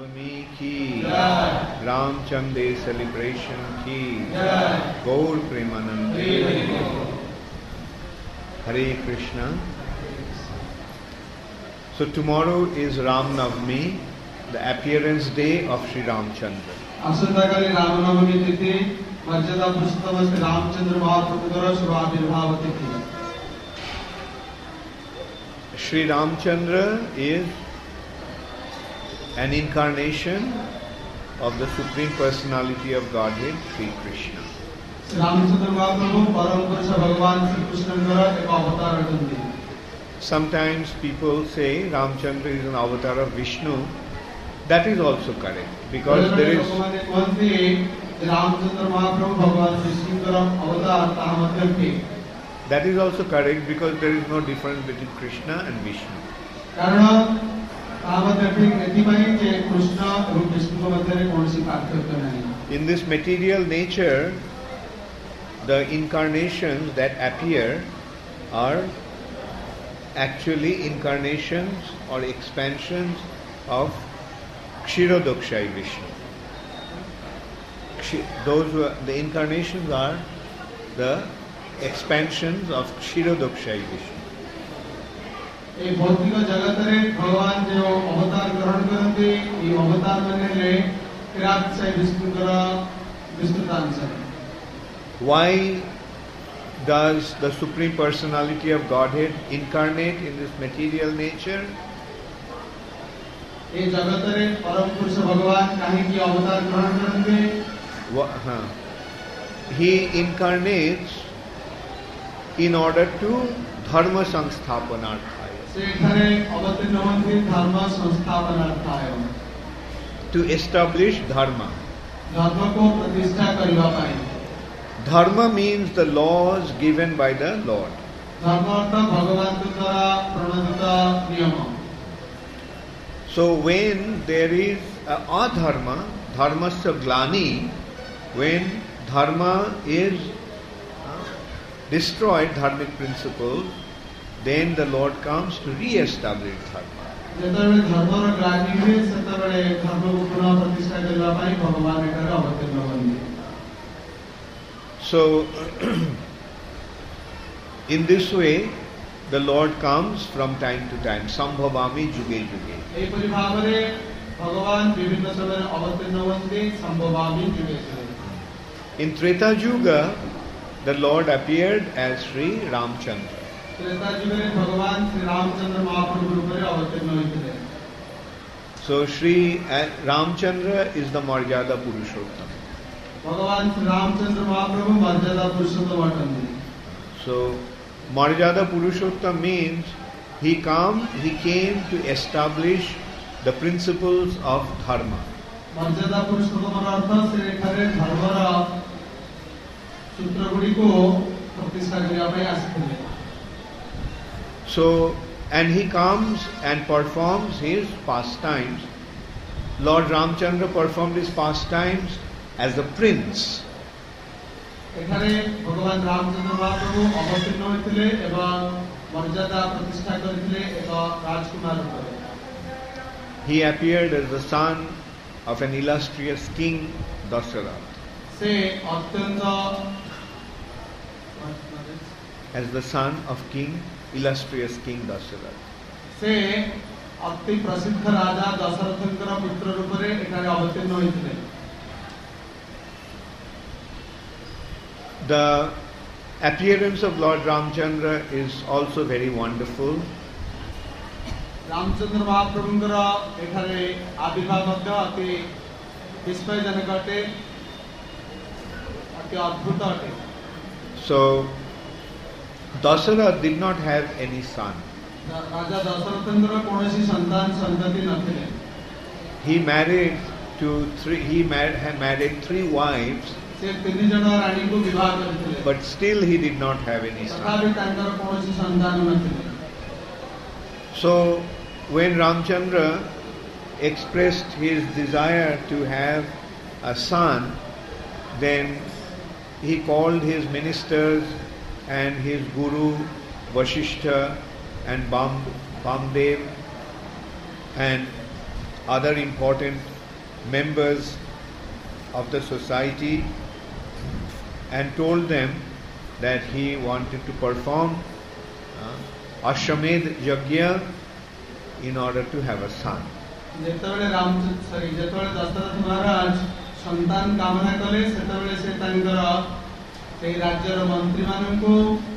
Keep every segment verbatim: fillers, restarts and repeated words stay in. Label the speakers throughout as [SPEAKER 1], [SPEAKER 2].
[SPEAKER 1] Navami ki, Ramchandra Day celebration ki, Gaur Premanande, Hare Krishna. So tomorrow is Ram Navami, the appearance day of Sri Ramchandra.
[SPEAKER 2] आसंताकाली Ramnavami तिथि मर्यादा पुरुषोत्तम श्री रामचंद्र महाप्रभुद्वारा शुभ आविर्भाव तिथि.
[SPEAKER 1] Sri Ramchandra is an incarnation of the Supreme Personality of Godhead, Sri Krishna.
[SPEAKER 2] Shri Ramchandra महाप्रभु परम पुरुष भगवान श्री कृष्णଙ୍କର ଏକ ଅବତାର ଅଟନ୍ତି.
[SPEAKER 1] Sometimes people say Ramchandra is an avatar of Vishnu. That is also correct because there is that is also correct because there is no difference between Krishna and Vishnu. In this material nature, the incarnations that appear are actually incarnations or expansions of Kshirodakshayi Vishnu. Those who are, the incarnations are the expansions of Kshirodakshayi Vishnu.
[SPEAKER 2] ये भौतिक जगत रे भगवान जो अवतार ग्रहण करते ये अवतार माने ले किरातशाही विष्णुकर विष्णुतांश है.
[SPEAKER 1] Why does the Supreme Personality of Godhead incarnate in this material nature?
[SPEAKER 2] ये जगत रे परम पुरुष भगवान काहे की अवतार ग्रहण करते?
[SPEAKER 1] He incarnates in order to dharma samsthapanarthaya.
[SPEAKER 2] से एठारे अवतीर्ण होते धर्म संस्थापनार्थाय.
[SPEAKER 1] To establish dharma.
[SPEAKER 2] धर्म को प्रतिष्ठा करवा पाए.
[SPEAKER 1] Dharma means the laws given by the Lord.
[SPEAKER 2] धर्म अर्थ भगवान द्वारा प्रणीत नियम.
[SPEAKER 1] So when there is a adharma, dharmasya glani, when dharma is uh, destroyed, dharmic principles, then the Lord comes to re-establish dharma.
[SPEAKER 2] ଯେତେବେଳେ ଧର୍ମର ଗ୍ଲାନି ହୁଏ ସେତେବେଳେ ଧର୍ମକୁ ପୁନଃ ପ୍ରତିଷ୍ଠା କରିବା ପାଇଁ ଭଗବାନ ଏଠାରେ ଅବତୀର୍ଣ୍ଣ ହୁଅନ୍ତି.
[SPEAKER 1] So in this way the Lord comes from time to time. Sambhavami juge juge.
[SPEAKER 2] ଏହିପରି ଭାବରେ ଭଗବାନ ବିଭିନ୍ନ ସମୟରେ ଅବତୀର୍ଣ୍ଣ ହୁଅନ୍ତି. ସମ୍ଭବାମି ଯୁଗେ ଯୁଗେ.
[SPEAKER 1] In Treta Yuga, the Lord appeared as Sri Ramchandra.
[SPEAKER 2] ତ୍ରେତା ଯୁଗରେ ଭଗବାନ ଶ୍ରୀ ରାମଚନ୍ଦ୍ର ମହାପ୍ରଭୁ ରୂପରେ ଅବତୀର୍ଣ୍ଣ ହୋଇଥିଲେ.
[SPEAKER 1] So Sri Ramchandra is the Maryada Purushottam.
[SPEAKER 2] ଭଗବାନ ଶ୍ରୀ ରାମଚନ୍ଦ୍ର ମହାପ୍ରଭୁ ମର୍ଯ୍ୟାଦା ପୁରୁଷୋତ୍ତମ ଅଟନ୍ତି.
[SPEAKER 1] So Maryada Purushottam means he come, he came to establish the principles of dharma.
[SPEAKER 2] ମର୍ଯ୍ୟାଦା ପୁରୁଷୋତ୍ତମର ଅର୍ଥ ସେ ଏଠାରେ ଧର୍ମର ସୂତ୍ରଗୁଡ଼ିକୁ ପ୍ରତିଷ୍ଠା କରିବା ପାଇଁ ଆସିଥିଲେ.
[SPEAKER 1] So, and he comes and performs his pastimes. Lord Ramchandra performed his pastimes as a prince.
[SPEAKER 2] ଏଠାରେ ଭଗବାନ ରାମଚନ୍ଦ୍ର ମହାପ୍ରଭୁ ଅବତୀର୍ଣ୍ଣ ହୋଇଥିଲେ ଏବଂ ମର୍ଯ୍ୟାଦା ପ୍ରତିଷ୍ଠା କରିଥିଲେ ଏକ ରାଜକୁମାର ରୂପରେ.
[SPEAKER 1] He appeared as the son of an illustrious king, Dasarath.
[SPEAKER 2] ସେ ଅତ୍ୟନ୍ତ
[SPEAKER 1] as the son of king, illustrious king Dasarath.
[SPEAKER 2] ସେ ଅତି ପ୍ରସିଦ୍ଧ ରାଜା ଦଶରଥଙ୍କର ପୁତ୍ର ରୂପରେ ଏଠାରେ ଅବତୀର୍ଣ୍ଣ ହୋଇଥିଲେ.
[SPEAKER 1] The appearance of Lord Ramchandra is also very wonderful.
[SPEAKER 2] Ramachandra ମହାପ୍ରଭୁଙ୍କର ଏଠାରେ ଆବିର୍ଭାବ ମଧ୍ୟ ଅତି ବିସ୍ମୟଜନକ ଅଟେ, ଅତି ଅଦ୍ଭୁତ ଅଟେ.
[SPEAKER 1] So Dasarath did not have any son.
[SPEAKER 2] ରାଜା ଦଶରଥଙ୍କର କୌଣସି ସନ୍ତାନ ସନ୍ତତି ନଥିଲେ.
[SPEAKER 1] He married to three. He married, had married three wives.
[SPEAKER 2] ସେ ତିନି ଜଣ ରାଣୀଙ୍କୁ ବିବାହ କରିଥିଲେ.
[SPEAKER 1] But still he did not have any son.
[SPEAKER 2] ତଥାପି ତାଙ୍କର କୌଣସି ସନ୍ତାନ ନଥିଲେ.
[SPEAKER 1] So when Ramchandra expressed his desire to have a son, then he called his ministers and his guru Vasishtha and Bam, Bamdev and other important members of the society and told them that he wanted to perform uh, Ashwamedh Yajna in order to have a son.
[SPEAKER 2] ଯେତେବେଳେ ରାମ ସରି ଯେତେବେଳେ ଦଶରଥ ମହାରାଜ ସନ୍ତାନ କାମନା କଲେ ସେତେବେଳେ ସେ ତାଙ୍କର ସେହି ରାଜ୍ୟର ମନ୍ତ୍ରୀମାନଙ୍କୁ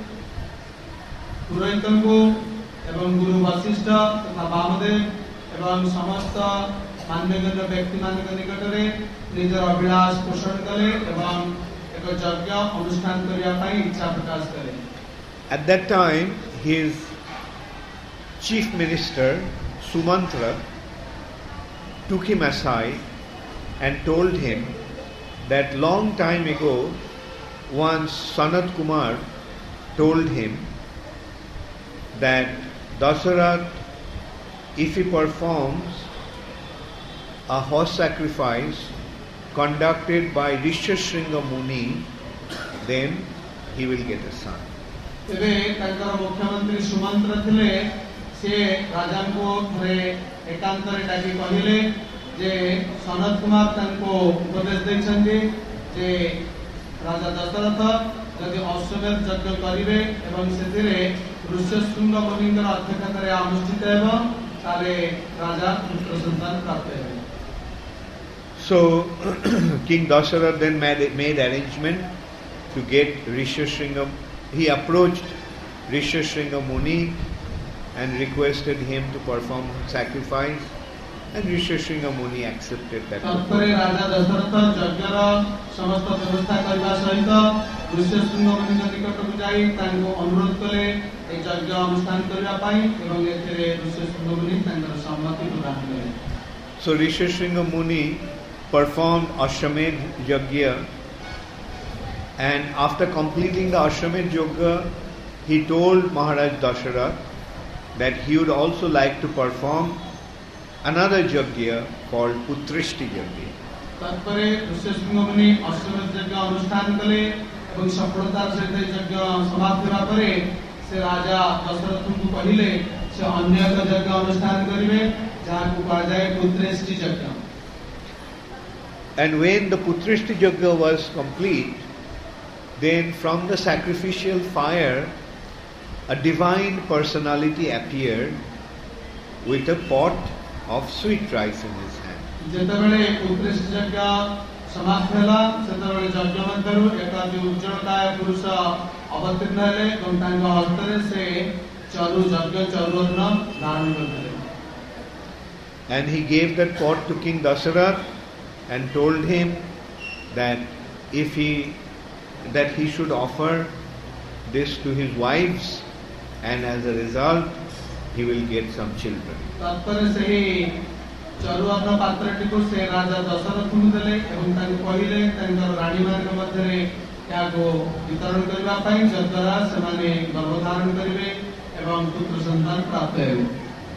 [SPEAKER 2] ପୁରୋହିତଙ୍କୁ ଏବଂ ଗୁରୁ ବଶିଷ୍ଠ ତଥା ବାମଦେବ ଏବଂ ସମସ୍ତ ମାନ୍ୟଗଣ୍ୟ ବ୍ୟକ୍ତିମାନଙ୍କ ନିକଟରେ ନିଜର ଅଭିଳାଷ ପୋଷଣ କଲେ ଏବଂ ଏକ ଯଜ୍ଞ ଅନୁଷ୍ଠାନ କରିବା ପାଇଁ ଇଚ୍ଛା ପ୍ରକାଶ କଲେ.
[SPEAKER 1] At that time, his chief minister Sumantra took him aside and told him that long time ago once Sanat Kumar told him that Dasarath, if he performs a horse sacrifice conducted by Rishashringa Muni, then he will get a son.
[SPEAKER 2] ତେବେ ତାଙ୍କର ମୁଖ୍ୟମନ୍ତ୍ରୀ ସୁମନ୍ତ୍ର ଥିଲେ ସେ ରାଜାଙ୍କୁ ଥରେ ଏକାନ୍ତରେ ଡାକି କହିଲେ ଯେ ସନତ କୁମାର ତାଙ୍କୁ ଉପଦେଶ ଦେଇଛନ୍ତି ଯେ ରାଜା ଦଶରଥ ଯଦି ଅଶ୍ୱମେଧ ଯଜ୍ଞ କରିବେ ଏବଂ ସେଥିରେ ଋଷ୍ୟଶୃଙ୍ଗ ମୁନିଙ୍କର ଅଧ୍ୟକ୍ଷତାରେ ଅନୁଷ୍ଠିତ ହେବ ତାହେଲେ ରାଜା ପୁତ୍ର ସନ୍ତାନ ପ୍ରାପ୍ତ ହେବେ.
[SPEAKER 1] So King Dasarath then made, made arrangement to get Rishashringa. He approached Rishashringa Muni and requested him to perform sacrifice, and Rishashringa Muni accepted that.
[SPEAKER 2] तत्परे राजा दशरथ यज्ञर समस्त व्यवस्था करबा सहित ऋष्यशृंग मुनिଙ୍କ निकटକୁ ଯାଇ ତାଙ୍କୁ ଅନୁରୋଧ କଲେ ଏହି ଯଜ୍ଞ ଅନୁଷ୍ଠାନ କରିବା ପାଇଁ ଏବଂ ଏଥିରେ ଋଷ୍ୟଶୃଙ୍ଗ ମୁନି ତାଙ୍କର ସମ୍ମତି ପ୍ରଦାନ କଲେ.
[SPEAKER 1] So Rishashringa Muni performed Ashwamedh Yajna, and after completing the Ashwamedh Yajna, he told Maharaj Dasarath that he would also like to perform another Yajna called Putrishti Yajna.
[SPEAKER 2] तत्परे Rishyashring मुनि अश्वमेध यज्ञ अनुष्ठान कले ଏବଂ ସଫଳତାର ସହିତ ଯଜ୍ଞ ସମାପ୍ତ ହେବା ପରେ ସେ ରାଜା ଦଶରଥଙ୍କୁ କହିଲେ ସେ ଅନ୍ୟ ଏକ ଯଜ୍ଞ ଅନୁଷ୍ଠାନ କରିବେ ଯାହାକୁ କୁହାଯାଏ ପୁତ୍ରେଷ୍ଟି ଯଜ୍ଞ.
[SPEAKER 1] And when the Putrishti Yajna was complete, then from the sacrificial fire a divine personality appeared with a pot of sweet rice in his hand.
[SPEAKER 2] ଯେତେବେଳେ ପୁତ୍ରେଷ୍ଟି ଯଜ୍ଞ ସମାପ୍ତ ହେଲା ସେତେବେଳେ ଯଜ୍ଞ ମଧ୍ୟରୁ ଏକ ଅତି ଉଜ୍ଜଳକାୟ ପୁରୁଷ ଅବତୀର୍ଣ୍ଣ ହେଲେ ଏବଂ ତାଙ୍କ ହସ୍ତରେ ସେ ଚରୁ ଯଜ୍ଞ ଚରୁଅନ୍ନ ଧାରଣ କରିଥିଲେ.
[SPEAKER 1] And he gave that pot to King Dasarath and told him that if he that he should offer this to his wives, and as a result he will get some children.
[SPEAKER 2] तत्परे ସେହି ଚରୁଅନ୍ନ ପାତ୍ରଟିକୁ ସେ ରାଜା ଦଶରଥଙ୍କୁ ଦେଲେ ଏବଂ ତାଙ୍କୁ କହିଲେ ତାଙ୍କର ରାଣୀମାନଙ୍କ ମଧ୍ୟରେ ଏହାକୁ ବିତରଣ କରିବା ପାଇଁ ଯଦ୍ୱାରା ସେମାନେ ଗର୍ଭଧାରଣ କରିବେ ଏବଂ ପୁତ୍ର ସନ୍ତାନ ପ୍ରାପ୍ତ ହେବେ.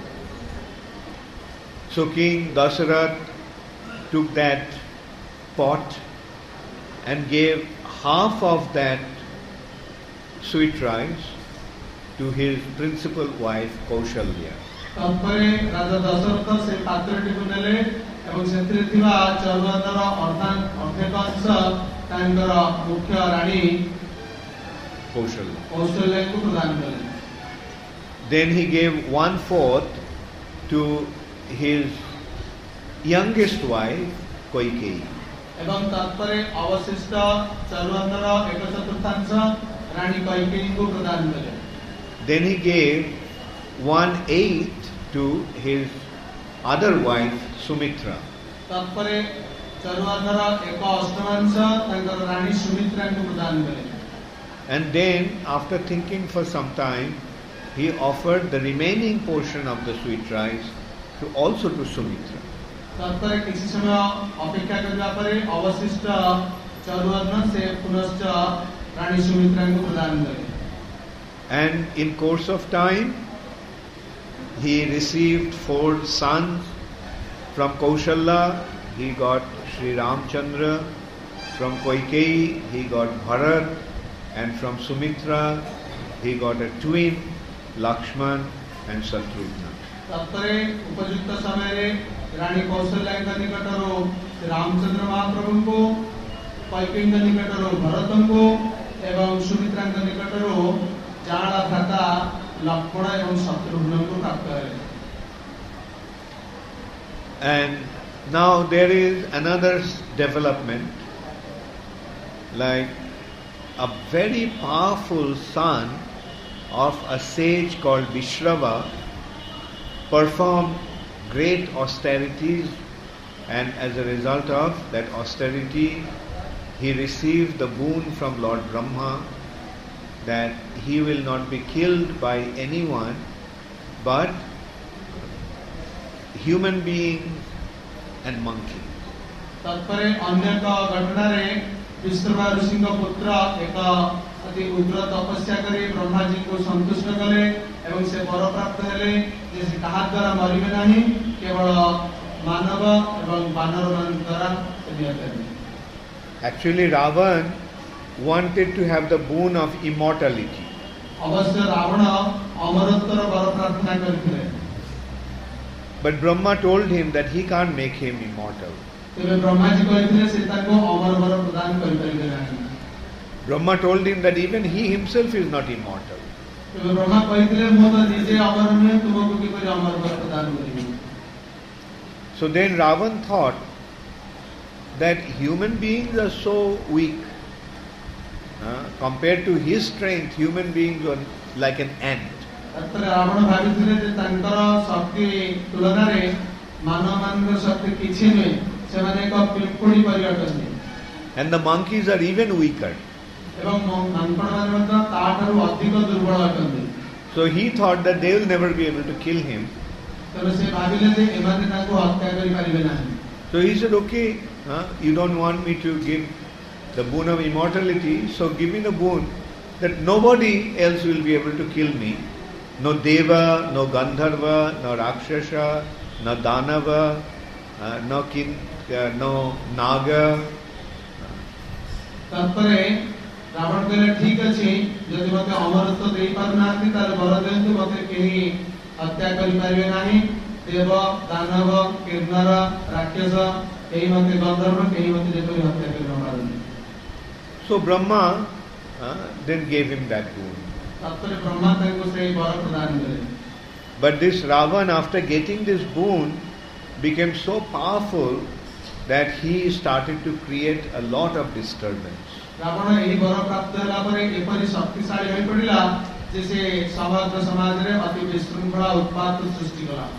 [SPEAKER 1] So King Dasarath took that pot and gave half of that sweet rice to his principal wife Kaushalya.
[SPEAKER 2] तत्परे राजा दशरथ से पात्रटीକୁ ନେଲେ ଏବଂ ସେଥିରେ ଥିବା ଚରୁଅନ୍ନର ଅର୍ଧେକ ଅଂଶ ତାଙ୍କର ମୁଖ୍ୟ ରାଣୀ
[SPEAKER 1] Kaushalya.
[SPEAKER 2] କୌଶଲ୍ୟାଙ୍କୁ ପ୍ରଦାନ କଲେ.
[SPEAKER 1] Then he gave one fourth to his youngest wife Kaikeyi.
[SPEAKER 2] ଏବଂ ତତ୍ପରେ ଅବଶିଷ୍ଟ ଚରୁଅନ୍ନର ଏକ ଚତୁର୍ଥାଂଶ ରାଣୀ କୈକେୟୀଙ୍କୁ ପ୍ରଦାନ କଲେ.
[SPEAKER 1] Then he gave one eighth to his other wife Sumitra.
[SPEAKER 2] ତତ୍ପରେ ଚରୁଅନ୍ନର ଏକ ଅଷ୍ଟମାଂଶ ତାଙ୍କର ରାଣୀ ସୁମିତ୍ରାଙ୍କୁ ପ୍ରଦାନ କଲେ.
[SPEAKER 1] And then after thinking for some time, he offered the remaining portion of the sweet rice to also to Sumitra.
[SPEAKER 2] तत्पर किसी समय अपेक्षा करने पर अवशिष्ट चरुअन्न से पुनश्च रानी सुमित्रा को प्रदान करें.
[SPEAKER 1] And in course of time, he received four sons. From Kaushalya, he got Sri Ramchandra. From Kaikeyi, he got Bharat. And from Sumitra, he got a twin, Lakshman and Shatrugna.
[SPEAKER 2] तत्पर उपयुक्त समय रानी कौशल्या निकटर रामचंद्र महाप्रभु को कैकेयी निकटर भरत को एवं सुमित्रा निकटर जाड़ा भ्राता लक्ष्मण एवं शत्रुघ्न को प्राप्त है.
[SPEAKER 1] And now there is another development, like a very powerful son of a sage called Vishrava performed great austerities, and as a result of that austerity he received the boon from Lord Brahma that he will not be killed by anyone but human beings and monkeys.
[SPEAKER 2] तत्परे अन्य का घटना रे विश्रवा ऋषि का पुत्र एक अति उग्र तपस्या करे ब्रह्मा जी को संतुष्ट कले एवं से वर प्राप्त हेले जैसे कहा द्वारा मरिबे नहीं केवल मानव एवं वानर मान द्वारा करें.
[SPEAKER 1] Actually Ravan wanted to have the boon of immortality.
[SPEAKER 2] अवश्य रावण अमरत्वर वर प्रार्थना करथिले.
[SPEAKER 1] But Brahma told him that he can't make him immortal.
[SPEAKER 2] तेबे ब्रह्मा जी कहथिले से ताको अमर वर प्रदान करि परिबे नाही.
[SPEAKER 1] Brahma told him that even he himself is not immortal.
[SPEAKER 2] तेबे ब्रह्मा कहथिले मो तो निजे अमर नहे तुमको कि परि अमर वर प्रदान करिबे.
[SPEAKER 1] So then Ravan thought that human beings are so weak. Uh, compared to his strength, human beings are like an ant.
[SPEAKER 2] तत्पर रावण भाविथिले जे तांकर शक्ति तुलना रे मानव मानव शक्ति किछि नै से माने एक पिंपुड़ी परिवर्तन.
[SPEAKER 1] And the monkeys are even weaker.
[SPEAKER 2] एवं मानव मानव मध्य ताठारु अधिक दुर्बल अटନ୍ତି.
[SPEAKER 1] So he thought that they will never be able to kill him.
[SPEAKER 2] तबे से भाविले जे एमाने ताको हत्या करि परिबे नाही.
[SPEAKER 1] So he said, okay, uh, you don't want me to give the boon of immortality, so give me the boon that nobody else will be able to kill me. No Deva, no Gandharva, no Rakshasa, no Danava, uh, no kin, uh, no Naga.
[SPEAKER 2] तत्परे Ravan कहले ठीक अछि यदि मते अमरत्व देई पारनाथि ताले वर देंतु मते केही हत्या करि परिबे नाही. देव दानव किन्नर राक्षस केही मते गंधर्व केही मते जेतोई हत्या करि न पारନ୍ତି.
[SPEAKER 1] So Brahma uh, then gave him that boon.
[SPEAKER 2] तत्परे Brahma ताको से वर प्रदान कले.
[SPEAKER 1] But this Ravan, after getting this boon, became so powerful that he started to create a lot of disturbance.
[SPEAKER 2] Ravan एही वर प्राप्त होला परे एपरि शक्तिशाली होई पडिला जैसे समग्र समाज रे अति विशृंखला उत्पात सृष्टि कला.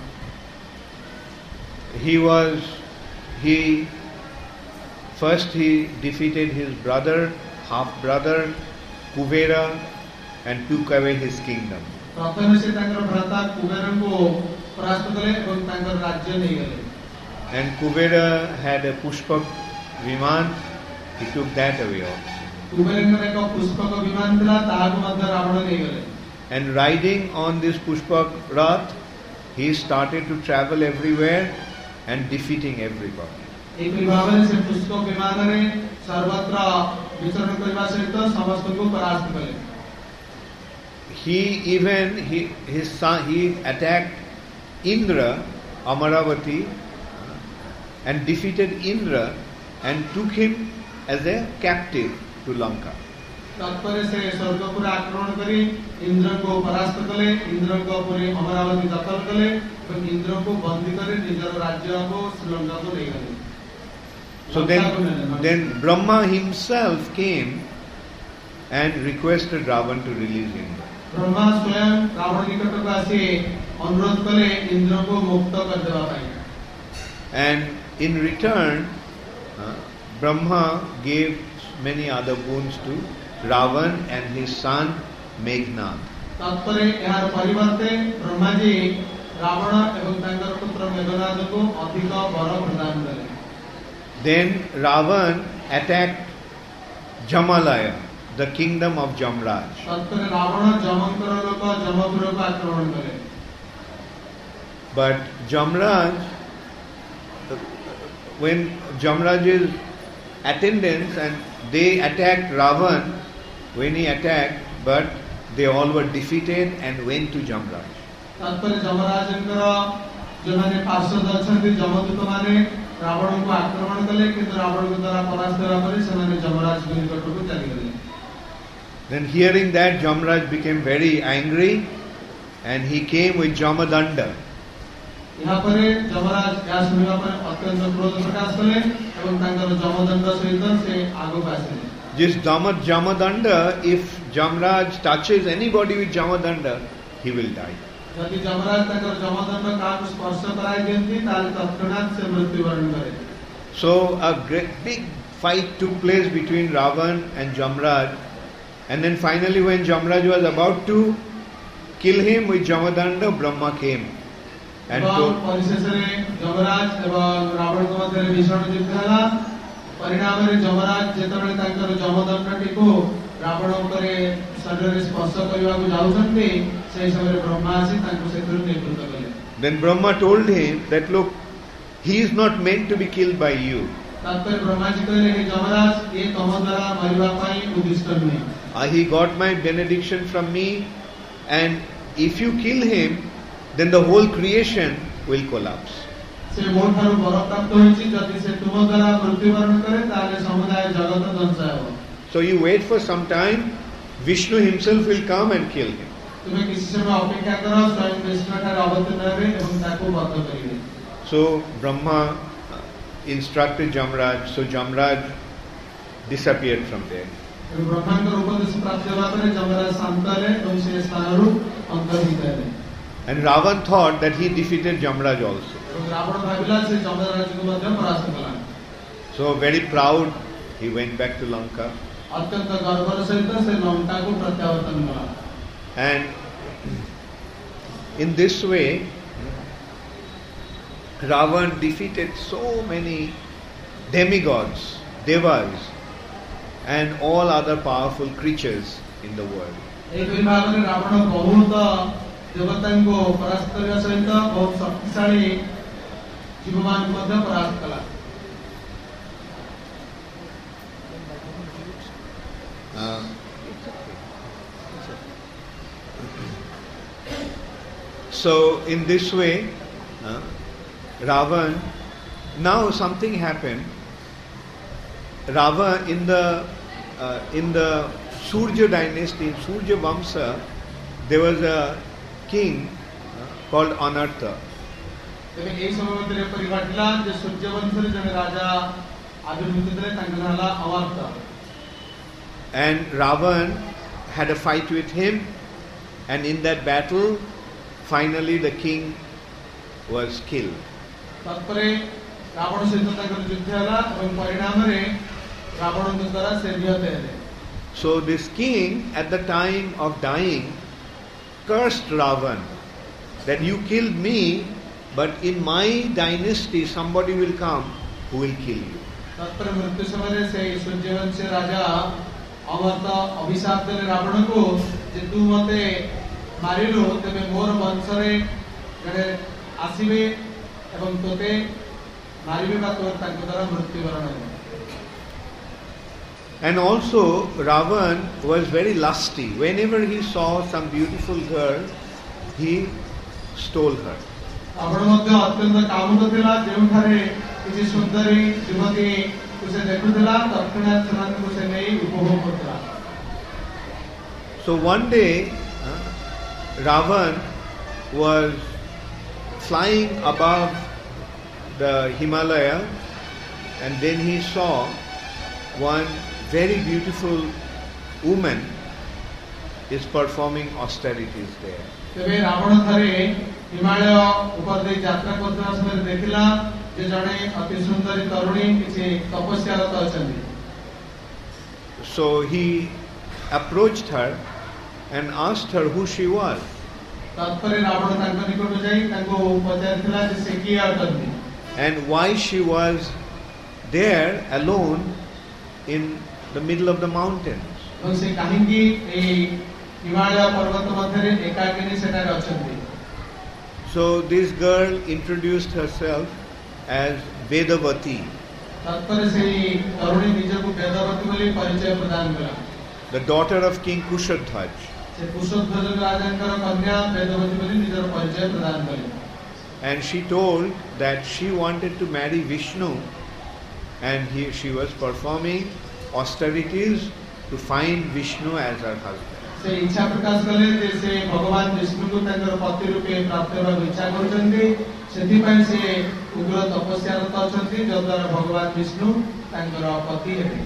[SPEAKER 1] He was, he, first he defeated his brother, half brother, Kuvera, and took away his kingdom.
[SPEAKER 2] प्रथम से तांकर भ्राता कुबेर को परास्त कले एवं तांकर राज्य नै गले.
[SPEAKER 1] And Kuvera had a Pushpak Viman, he took that away also.
[SPEAKER 2] Kuber ने एक पुष्पक विमान दिला ताहाको मध्य रावण नै गले.
[SPEAKER 1] And riding on this Pushpak Rath, he started to travel everywhere and defeating everybody.
[SPEAKER 2] एक भावने से पुष्पक विमान रे सर्वत्र विचरण करबा सहित समस्त को परास्त कले.
[SPEAKER 1] He even he, his son he attacked Indra, Amaravati, and defeated Indra and took him as a captive to Lanka.
[SPEAKER 2] तत्पर से स्वर्गपुर आक्रमण करी इंद्र को परास्त कले. इंद्र को पूरे अमरावती दखल कले और इंद्र को बंदी करे निजर राज्य को श्रीलंका को ले गए.
[SPEAKER 1] So then, then Brahma himself came and requested Ravan to release Indra.
[SPEAKER 2] Brahma स्वयं रावण निकट को आसी अनुरोध कले इंद्र को मुक्त कर देवा पाई.
[SPEAKER 1] And in return, uh, Brahma gave many other boons to Ravan and his son Meghnad.
[SPEAKER 2] तत्पर यार परिवर्ते ब्रह्मा जी रावण एवं तांकर पुत्र मेघनाद को अधिक वर प्रदान कले.
[SPEAKER 1] Then Ravan attacked Jamalaya, the kingdom of Jamraj.
[SPEAKER 2] तत्पर रावण जमंकर लोक जमपुर को आक्रमण कले.
[SPEAKER 1] But Jamraj, when Jamraj's attendants and they attacked Ravan, when he attacked, but they all were defeated and went to Jamraj.
[SPEAKER 2] तत्पर जमराजंकर जो माने पार्षद अछंती जमदूत माने रावण को आक्रमण कले किंतु रावण को द्वारा परास्त होगा परे से माने जमराज को निकट को चली गए.
[SPEAKER 1] Then hearing that, Jamraj became very angry and he came with Jamadanda.
[SPEAKER 2] यहाँ पर जमराज या सुनिवा पर अत्यंत क्रोध प्रकाश कले एवं तांकर जमदंड सहित से आगो पासे.
[SPEAKER 1] This Jamad Jamadanda, if Jamraj touches anybody with Jamadanda, he will die.
[SPEAKER 2] यदि जमराज तांकर जमदंड कान स्पर्श कराई देती ताले तत्क्षणात से मृत्युवरण करे.
[SPEAKER 1] So a great big fight took place between Ravan and Jamraj, and then finally when Jamraj was about to kill him with Jamadanda, Brahma came and told,
[SPEAKER 2] Yamraj एवं रावण के मध्य भीषण युद्ध हला. परिणाम रे जमराज जेतबेले तांकर जमदंडटी को रावण उपरे शरीर स्पर्श करबा को जाउछन्ते सेही समय ब्रह्मा आसी तांको सेतुर नेतृत्व कले.
[SPEAKER 1] Then Brahma told him that look, he is not meant to be killed by you.
[SPEAKER 2] तात्पर्य ब्रह्मा जी कहले हे जमराज ये तम द्वारा मरिबा पई उद्दिष्ट नहीं.
[SPEAKER 1] Uh, he got my benediction from me, and if you kill him, then the whole creation will collapse.
[SPEAKER 2] से मोर थारु बर प्राप्त होइछि जदि से तुम द्वारा मृत्युवरण करे ताले समुदाय जगत ध्वंस हेबो.
[SPEAKER 1] So you wait for some time, Vishnu himself will come and kill him.
[SPEAKER 2] तुमे किसी समय अपेक्षा करो स्वयं विष्णु ठारे अवतीर्ण हेबे एवं ताको वध करिवे.
[SPEAKER 1] So Brahma instructed Jamraj, so Jamraj disappeared from there.
[SPEAKER 2] ब्रह्मांकर उपदेश प्राप्त होगा पर जमराज शांत रहे एवं से स्थानरु अंतर्हित रहे.
[SPEAKER 1] And Ravan thought that he defeated Jamraj also.
[SPEAKER 2] Ravan भाविला से जमराज को मध्य परास्त कला.
[SPEAKER 1] So very proud, he went back to Lanka.
[SPEAKER 2] अत्यंत गर्व सहित से लंका को प्रत्यावर्तन कला.
[SPEAKER 1] And in this way, Ravan defeated so many demigods, devas, and all other powerful creatures in the world.
[SPEAKER 2] एक विभाग में रावण बहुत देवताओं को परास्त करने सहित बहुत शक्तिशाली जीवमान को मध्य परास्त कला.
[SPEAKER 1] Uh, so in this way, uh, Ravan, now something happened. Ravan in the uh, in the Surya dynasty, Surya Vamsa, there was a king uh, called Anartha.
[SPEAKER 2] तबे एक समय में तेरे परिवार दिला जो सूर्यवंश रे जने राजा आविर्भूत थे तांका नाला अवर्त.
[SPEAKER 1] And Ravan had a fight with him, and in that battle, finally the king was killed.
[SPEAKER 2] तत्परे Ravan सहित तांकर युद्ध हला एवं परिणाम रे रावण द्वारा से निहत हेले.
[SPEAKER 1] So this king at the time of dying cursed Ravan that you killed me, but in my dynasty somebody will come who will kill you.
[SPEAKER 2] तत्पर मृत्यु समय से सूर्यवंशी राजा अमर्त अभिशाप देले रावण को जे तू मते मारिलो तबे मोर वंश रे जने आसीबे एवं तोते मारिबे बा तोर तांको द्वारा मृत्युवरण हेबे.
[SPEAKER 1] And also Ravan was very lusty. Whenever he saw some beautiful girl, he stole her.
[SPEAKER 2] Ravan मध्य अत्यंत कामुक थिला जेउठारे किछि सुंदरी युवती उसे देखुथिला तत्क्षणात समान उसे नै उपभोग करथला.
[SPEAKER 1] So one day uh, Ravan was flying above the Himalaya, and then he saw one very beautiful woman is performing austerities there.
[SPEAKER 2] तबे रावण थरे हिमालय ऊपर दे यात्रा करता समय देखिला जे जणे अति सुंदरी तरुणी किछि तपस्यारत अछंती.
[SPEAKER 1] So he approached her and asked her who she was.
[SPEAKER 2] तत्परे Ravan तांको निकट जाई तांको पचारिथिला जे से की आतंती
[SPEAKER 1] and why she was there alone in the middle of the mountains.
[SPEAKER 2] तो से काहेकि ए हिमालय पर्वत मध्यरे एकाकिनी सेटारे अछंती.
[SPEAKER 1] So this girl introduced herself as Vedavati.
[SPEAKER 2] तत्पर से तरुणी निजको वेदवती बोली परिचय प्रदान कला.
[SPEAKER 1] The daughter of King Kushadhwaj.
[SPEAKER 2] से कुशध्वज राजांकर कन्या वेदवती बोली निजर परिचय प्रदान कले.
[SPEAKER 1] and she told that she wanted to marry Vishnu, and he, she was performing austerities to find Vishnu as her husband.
[SPEAKER 2] से इच्छा प्रकाश कले जे से भगवान विष्णु को तंकर पति रूपे प्राप्त होबा इच्छा करछन्ती सेति पय से उग्र तपस्या रत अछन्ती जद्वारा भगवान विष्णु तंकर पति हेबे.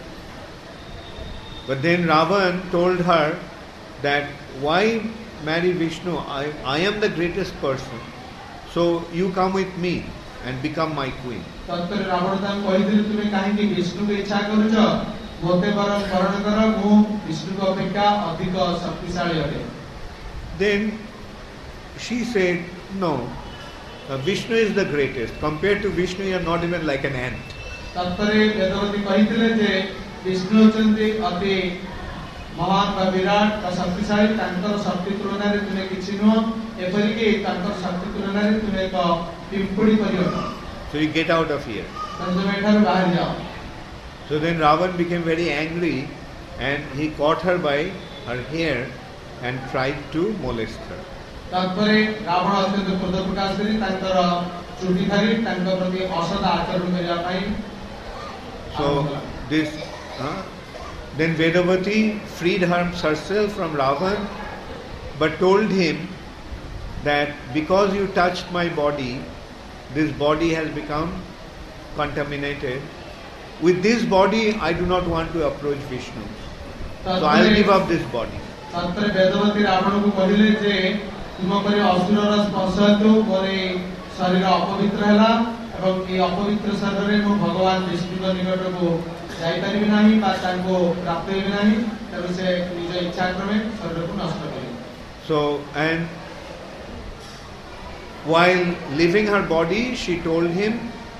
[SPEAKER 1] But then Ravan told her that why marry Vishnu? I, I am the greatest person. So you come with me and become my queen.
[SPEAKER 2] तत्पर रावण तां कहिदिले तुमे काहे कि विष्णु के इच्छा करूछ मोते बरम करण कर मु विष्णु को अपेक्षा अधिक शक्तिशाली अटे.
[SPEAKER 1] Then she said, no, uh, Vishnu is the greatest. Compared to Vishnu, you are not even like an ant.
[SPEAKER 2] तत्परे Vedvati कहिदिले जे विष्णु चंदी अति महान व विराट व शक्तिशाली तांकर शक्ति तुलना रे तुमे किछि नो एपरि कि तांकर शक्ति तुलना रे तुमे एक पिंपुड़ी परियो.
[SPEAKER 1] So you get out of here.
[SPEAKER 2] तंजे बैठा बाहर जाओ.
[SPEAKER 1] So then Ravan became very angry and he caught her by her hair and tried to molest her.
[SPEAKER 2] तत्परे Ravan अत्यंत क्रोध प्रकाश करी तांकर चुटी धरी तांकर प्रति असद आचरण करिया पई.
[SPEAKER 1] So this uh, then Vedavati freed her, herself from Ravan, but told him that because you touched my body, this body has become contaminated. With this body, I do not want to approach Vishnu. So I will give up this body.
[SPEAKER 2] तत्परे Vedvati Ravan को कहिले जे तुम परे असुर र स्पर्श हेतु मोरे शरीर अपवित्र हैला एवं ए अपवित्र शरीर रे मो भगवान विष्णु के निकट को जाई परिबि नाही बा तांको प्राप्त हेबि नाही तब से निज इच्छा क्रमे शरीर को नष्ट करी.
[SPEAKER 1] So and while leaving her body, she told him,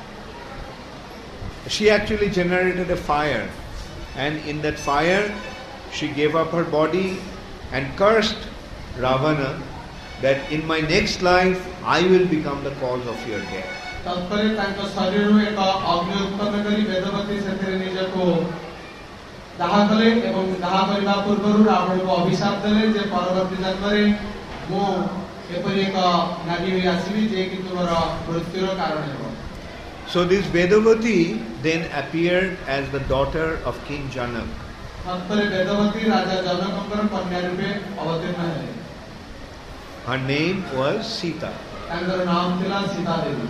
[SPEAKER 1] she actually generated a fire, and in that fire she gave up her body and cursed Ravana that in my next life I will become the cause of your death.
[SPEAKER 2] तत्परे तांको शरीररु एक अग्नि उत्पन्न करी वेदवती सेथिरे निजको दाह कले एवं दाह करिबा पूर्वरु रावण को अभिशाप देले जे परवर्ती जन्मरे मो एपरि एक नागी होई आसीबी जे कि तुमर मृत्युर कारण हेबो.
[SPEAKER 1] So this Vedavati then appeared as the daughter of King Janak.
[SPEAKER 2] तत्परे Vedvati राजा जनकଙ୍କର कन्या रूपे अवतीर्ण हेले.
[SPEAKER 1] Her name was Sita.
[SPEAKER 2] तांकर नाम थिला Sita Devi.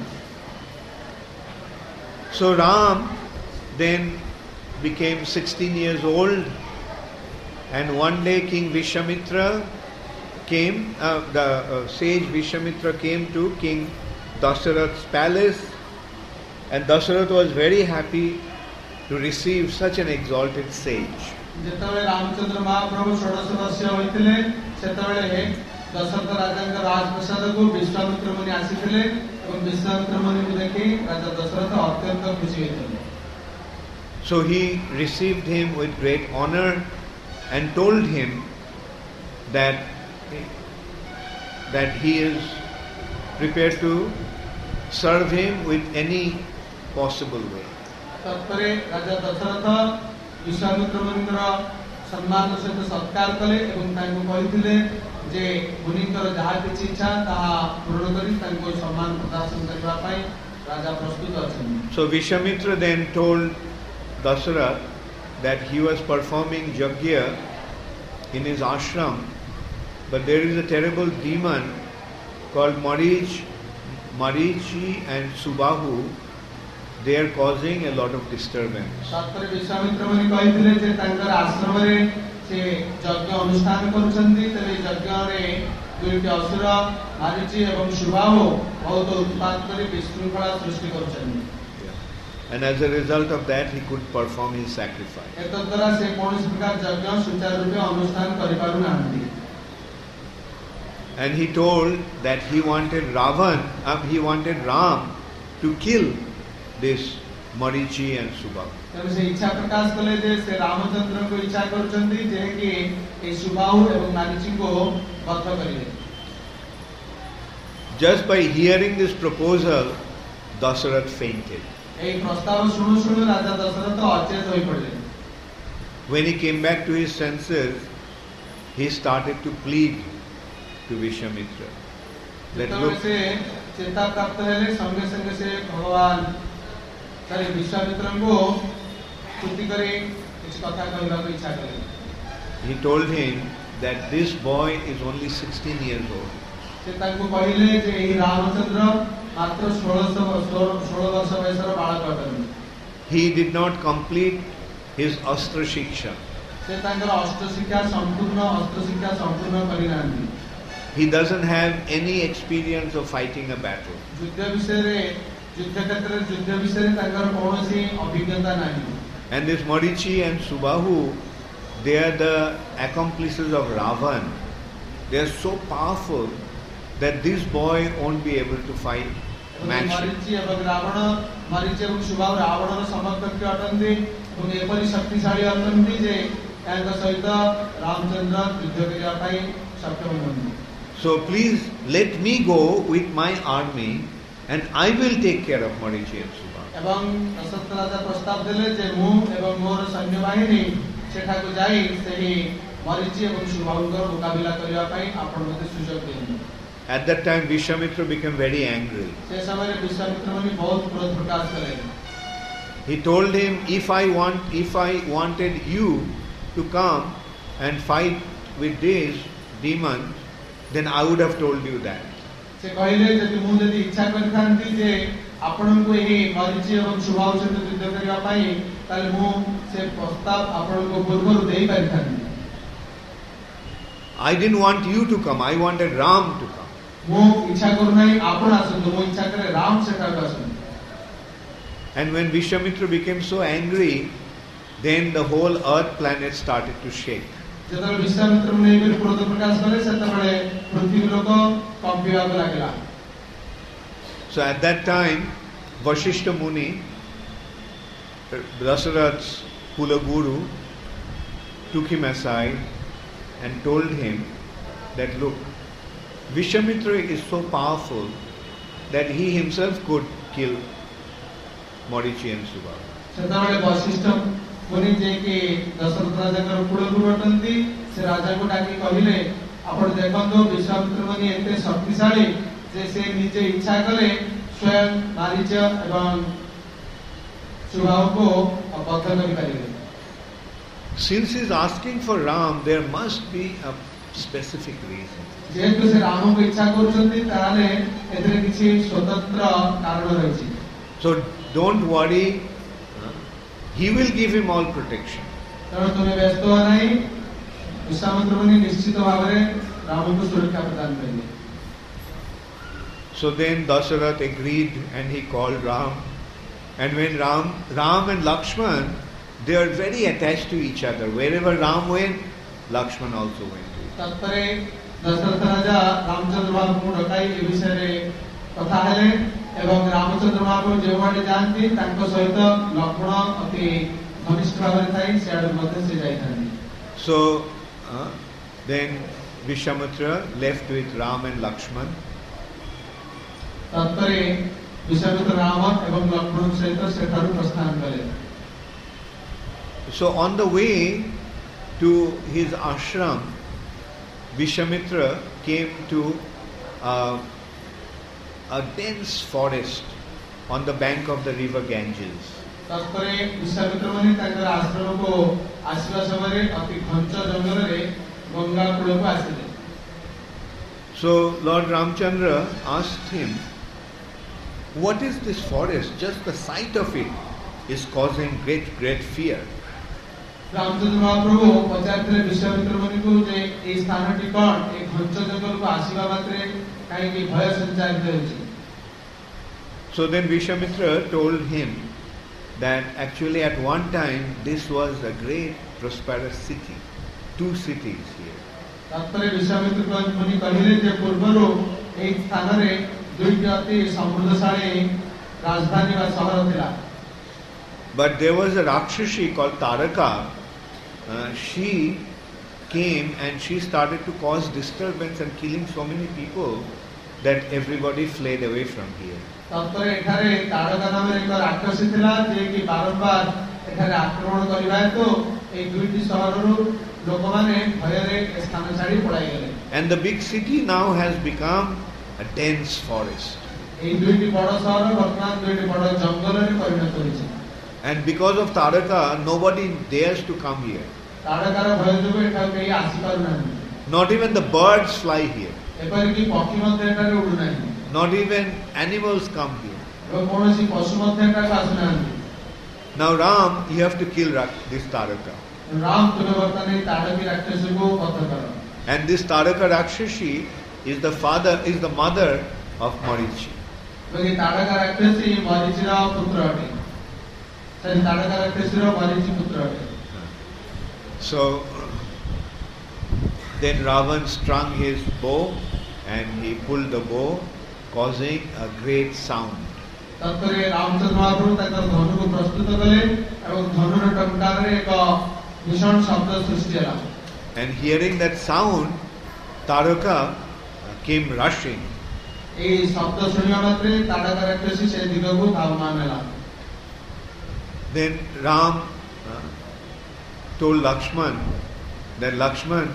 [SPEAKER 1] So Ram then became sixteen years old, and one day King Vishwamitra came, uh, the uh, sage Vishwamitra came to King Dasarath's palace, and Dasarath was very happy to receive such an exalted sage.
[SPEAKER 2] जेतबेले Ramchandra महाप्रभु षोडश वर्ष होइतिले सेतबेले दशरथ राजांक राजप्रसाद को विश्वामित्र मुनि आसीथिले एवं विश्वामित्र मुनि को देखि राजा दशरथ अत्यंत खुशी होइतिले.
[SPEAKER 1] So he received him with great honor and told him that that he is prepared to serve him with any possible way.
[SPEAKER 2] तत्परे राजा दशरथ विश्वामित्र मुनिकर सम्मान सहित सत्कार कले एवं तांको कहिथिले जे मुनिकर जहा किछि इच्छा ताहा पूर्ण करी तांको सम्मान प्रदर्शन करबा पई राजा प्रस्तुत अछन.
[SPEAKER 1] So Vishwamitra then told Dasarath that he was performing yajna in his ashram, but there is a terrible demon called Marich, Marichi and Subahu. They are causing a lot of disturbance.
[SPEAKER 2] तत्पर विश्वामित्र मुनि कहिथिले जे तांकर आश्रम रे से यज्ञ अनुष्ठान करूछन्ती तबे यज्ञ रे दुईटी असुर मारीची एवं सुबाहु बहुत उत्पात करी विशृंखला सृष्टि करूछन्ती.
[SPEAKER 1] And as a result of that, he could perform his sacrifice.
[SPEAKER 2] एतद्वारा से कोनोसी प्रकार यज्ञ सुचारू रूपे अनुष्ठान करि पारु नांती.
[SPEAKER 1] And he told that he wanted Ravan, uh, he wanted Ram to kill this Marichi and Subahu.
[SPEAKER 2] तब से इच्छा प्रकाश कले जे से रामचंद्र को इच्छा करूछन्ती जे कि ए सुबाहु एवं मारीची को वध करिवे.
[SPEAKER 1] Just by hearing this proposal, Dasarath fainted.
[SPEAKER 2] ए प्रस्ताव सुनु सुनु राजा दशरथ अचेत होई पड़ले.
[SPEAKER 1] When he came back to his senses, he started to plead to Vishwamitra that
[SPEAKER 2] तब
[SPEAKER 1] look,
[SPEAKER 2] से चेता प्राप्त हेले संगे संगे से भगवान तारे विश्वामित्र को स्तुति करे किछ कथा कहला को इच्छा करे.
[SPEAKER 1] He told him that this boy is only sixteen years old.
[SPEAKER 2] से ताको कहिले जे एही रामचंद्र मात्र सोलह वर्ष वयसर बालक अटन.
[SPEAKER 1] He did not complete his astra shiksha.
[SPEAKER 2] से तांकर अस्त्र शिक्षा संपूर्ण अस्त्र शिक्षा संपूर्ण करि नांती.
[SPEAKER 1] He doesn't have any experience of fighting a battle.
[SPEAKER 2] युद्ध विषय रे युद्ध क्षेत्र युद्ध विषय रे तांकर कोनोसी अभिज्ञता नाही.
[SPEAKER 1] And this Marichi and Subahu, they are the accomplices of Ravan. They are so powerful that this boy won't be able to fight match.
[SPEAKER 2] marichi ଏବଂ ରାବଣ marichi ଏବଂ ସୁବାହୁ ରାବଣର ସମକକ୍ଷ ଅଟନ୍ତି ଏବଂ ଏପରି ଶକ୍ତିଶାଳୀ ଅଟନ୍ତି ଯେ ତାଙ୍କ ସହିତ ରାମଚନ୍ଦ୍ର ଯୁଦ୍ଧ କରିବା ପାଇଁ ସକ୍ଷମ ନୁହନ୍ତି.
[SPEAKER 1] So please let me go with my army and I will take care of Marichi and Subahu.
[SPEAKER 2] ଏବଂ ଦଶରଥ ରାଜା ପ୍ରସ୍ତାବ ଦେଲେ ଯେ ମୁଁ ଏବଂ ମୋର ସୈନ୍ୟବାହିନୀ ସେଠାକୁ ଯାଇ ସେହି ମରିଚି ଏବଂ ସୁବାହୁଙ୍କର ମୁକାବିଲା କରିବା ପାଇଁ ଆପଣ ମୋତେ ସୁଯୋଗ ଦିଅନ୍ତୁ.
[SPEAKER 1] At that time Vishwamitra became very angry.
[SPEAKER 2] ସେ ସମୟରେ ବିଶ୍ୱାମିତ୍ର ମୁନି ବହୁତ କ୍ରୋଧ ପ୍ରକାଶ କଲେ.
[SPEAKER 1] He told him, if I want if I wanted you to come and fight with these demons, then I would have told you that.
[SPEAKER 2] ସେ କହିଲେ ଯଦି ମୁଁ ଯଦି ଇଚ୍ଛା କରିଥାନ୍ତି ଯେ ଆପଣଙ୍କୁ ଏହି ମରିଚି ଏବଂ ସୁବାହୁ ସହିତ ଯୁଦ୍ଧ କରିବା ପାଇଁ ତାହେଲେ ମୁଁ ସେ ପ୍ରସ୍ତାବ ଆପଣଙ୍କୁ ପୂର୍ବରୁ ଦେଇ ପାରିଥାନ୍ତି.
[SPEAKER 1] I didn't want you to come, I wanted Ram to come.
[SPEAKER 2] ମୁଁ ଇଚ୍ଛା କରୁନାହିଁ ଆପଣ ଆସନ୍ତୁ, ମୁଁ ଇଚ୍ଛା କରେ ରାମ ସେଠାକୁ ଆସନ୍ତୁ.
[SPEAKER 1] And when Vishwamitra became so angry, then the whole earth planet started to shake.
[SPEAKER 2] ଯେତେବେଳେ ବିଶ୍ୱାମିତ୍ର ମୁନି ଏପରି କ୍ରୋଧ ପ୍ରକାଶ କଲେ ସେତେବେଳେ ପୃଥିବୀ ଲୋକ କମ୍ପିବାକୁ ଲାଗିଲା.
[SPEAKER 1] So at that time, Vasishtha Muni, Dasarath's Kulaguru, took him aside and told him that, look, Vishwamitra is so powerful that he himself could kill Marichi and Subahu.
[SPEAKER 2] ସେତେବେଳେ ବଶିଷ୍ଠ ମୁନି ଯେ କି ଦଶରଥ ରାଜାଙ୍କର କୁଳଗୁରୁ ଅଟନ୍ତି ସେ ରାଜାଙ୍କୁ ଡାକି କହିଲେ ଆପଣ ଦେଖନ୍ତୁ ବିଶ୍ୱାମିତ୍ର ମୁନି ଏତେ ଶକ୍ତିଶାଳୀ ଯେ ସେ ନିଜେ ଇଚ୍ଛା କଲେ ସ୍ୱୟଂ ମାରିଚ ଏବଂ ସୁବାହୁକୁ ବଦ୍ଧ କରିପାରିବେ.
[SPEAKER 1] Since he is asking for Ram, there must be a specific reason.
[SPEAKER 2] ଯେହେତୁ ସେ ରାମଙ୍କୁ ଇଚ୍ଛା କରୁଛନ୍ତି ତାହେଲେ ଏଥିରେ କିଛି ସ୍ୱତନ୍ତ୍ର କାରଣ ରହିଛି.
[SPEAKER 1] So don't worry, he will give him all protection.
[SPEAKER 2] ତେଣୁ ତୁମେ ବ୍ୟସ୍ତ ହୁଅ ନାହିଁ, ବିଶ୍ୱାମିତ୍ର ମୁନି ନିଶ୍ଚିତ ଭାବରେ ରାମଙ୍କୁ ସୁରକ୍ଷା ପ୍ରଦାନ କରିବେ.
[SPEAKER 1] So then Dasarath agreed and he called Ram. And when Ram, Ram and Lakshman, they are very attached to each other. Wherever Ram went, Lakshman also went.
[SPEAKER 2] तत्परे Dasharath राजा रामचंद्र बाबू डकाई ए विषय कथा हेले एवं रामचंद्र बाबू जेवाडे जानती तांको सहित लक्ष्मण अति घनिष्ठ भाବରେ थाई सेआड मध्ये से जाइथानी.
[SPEAKER 1] So uh, then Vishwamitra left with Ram and Lakshman.
[SPEAKER 2] तत्परे Vishwamitra Ram एवं लक्ष्मण सहित सेठारु प्रस्थान कले.
[SPEAKER 1] So on the way to his ashram, Vishwamitra came to uh, a dense forest on the bank of the river Ganges.
[SPEAKER 2] तत्परे Vishwamitra मुनि तांकर आश्रम को आसीबा समय अति घंच जंगल रे गंगा कूल को आसीले.
[SPEAKER 1] So Lord Ramchandra asked him, what is this forest? Just the sight of it is causing great, great fear.
[SPEAKER 2] Ramchandra महाप्रभु पचारथिले विश्वामित्र मुनि को जे ए स्थानटी कोन ए घंच जंगल को आसीबा मात्रे काहे कि भय संचारित होछि.
[SPEAKER 1] So then Vishwamitra told him that actually at one time this was a great prosperous city, two cities here.
[SPEAKER 2] तत्परे Vishwamitra मुनि कहिले जे पूर्वरो ए स्थान रे दुईटी अति समृद्धशाली राजधानी वा शहर थिला.
[SPEAKER 1] But there was a Rakshashi called Taraka. Uh, she came and she started to cause disturbance and killing so many people that everybody fled away from here.
[SPEAKER 2] तत्परे एठारे तारका नामरे एक राक्षसी थिला जे कि बारंबार एठारे आक्रमण करिबा तो ए दुईटी शहररु लोकमाने भयरे स्थान छाडी पळाई गेले.
[SPEAKER 1] And the big city now has become a dense forest.
[SPEAKER 2] এই দুইটি বড় শহর বর্তমান দুইটি বড় জঙ্গলের পরিণত হয়েছে।
[SPEAKER 1] And because of Taraka, nobody dares to come here.
[SPEAKER 2] তারকার ভয় যোগে এটাও কেହି আসি পারুনাহাନ୍ତି।
[SPEAKER 1] Not even the birds fly here.
[SPEAKER 2] এপরিকি পক্ষী ମଧ୍ୟ ଏଠାରେ ଉଡୁନାହିଁ।
[SPEAKER 1] Not even animals come here.
[SPEAKER 2] ଏବଂ କୌଣସି ପଶୁ ମଧ୍ୟ ଏଠାକୁ ଆସୁନାହାନ୍ତି।
[SPEAKER 1] Now Ram, you have to kill this Taraka.
[SPEAKER 2] Ram ତୁମେ ବର୍ତ୍ତମାନ ଏହି ତାରକୀ ରାକ୍ଷସକୁ ବଧ କର।
[SPEAKER 1] And this Taraka Rakshashi is the father, is the mother of Marichi.
[SPEAKER 2] ଏବଂ ଏହି ତାରକା ରାକ୍ଷସୀ ମରିଚିର ପୁତ୍ର ଅଟେ। ସେହି ତାରକା ରାକ୍ଷସୀର ମରିଚି ପୁତ୍ର ଅଟେ।
[SPEAKER 1] So then Ravan strung his bow and he pulled the bow, causing a great sound.
[SPEAKER 2] तत्परे Ramchandra महाप्रभु ତାଙ୍କର ଧନୁକୁ ପ୍ରସ୍ତୁତ କଲେ ଏବଂ ଧନୁର ଟଙ୍କାରରେ ଏକ ଭୀଷଣ ଶବ୍ଦ ସୃଷ୍ଟି ହେଲା।
[SPEAKER 1] And hearing that sound, Taraka came rushing.
[SPEAKER 2] ଏହି ଶବ୍ଦ ଶୁଣିବା ମାତ୍ରେ ତାରକା ରାକ୍ଷସୀ ସେ ଦିଗକୁ ଧାବମାନ ହେଲା।
[SPEAKER 1] Then Ram uh, told Lakshman that Lakshman,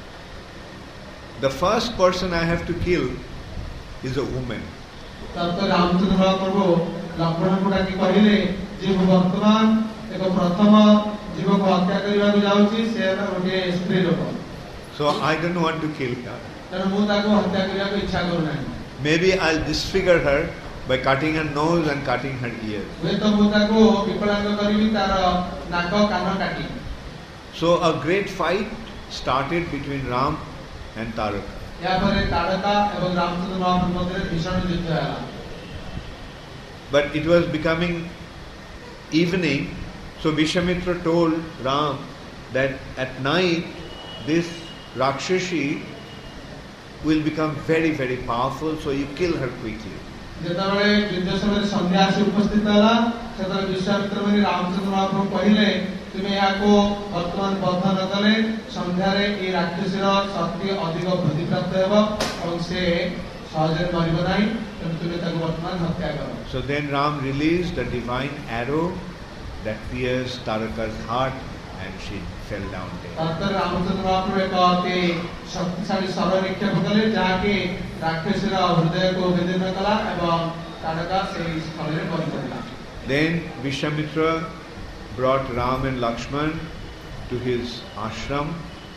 [SPEAKER 1] the first person I have to kill is a woman.
[SPEAKER 2] तत्पर रामचंद्र महाप्रभु लक्ष्मणଙ୍କୁ ଡାକି କହିଲେ ଯେ ମୁଁ ବର୍ତ୍ତମାନ ଏକ ପ୍ରଥମ ଜୀବକୁ ହତ୍ୟା କରିବାକୁ ଯାଉଛି ସେ ହେଲା ଗୋଟିଏ ସ୍ତ୍ରୀ ଲୋକ।
[SPEAKER 1] So I don't want to kill her.
[SPEAKER 2] ତେଣୁ ମୁଁ ତାକୁ ହତ୍ୟା କରିବାକୁ ଇଚ୍ଛା କରୁନାହିଁ।
[SPEAKER 1] Maybe I'll disfigure her by cutting her nose and cutting her ears.
[SPEAKER 2] ହୁଏତ ମୁଁ ତାକୁ ବିକଳାଙ୍ଗ କରିବି ତାର ନାକ କାନ କାଟି।
[SPEAKER 1] So a great fight started between Ram and Taraka.
[SPEAKER 2] यापर तारका एवं रामचंद्र महाप्रभु मध्य भीषण युद्ध ହେଲା।
[SPEAKER 1] But it was becoming evening, so Vishamitra told Ram that at night this Rakshashi will become very very powerful, so you kill her quickly.
[SPEAKER 2] ଯେତେବେଳେ ଯୁଦ୍ଧ ସମୟରେ ସନ୍ଧ୍ୟା ଆସି ଉପସ୍ଥିତ ହେଲା ସେତେବେଳେ ବିଶ୍ୱାମିତ୍ର ମୁନି ରାମଚନ୍ଦ୍ର ମହାପ୍ରଭୁ କହିଲେ ତୁମେ ଏହାକୁ ବର୍ତ୍ତମାନ ବଧ ନ କଲେ ସନ୍ଧ୍ୟାରେ ଏହି ରାକ୍ଷସୀର ଶକ୍ତି ଅଧିକ ବୃଦ୍ଧି ପ୍ରାପ୍ତ ହେବ ଏବଂ ସେ ସହଜରେ ମରିବ ନାହିଁ ତେଣୁ ତୁମେ ତାକୁ ବର୍ତ୍ତମାନ ହତ୍ୟା କର।
[SPEAKER 1] So then Ram released a divine arrow that pierced Taraka's heart and she fell down dead.
[SPEAKER 2] तत्पर रामचंद्र महाप्रभु एक अति शक्तिशाली शर निक्षेप कले जाके राक्षसीर हृदय को भेदन कला एवं तारका ସେହି ସ୍ଥଳରେ ମରି ପଡ଼ିଲା।
[SPEAKER 1] Then Vishamitra brought Ram and Lakshman to his ashram.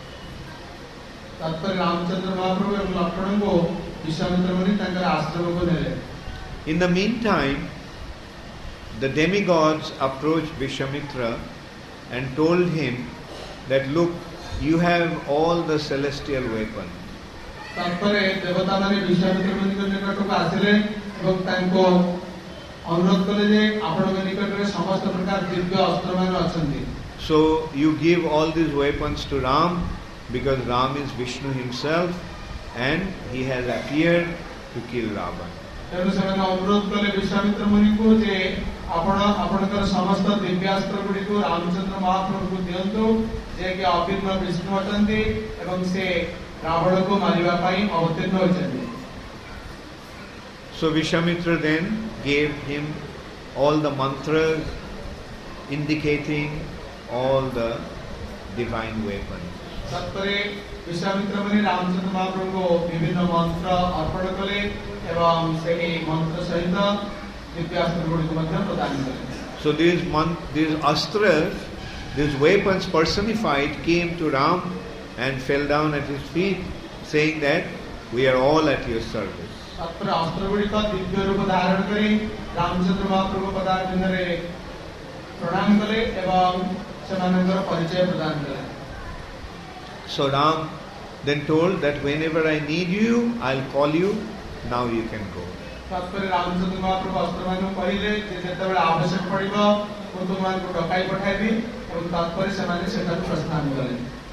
[SPEAKER 2] तत्पर रामचंद्र महाप्रभु एवं लक्ष्मण को विश्वामित्र मुनि ତାଙ୍କର ଆଶ୍ରମକୁ ନେଲେ।
[SPEAKER 1] In the meantime, the demigods approached Vishamitra and told him that look, you have all the celestial weapons.
[SPEAKER 2] तत्परे देवता माने विश्वामित्र मुनि के निकटକୁ ଆସିଲେ ଏବଂ ତାଙ୍କୁ अनुरोध कले जे आपनक निकटरे समस्त प्रकार Divya अस्त्रमान अछंती।
[SPEAKER 1] So you give all these weapons to Ram because Ram is Vishnu himself and he has appeared to kill Ravan.
[SPEAKER 2] तेणु ସେମାନେ अनुरोध कले विश्वामित्र मुनि को जे आपण आपनकर समस्त दिव्यास्त्र गुडी को रामचंद्र महाप्रभु को दियंतु जे कि अभिन्न विष्णु अटंती एवं से रावण को मारिबा पई अवतीर्ण होइछन्ती।
[SPEAKER 1] So Vishamitra then gave him all the mantras indicating all the divine weapons.
[SPEAKER 2] तत्परे Vishwamitra मुनि रामचंद्र महाप्रभु को विभिन्न मंत्र अर्पण कले एवं ସେହି मंत्र सहित दिव्यास्त्र गुडी को ମଧ୍ୟ प्रदान कले।
[SPEAKER 1] So these mant- these astras, these weapons personified came to Ram and fell down at his feet saying that we are all at your service.
[SPEAKER 2] तत्पर अस्त्र गुडी का दिव्य रूप धारण करी रामचंद्र महाप्रभु पदार्थिनरे प्रणाम कले एवं सेमानकर परिचय प्रदान कले।
[SPEAKER 1] So Ram then told that whenever I need you, I'll call you. Now you can go.
[SPEAKER 2] तत्पर रामचंद्र महाप्रभु अस्त्रमान कहिले जे जेतेबेले आवश्यक पड़िबो मु तुमको डकाई पठाइबी एवं तत्पर सेमाने सेठारु प्रस्थान कले।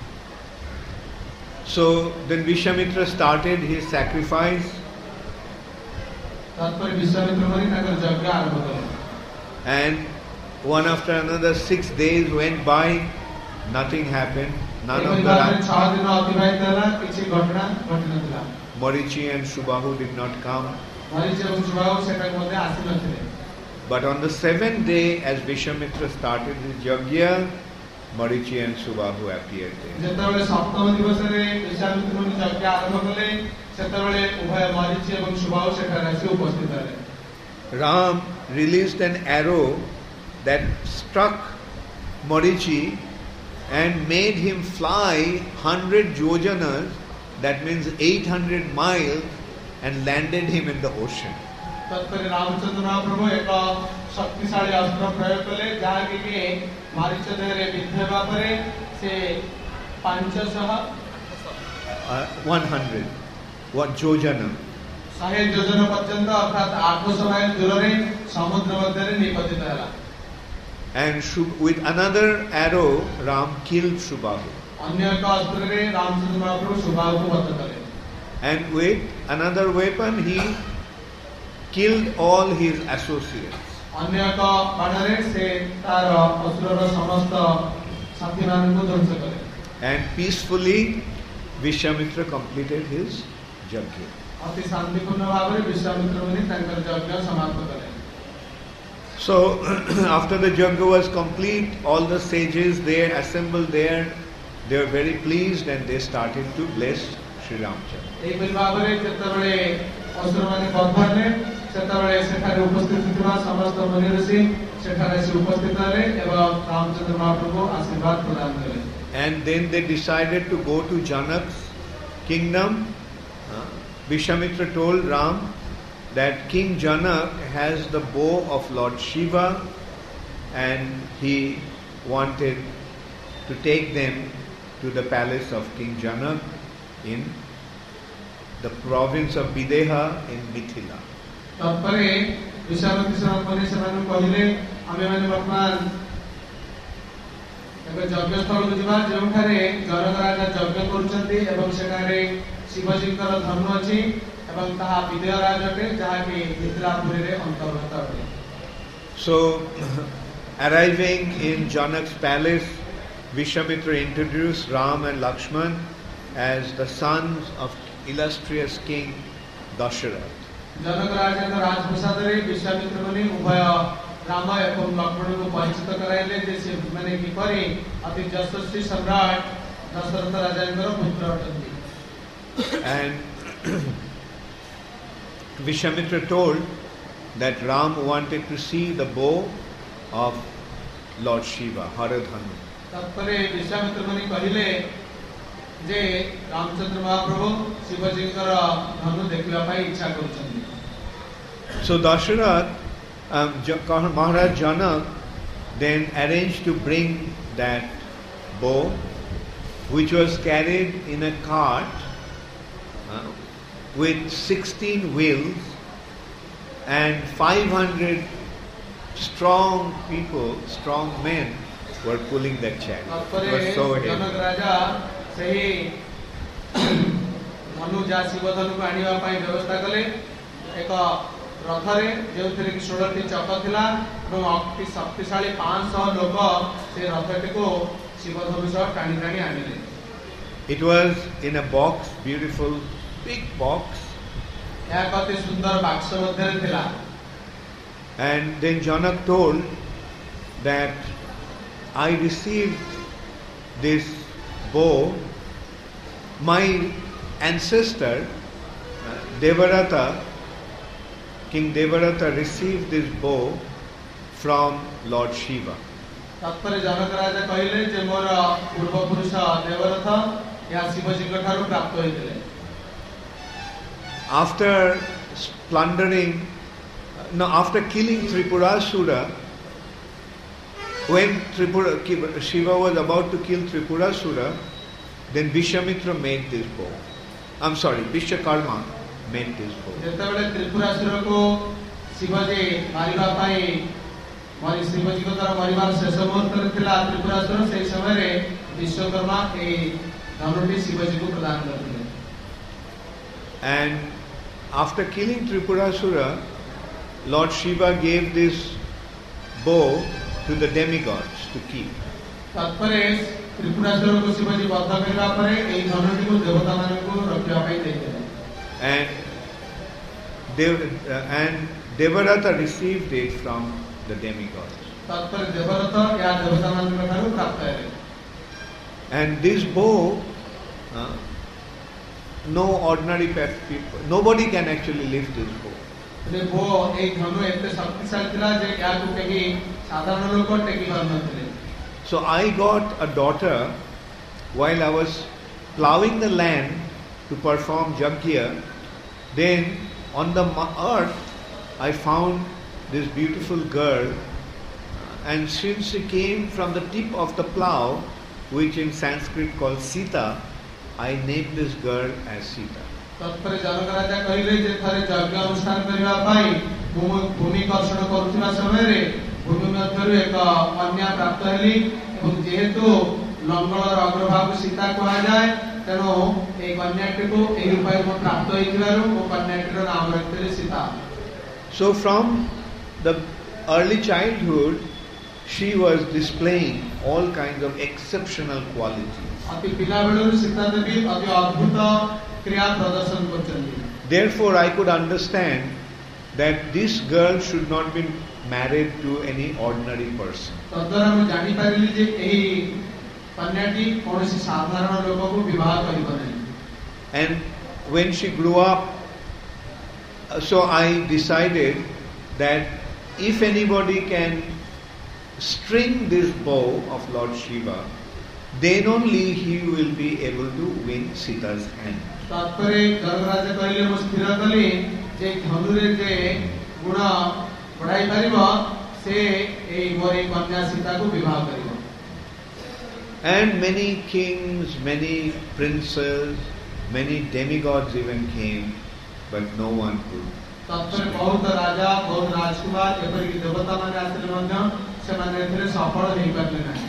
[SPEAKER 1] So then Vishamitra started his sacrifice.
[SPEAKER 2] तत्पर विश्वामित्र मुनि ताकर यज्ञ आरंभ कले।
[SPEAKER 1] And one after another six days went by, nothing happened. None of the Ra-
[SPEAKER 2] छह दिन अतिबाहित होला किछि घटना घटि नथिला।
[SPEAKER 1] Marichi and Subbahu did not come.
[SPEAKER 2] मरीच एवं सुबाहु सेटा मध्ये आसी नथिले।
[SPEAKER 1] But on the seventh day, as Vishamitra started his yajna, Marichi and Subbahu appeared there.
[SPEAKER 2] जेतेबेले सप्तम दिवस रे विश्वामित्र मुनि यज्ञ आरंभ कले सेतेबेले उभय मरीच एवं सुबाहु सेठारे आसी उपस्थित हेले।
[SPEAKER 1] Ram released an arrow that struck Marichi and made him fly one hundred yojanas, that means eight hundred miles, and landed him in the ocean.
[SPEAKER 2] तत्परे Ramchandra महाप्रभु एक शक्तिशाली अस्त्र प्रयोग कले जहाँकि कि मारीच देहरे बिंधे बापरे से पांचशह
[SPEAKER 1] one hundred what yojana
[SPEAKER 2] शहे योजना पर्यंत अर्थात आठशह माइल दूर समुद्र मध्य निपतित है.
[SPEAKER 1] And with another arrow, Ram killed Subhahu.
[SPEAKER 2] अन्य एक अस्त्र रे रामचंद्र महाप्रभु सुबाहु को वध कले.
[SPEAKER 1] And with another weapon, he killed all his associates.
[SPEAKER 2] अन्य एक बाणरे से तार असुरर समस्त साथीमान को ध्वंस कले.
[SPEAKER 1] And peacefully, Vishwamitra completed his yajna.
[SPEAKER 2] अति शांतिपूर्ण भाव रे विश्वामित्र मुनि तंकर यज्ञ समाप्त कले.
[SPEAKER 1] So, after the yajna was complete, all the sages there assembled there. They were very pleased and they started to bless Sri Ramchandra.
[SPEAKER 2] एक भाव रे जतबळे असुर माने बधने सेतबळे सेठारे उपस्थित थिबा समस्त मुनि ऋषि सेठारे से उपस्थित रहे एवं रामचंद्र महाप्रभु आशीर्वाद प्रदान कले.
[SPEAKER 1] And then they decided to go to Janak's kingdom. Uh, Vishwamitra told Ram that King Janak has the bow of Lord Shiva and he wanted to take them to the palace of King Janak in the province of Videha in Mithila.
[SPEAKER 2] तत्परे Vishwamitra समापने सेमानु कहिले आमे माने वर्तमान एक यज्ञ स्थल को जिबा जेउठारे जनक राजा यज्ञ करूचंती एवं सेठारे शिवजींकर धर्म अछि एवं ताहा विदेह राजटे जहाकि मिथिलापुरी रे अंतर्गत अटे.
[SPEAKER 1] So, arriving in Janak's palace, Vishwamitra introduced Ram and Lakshman as the sons of illustrious King Dasharath.
[SPEAKER 2] जनक राजा का राजप्रसाद रे विश्वामित्र मुनि उभय राम एवं लक्ष्मण को परिचित कराइले जे से माने कि परि अति यशस्वी सम्राट दशरथ राजांकर पुत्र अटंती.
[SPEAKER 1] And Vishwamitra told that Ram wanted to see the bow of Lord Shiva, Haradhanu.
[SPEAKER 2] तत्परे Vishwamitra मुनि कहिले जे रामचंद्र महाप्रभु शिवजींकर धनु देखिबा पई इच्छा करूछन्ती.
[SPEAKER 1] So Dasharath, um, Maharaj Janak then arranged to bring that bow, which was carried in a cart uh, with sixteen wheels, and five hundred strong people, strong men were pulling that chariot. It was so heavy.
[SPEAKER 2] जनक राजा सही धनु जा शिव धनु को आनिबा पई व्यवस्था कले. एक रथरे जेउथिरे कि सोलह टी चक थिला एवं अति शक्तिशाली पाँच सौ लोक से रथटे को शिव धनु सह टाणी टाणी आनिले.
[SPEAKER 1] It was in a box, beautiful big box.
[SPEAKER 2] या कति सुंदर बाक्स मध्ये थिला.
[SPEAKER 1] And then Janak told that I received this bow. My ancestor Devarata, King Devarata, received this bow from Lord Shiva.
[SPEAKER 2] तत्पर जनक राजा कहिले जे मोर पूर्व पुरुष देवरथ या शिवजी को ठारू प्राप्त होइतले.
[SPEAKER 1] After plundering, no, after killing Tripurasura, when Tripura, Shiva was about to kill Tripurasura, then Vishwamitra made this bow. I'm sorry, Vishwakarma made this bow.
[SPEAKER 2] जेतेबेले Tripurasur को शिवजी मारिबा पई मारी शिवजी को द्वारा मारिबार शेष मुहूर्त थिला त्रिपुरासुर से समय रे विश्वकर्मा ए धनुटी शिवजी को प्रदान करथिले.
[SPEAKER 1] And after killing Tripurasura, Lord Shiva gave this bow to the demigods to keep.
[SPEAKER 2] तत्परे Tripurasur को शिवजी वध करबा परे एई धनुटी को देवता मान को रखिबा पई देथिले.
[SPEAKER 1] And Dev, uh, and Devarata received it from the demigods.
[SPEAKER 2] तत्पर देवरथ या देवता मान को ठारू प्राप्त हेले.
[SPEAKER 1] And this bow, uh, no ordinary people, nobody can actually lift this bow.
[SPEAKER 2] એટલે બો એક ધનુ એટલે શક્તિશાળી થિલા જે યાકુ કેહી સાધારણ લોકો ટેકી પારનથિલે.
[SPEAKER 1] So I got a daughter while I was plowing the land to perform yajna. Then on the earth I found this beautiful girl, and since she came from the tip of the plow, which in Sanskrit called Sita, I named this girl as Sita.
[SPEAKER 2] तत्पर जनक राजा कहिले जे थरे यज्ञ अनुष्ठान करिवा पाई भूमि कर्षण करुथिबा समय रे भूमि मध्यरु एक कन्या प्राप्त हेली एवं जेहेतु लंगलर अग्रभाग सीता कहा जाय तेनो ए कन्याटी को ए उपाय को प्राप्त होइथिबारु ओ कन्याटीर नाम रखिले Sita.
[SPEAKER 1] So from the early childhood she was displaying all kinds of exceptional qualities.
[SPEAKER 2] अति पिला बेलरु सीता देवी अति अद्भुत क्रिया प्रदर्शन करछन्ती.
[SPEAKER 1] Therefore I could understand that this girl should not be married to any ordinary person.
[SPEAKER 2] तद्वारा हम जानि पारिली जे एही कन्याटी कोनोसी साधारण लोक को विवाह करिबो नहीं.
[SPEAKER 1] And when she grew up, so I decided that if anybody can string this bow of Lord Shiva, then only he will be able to win Sita's hand.
[SPEAKER 2] तात्पर्य जनराज कहले म स्थिर कली जे धनुरे जे गुण बढ़ाई परिबो से ए मोरे कन्या सीता को विवाह करिबो.
[SPEAKER 1] And many kings, many princes, many demigods even came, but no one could.
[SPEAKER 2] तात्पर्य बहुत राजा बहुत राजकुमार एपरि कि देवता माने आथिले मध्य से माने एथिले सफल हेइ पारले नाही.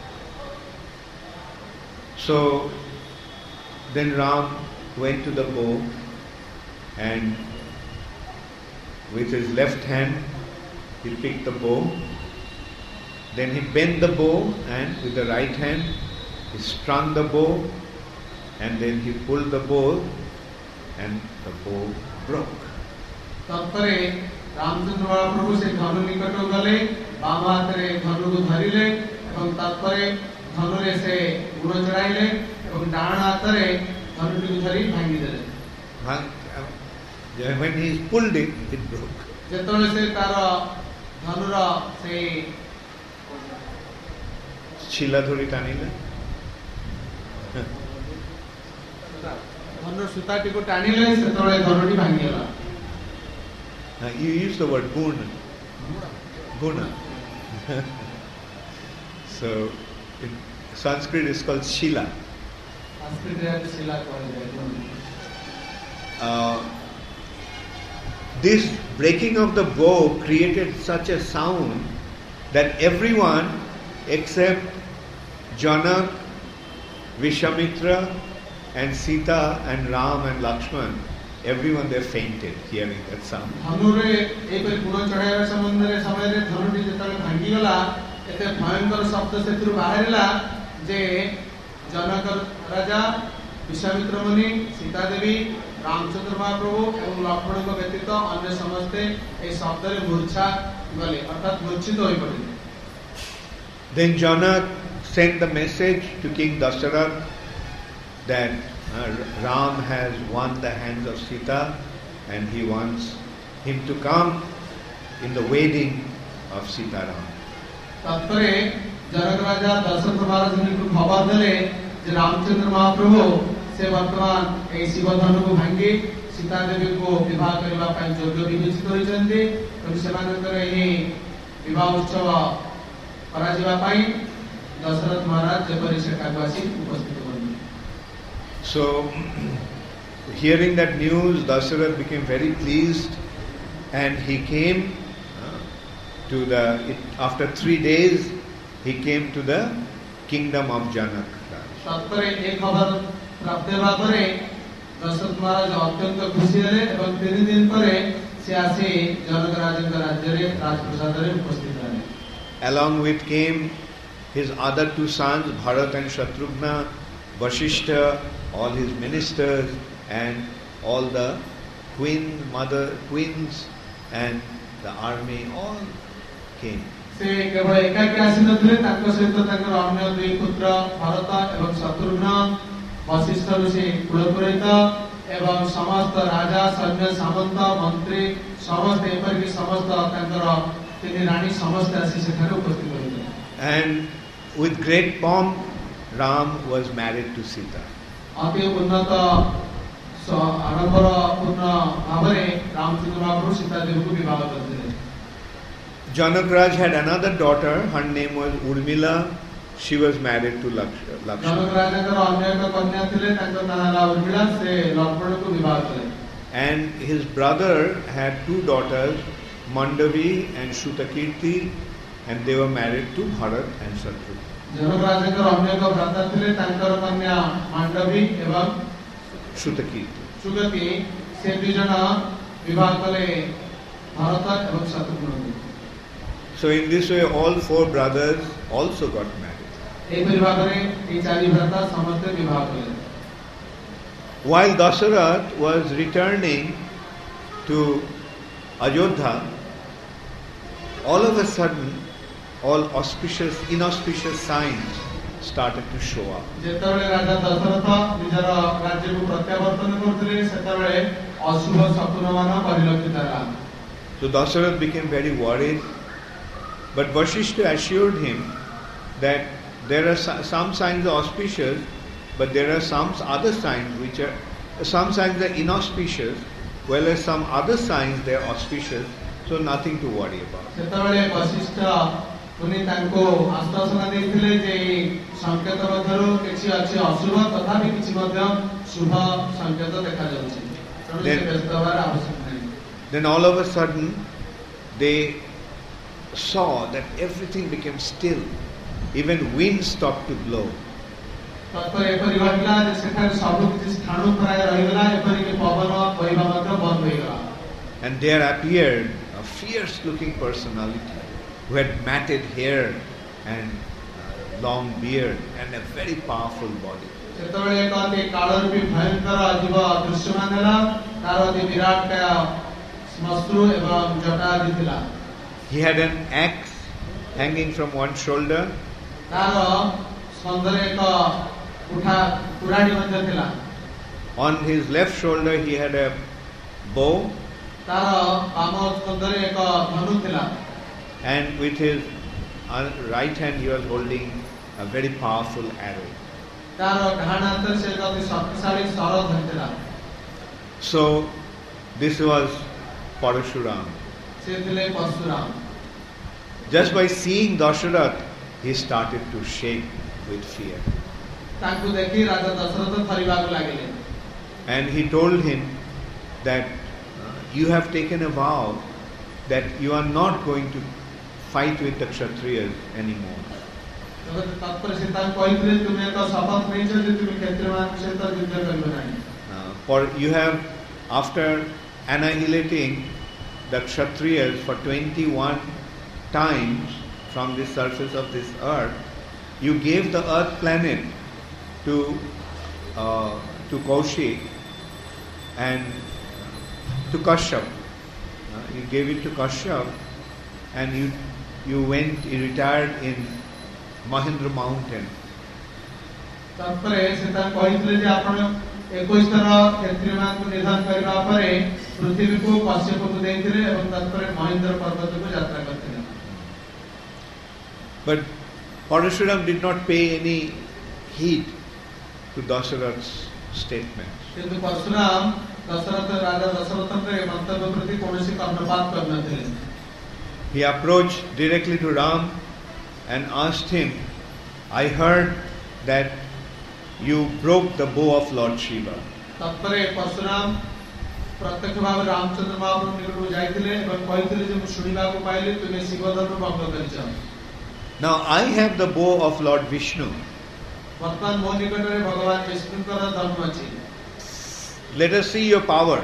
[SPEAKER 1] So then Ram went to the bow and with his left hand he picked the bow. Then he bent the bow and with the right hand he strung the bow, and then he pulled the bow and the bow broke.
[SPEAKER 2] तत्परे Ramchandra महाप्रभु से धनु निकट गले balm हाथ रे धनु को धरिले एवं तत्परे धनु रे से गुण चढ़ाइले एवं डाण हाथ रे धनु को धरि भांगी देले.
[SPEAKER 1] When he pulled it, it broke.
[SPEAKER 2] जेतले से तार धनुर से
[SPEAKER 1] शिला धरी टाणिले
[SPEAKER 2] धनुर सुताटी को टाणिले सेतले धनुटी भांगी गेला.
[SPEAKER 1] Uh, you use the word guna. Guna. So, in Sanskrit it's called shila. Uh, this breaking of the bow created such a sound that everyone except Janak, Vishwamitra and Sita and Ram and Lakshman, everyone there fainted hearing that sound.
[SPEAKER 2] धनुरे एपरि गुण चढ़ाइबा संबंधरे समयरे धनुटी जेतले भांगी गला एते भयंकर शब्द सेतुर बाहरिला जे जनक राजा विश्वामित्र मुनि सीता देवी रामचंद्र महाप्रभु एवं लक्ष्मण को व्यतीत अन्य समस्ते ए शब्दरे मूर्छा गले अर्थात मूर्छित होई पड़े.
[SPEAKER 1] Then Janak sent the message to King Dasharatha that uh, Ram has won the hands of Sita and he wants him to come in the wedding of Sita Ram.
[SPEAKER 2] तत्परे जनक राजा दशरथ महाराज ने को खबर देले जे रामचंद्र महाप्रभु से वर्तमान ए शिवधनु को भांगी सीता देवी को विवाह करबा पय योग्य विवेचित होइछन्ते तब सेमानकर एही विवाह उत्सव कराजिबा पय दशरथ महाराज जेपरि सेठावासी उपस्थित होइले.
[SPEAKER 1] So hearing that news, Dasharatha became very pleased and he came uh, to the it, after three days he came to the kingdom of Janak.
[SPEAKER 2] तत्परे एक खबर प्राप्त हेबा परे दशरथ महाराज अत्यंत खुशी हेले एवं तीन दिन परे से आसी जनक राजक राज्य रे राजप्रसाद रे उपस्थित रहे.
[SPEAKER 1] Along with came his other two sons, Bharat and Shatrughna, Vasishtha, all his ministers and all the queen, mother, queens and the army all came.
[SPEAKER 2] से केवल एकाकी आसीनथिले तांको सहित तांकर अन्य दुई पुत्र भरत एवं शत्रुघ्न वशिष्ठ ऋषि कुलपुरोहित एवं समस्त राजा सैन्य सामंत मंत्री समस्त एपरिक समस्त तांकर तिनी रानी समस्त आसी सेठारे उपस्थित होइले.
[SPEAKER 1] And with great pomp, Ram was married to Sita.
[SPEAKER 2] अति उन्नत आडंबर पूर्ण भावरे रामचंद्र महाप्रभु सीता देवी को विवाह करते.
[SPEAKER 1] Janakraj had another daughter. Her name was Urmila. She was married to Lakshmana.
[SPEAKER 2] जनकराजकर अन्य एक कन्या थिले तांको नाम ହେଲା उर्मिला से लक्ष्मण को विवाह कले.
[SPEAKER 1] And his brother had two daughters, Mandavi and Shutakirti, and they were married to Bharat and Shatrugna.
[SPEAKER 2] जनकराजकर अन्य एक भ्राता थिले तांकर कन्या मांडवी एवं
[SPEAKER 1] Shutakirti.
[SPEAKER 2] सुगति से दुई जन विवाह कले भरत एवं Shatrughan.
[SPEAKER 1] So in this way, all four brothers also got married. While Dasarath was returning to Ayodhya, all of a sudden, all auspicious, inauspicious signs started to show up. So Dasarath became very worried, but Vasishtha assured him that there are some signs are auspicious, but there are some other signs which are, some signs are inauspicious, whereas some other signs they are auspicious, so nothing to worry about. Then, then all of a sudden, they saw that everything became still. Even wind stopped to blow. And there appeared a fierce looking personality who had matted hair and uh, long beard and a very powerful body. He had an axe hanging from one shoulder. On his left shoulder he had a bow. And with his right hand he was holding a very powerful arrow. So this was Parashuram. Just by seeing Dasarath, he started to shake with fear. And he told him that uh, you have taken a vow that you are not going to fight with the Kshatriyas anymore. Uh, for you have, after annihilating the Kshatriyas for twenty-one times from the surface of this earth, you gave the earth planet to uh, to Kaushik and to Kashyap. Uh, you gave it to Kashyap, and you you went, you retired in Mahendra Mountain. But Parashuram did not pay any heed to Dasarath's statement. He approached directly to Ram and asked him, I heard that you broke the bow of Lord Shiva. Now I have the bow of Lord Vishnu. Let us see your power.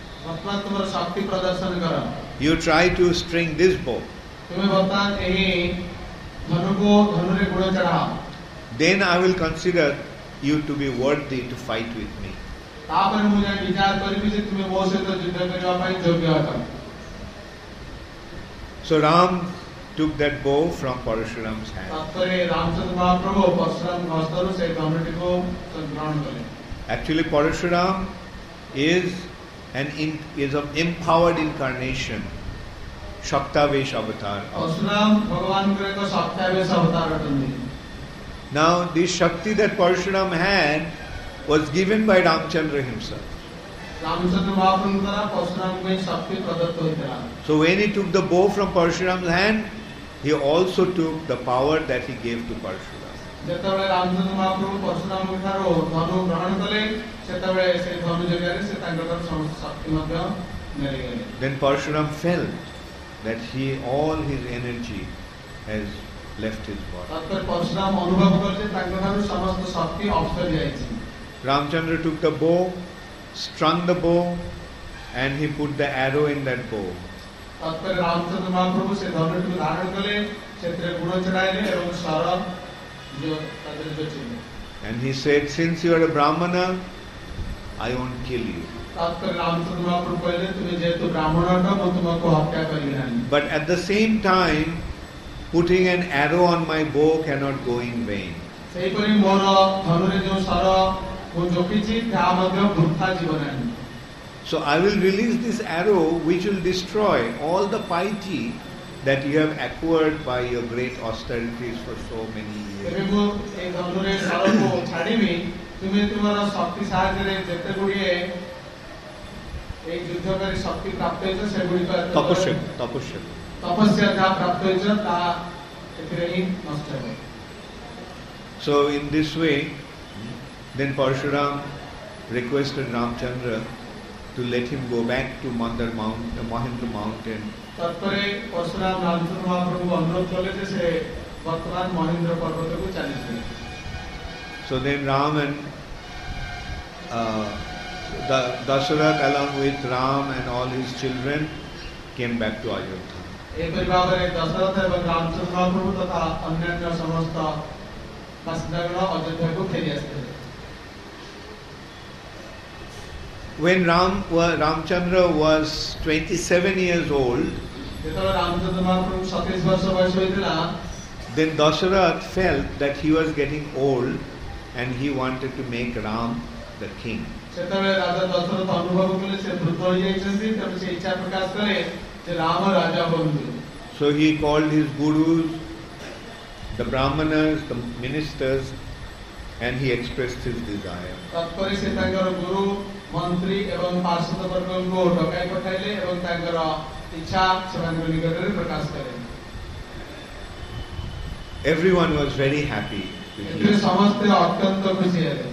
[SPEAKER 1] You try to string this bow. Then I will consider you to be worthy to fight with me. So Ram took that bow from Parashuram's hand. Actually, Parashuram is an in, is an empowered incarnation, Shaktavesh avatar.
[SPEAKER 2] Parshuram भगवान को एक शक्त्यावेश अवतार अटंदी.
[SPEAKER 1] Now this Shakti that Parshuram had was given by Ramchandra himself.
[SPEAKER 2] Ramchandra महाप्रभु द्वारा परशुराम को शक्ति प्रदत्त होइଥିଲା.
[SPEAKER 1] So when he took the bow from Parshuram's hand, he also took the power that he gave to Parshuram.
[SPEAKER 2] ଯେତେବେଳେ ରାମଚନ୍ଦ୍ର ମହାପ୍ରଭୁ ପରଶୁରାମ ଠାରୁ ଧନୁ ଗ୍ରହଣ କଲେ ସେତେବେଳେ ସେ ଧନୁ ଜରିଆରେ ସେ ତାଙ୍କର ସମସ୍ତ ଶକ୍ତି ମଧ୍ୟ ନେଇଗଲେ.
[SPEAKER 1] Then Parshuram felt that he all his energy has left his body.
[SPEAKER 2] ତାପରେ ପରଶୁରାମ ଅନୁଭବ କଲେ ଯେ ତାଙ୍କ ଠାରୁ ସମସ୍ତ ଶକ୍ତି ଅବସର ଯାଇଛି.
[SPEAKER 1] Ramchandra took the bow, strung the bow, and he put the arrow in that bow.
[SPEAKER 2] ତାପରେ ରାମଚନ୍ଦ୍ର ମହାପ୍ରଭୁ ସେ ଧନୁଟିକୁ ଧାରଣ କଲେ, ସେଥିରେ ଗୁଣ ଚଢାଇଲେ ଏବଂ ସ୍ୱର ଯୋ ତାଦେହରେ ଯୋଚିଲେ.
[SPEAKER 1] And he said, since you are a Brahmana, I won't kill you.
[SPEAKER 2] ତାପରେ ରାମଚନ୍ଦ୍ର ମହାପ୍ରଭୁ କହିଲେ, ତୁମେ ଯେହେତୁ ବ୍ରାହ୍ମଣ ଅଟ, ମୁଁ ତୁମକୁ ହତ୍ୟା କରିବି ନାହିଁ.
[SPEAKER 1] But at the same time, putting an arrow on my bow cannot go in vain.
[SPEAKER 2] ସେହିପରି ମୋର ଧନୁରେ ଯେଉଁ ସ୍ୱର ମୁଁ ଯୋକିଛି ତାହା ମଧ୍ୟ ବୃଥା ଯିବ ନାହିଁ.
[SPEAKER 1] So I will release this arrow which will destroy all the piety that you have acquired by your great austerities for so many years.
[SPEAKER 2] ଏବେ ମୁଁ ଏ ଧନୁରେ ସ୍ୱରକୁ ଛାଡ଼ିବି, ତୁମେ ତୁମର ଶକ୍ତି ସାହାଯ୍ୟରେ ଯେତେ ଗୁଡ଼ିଏ এই যুদ্ধ করে শক্তি প্রাপ্ত হয়েছে সেগুলিকে
[SPEAKER 1] তপস্যা তপস্যা
[SPEAKER 2] তপস্যা যা প্রাপ্ত হয়েছে তা এতে ହିଁ নষ্ট হবে.
[SPEAKER 1] So in this way, then Parshuram requested Ramchandra to let him go back to Mandar Mount, the Mahindra mountain.
[SPEAKER 2] তারপরে পরশুরাম রামচন্দ্র মহাপ্রভু অনুরোধ করলে যে সে বর্তমান মহেন্দ্র পর্বতକୁ চালিয়ে.
[SPEAKER 1] So then Ram and uh, the Dasharatha along with Ram and all his children came back to Ayodhya.
[SPEAKER 2] এপরি ভাবে দশরথ এবং রামচন্দ্র মহাপ্রভু তথা অন্যান্য সমস্ত বাসিন্দাগণ অযোধ্যাକୁ ফেরি আসলেন.
[SPEAKER 1] When Ram Ramchandra was twenty-seven years old,
[SPEAKER 2] যেতବେଳେ Ramachandra ମହାପ୍ରଭୁ ସତେଇଶ ବର୍ଷ ବୟସ ହୋଇଥିଲା,
[SPEAKER 1] then Dasharatha felt that he was getting old and he wanted to make Ram the king.
[SPEAKER 2] ସେତେବେଳେ ରାଜା ଦଶରଥ ଅନୁଭବ କଲେ ସେ ବୃଦ୍ଧ ହୋଇଯାଇଛନ୍ତି, ତେଣୁ ସେ ଇଚ୍ଛା ପ୍ରକାଶ କଲେ ଯେ ରାମ ରାଜା ହୁଅନ୍ତୁ.
[SPEAKER 1] So he called his gurus, the brahmanas, the ministers, and he expressed his desire.
[SPEAKER 2] ତାପରେ ସେ ତାଙ୍କର ଗୁରୁ, ମନ୍ତ୍ରୀ ଏବଂ ପାର୍ଷଦ ବର୍ଗଙ୍କୁ ଡକାଇ ପଠାଇଲେ ଏବଂ ତାଙ୍କର ଇଚ୍ଛା ସେମାନଙ୍କ ନିକଟରେ ପ୍ରକାଶ କଲେ.
[SPEAKER 1] Everyone was very happy.
[SPEAKER 2] ଏଥିରେ ସମସ୍ତେ ଅତ୍ୟନ୍ତ ଖୁସି ହେଲେ.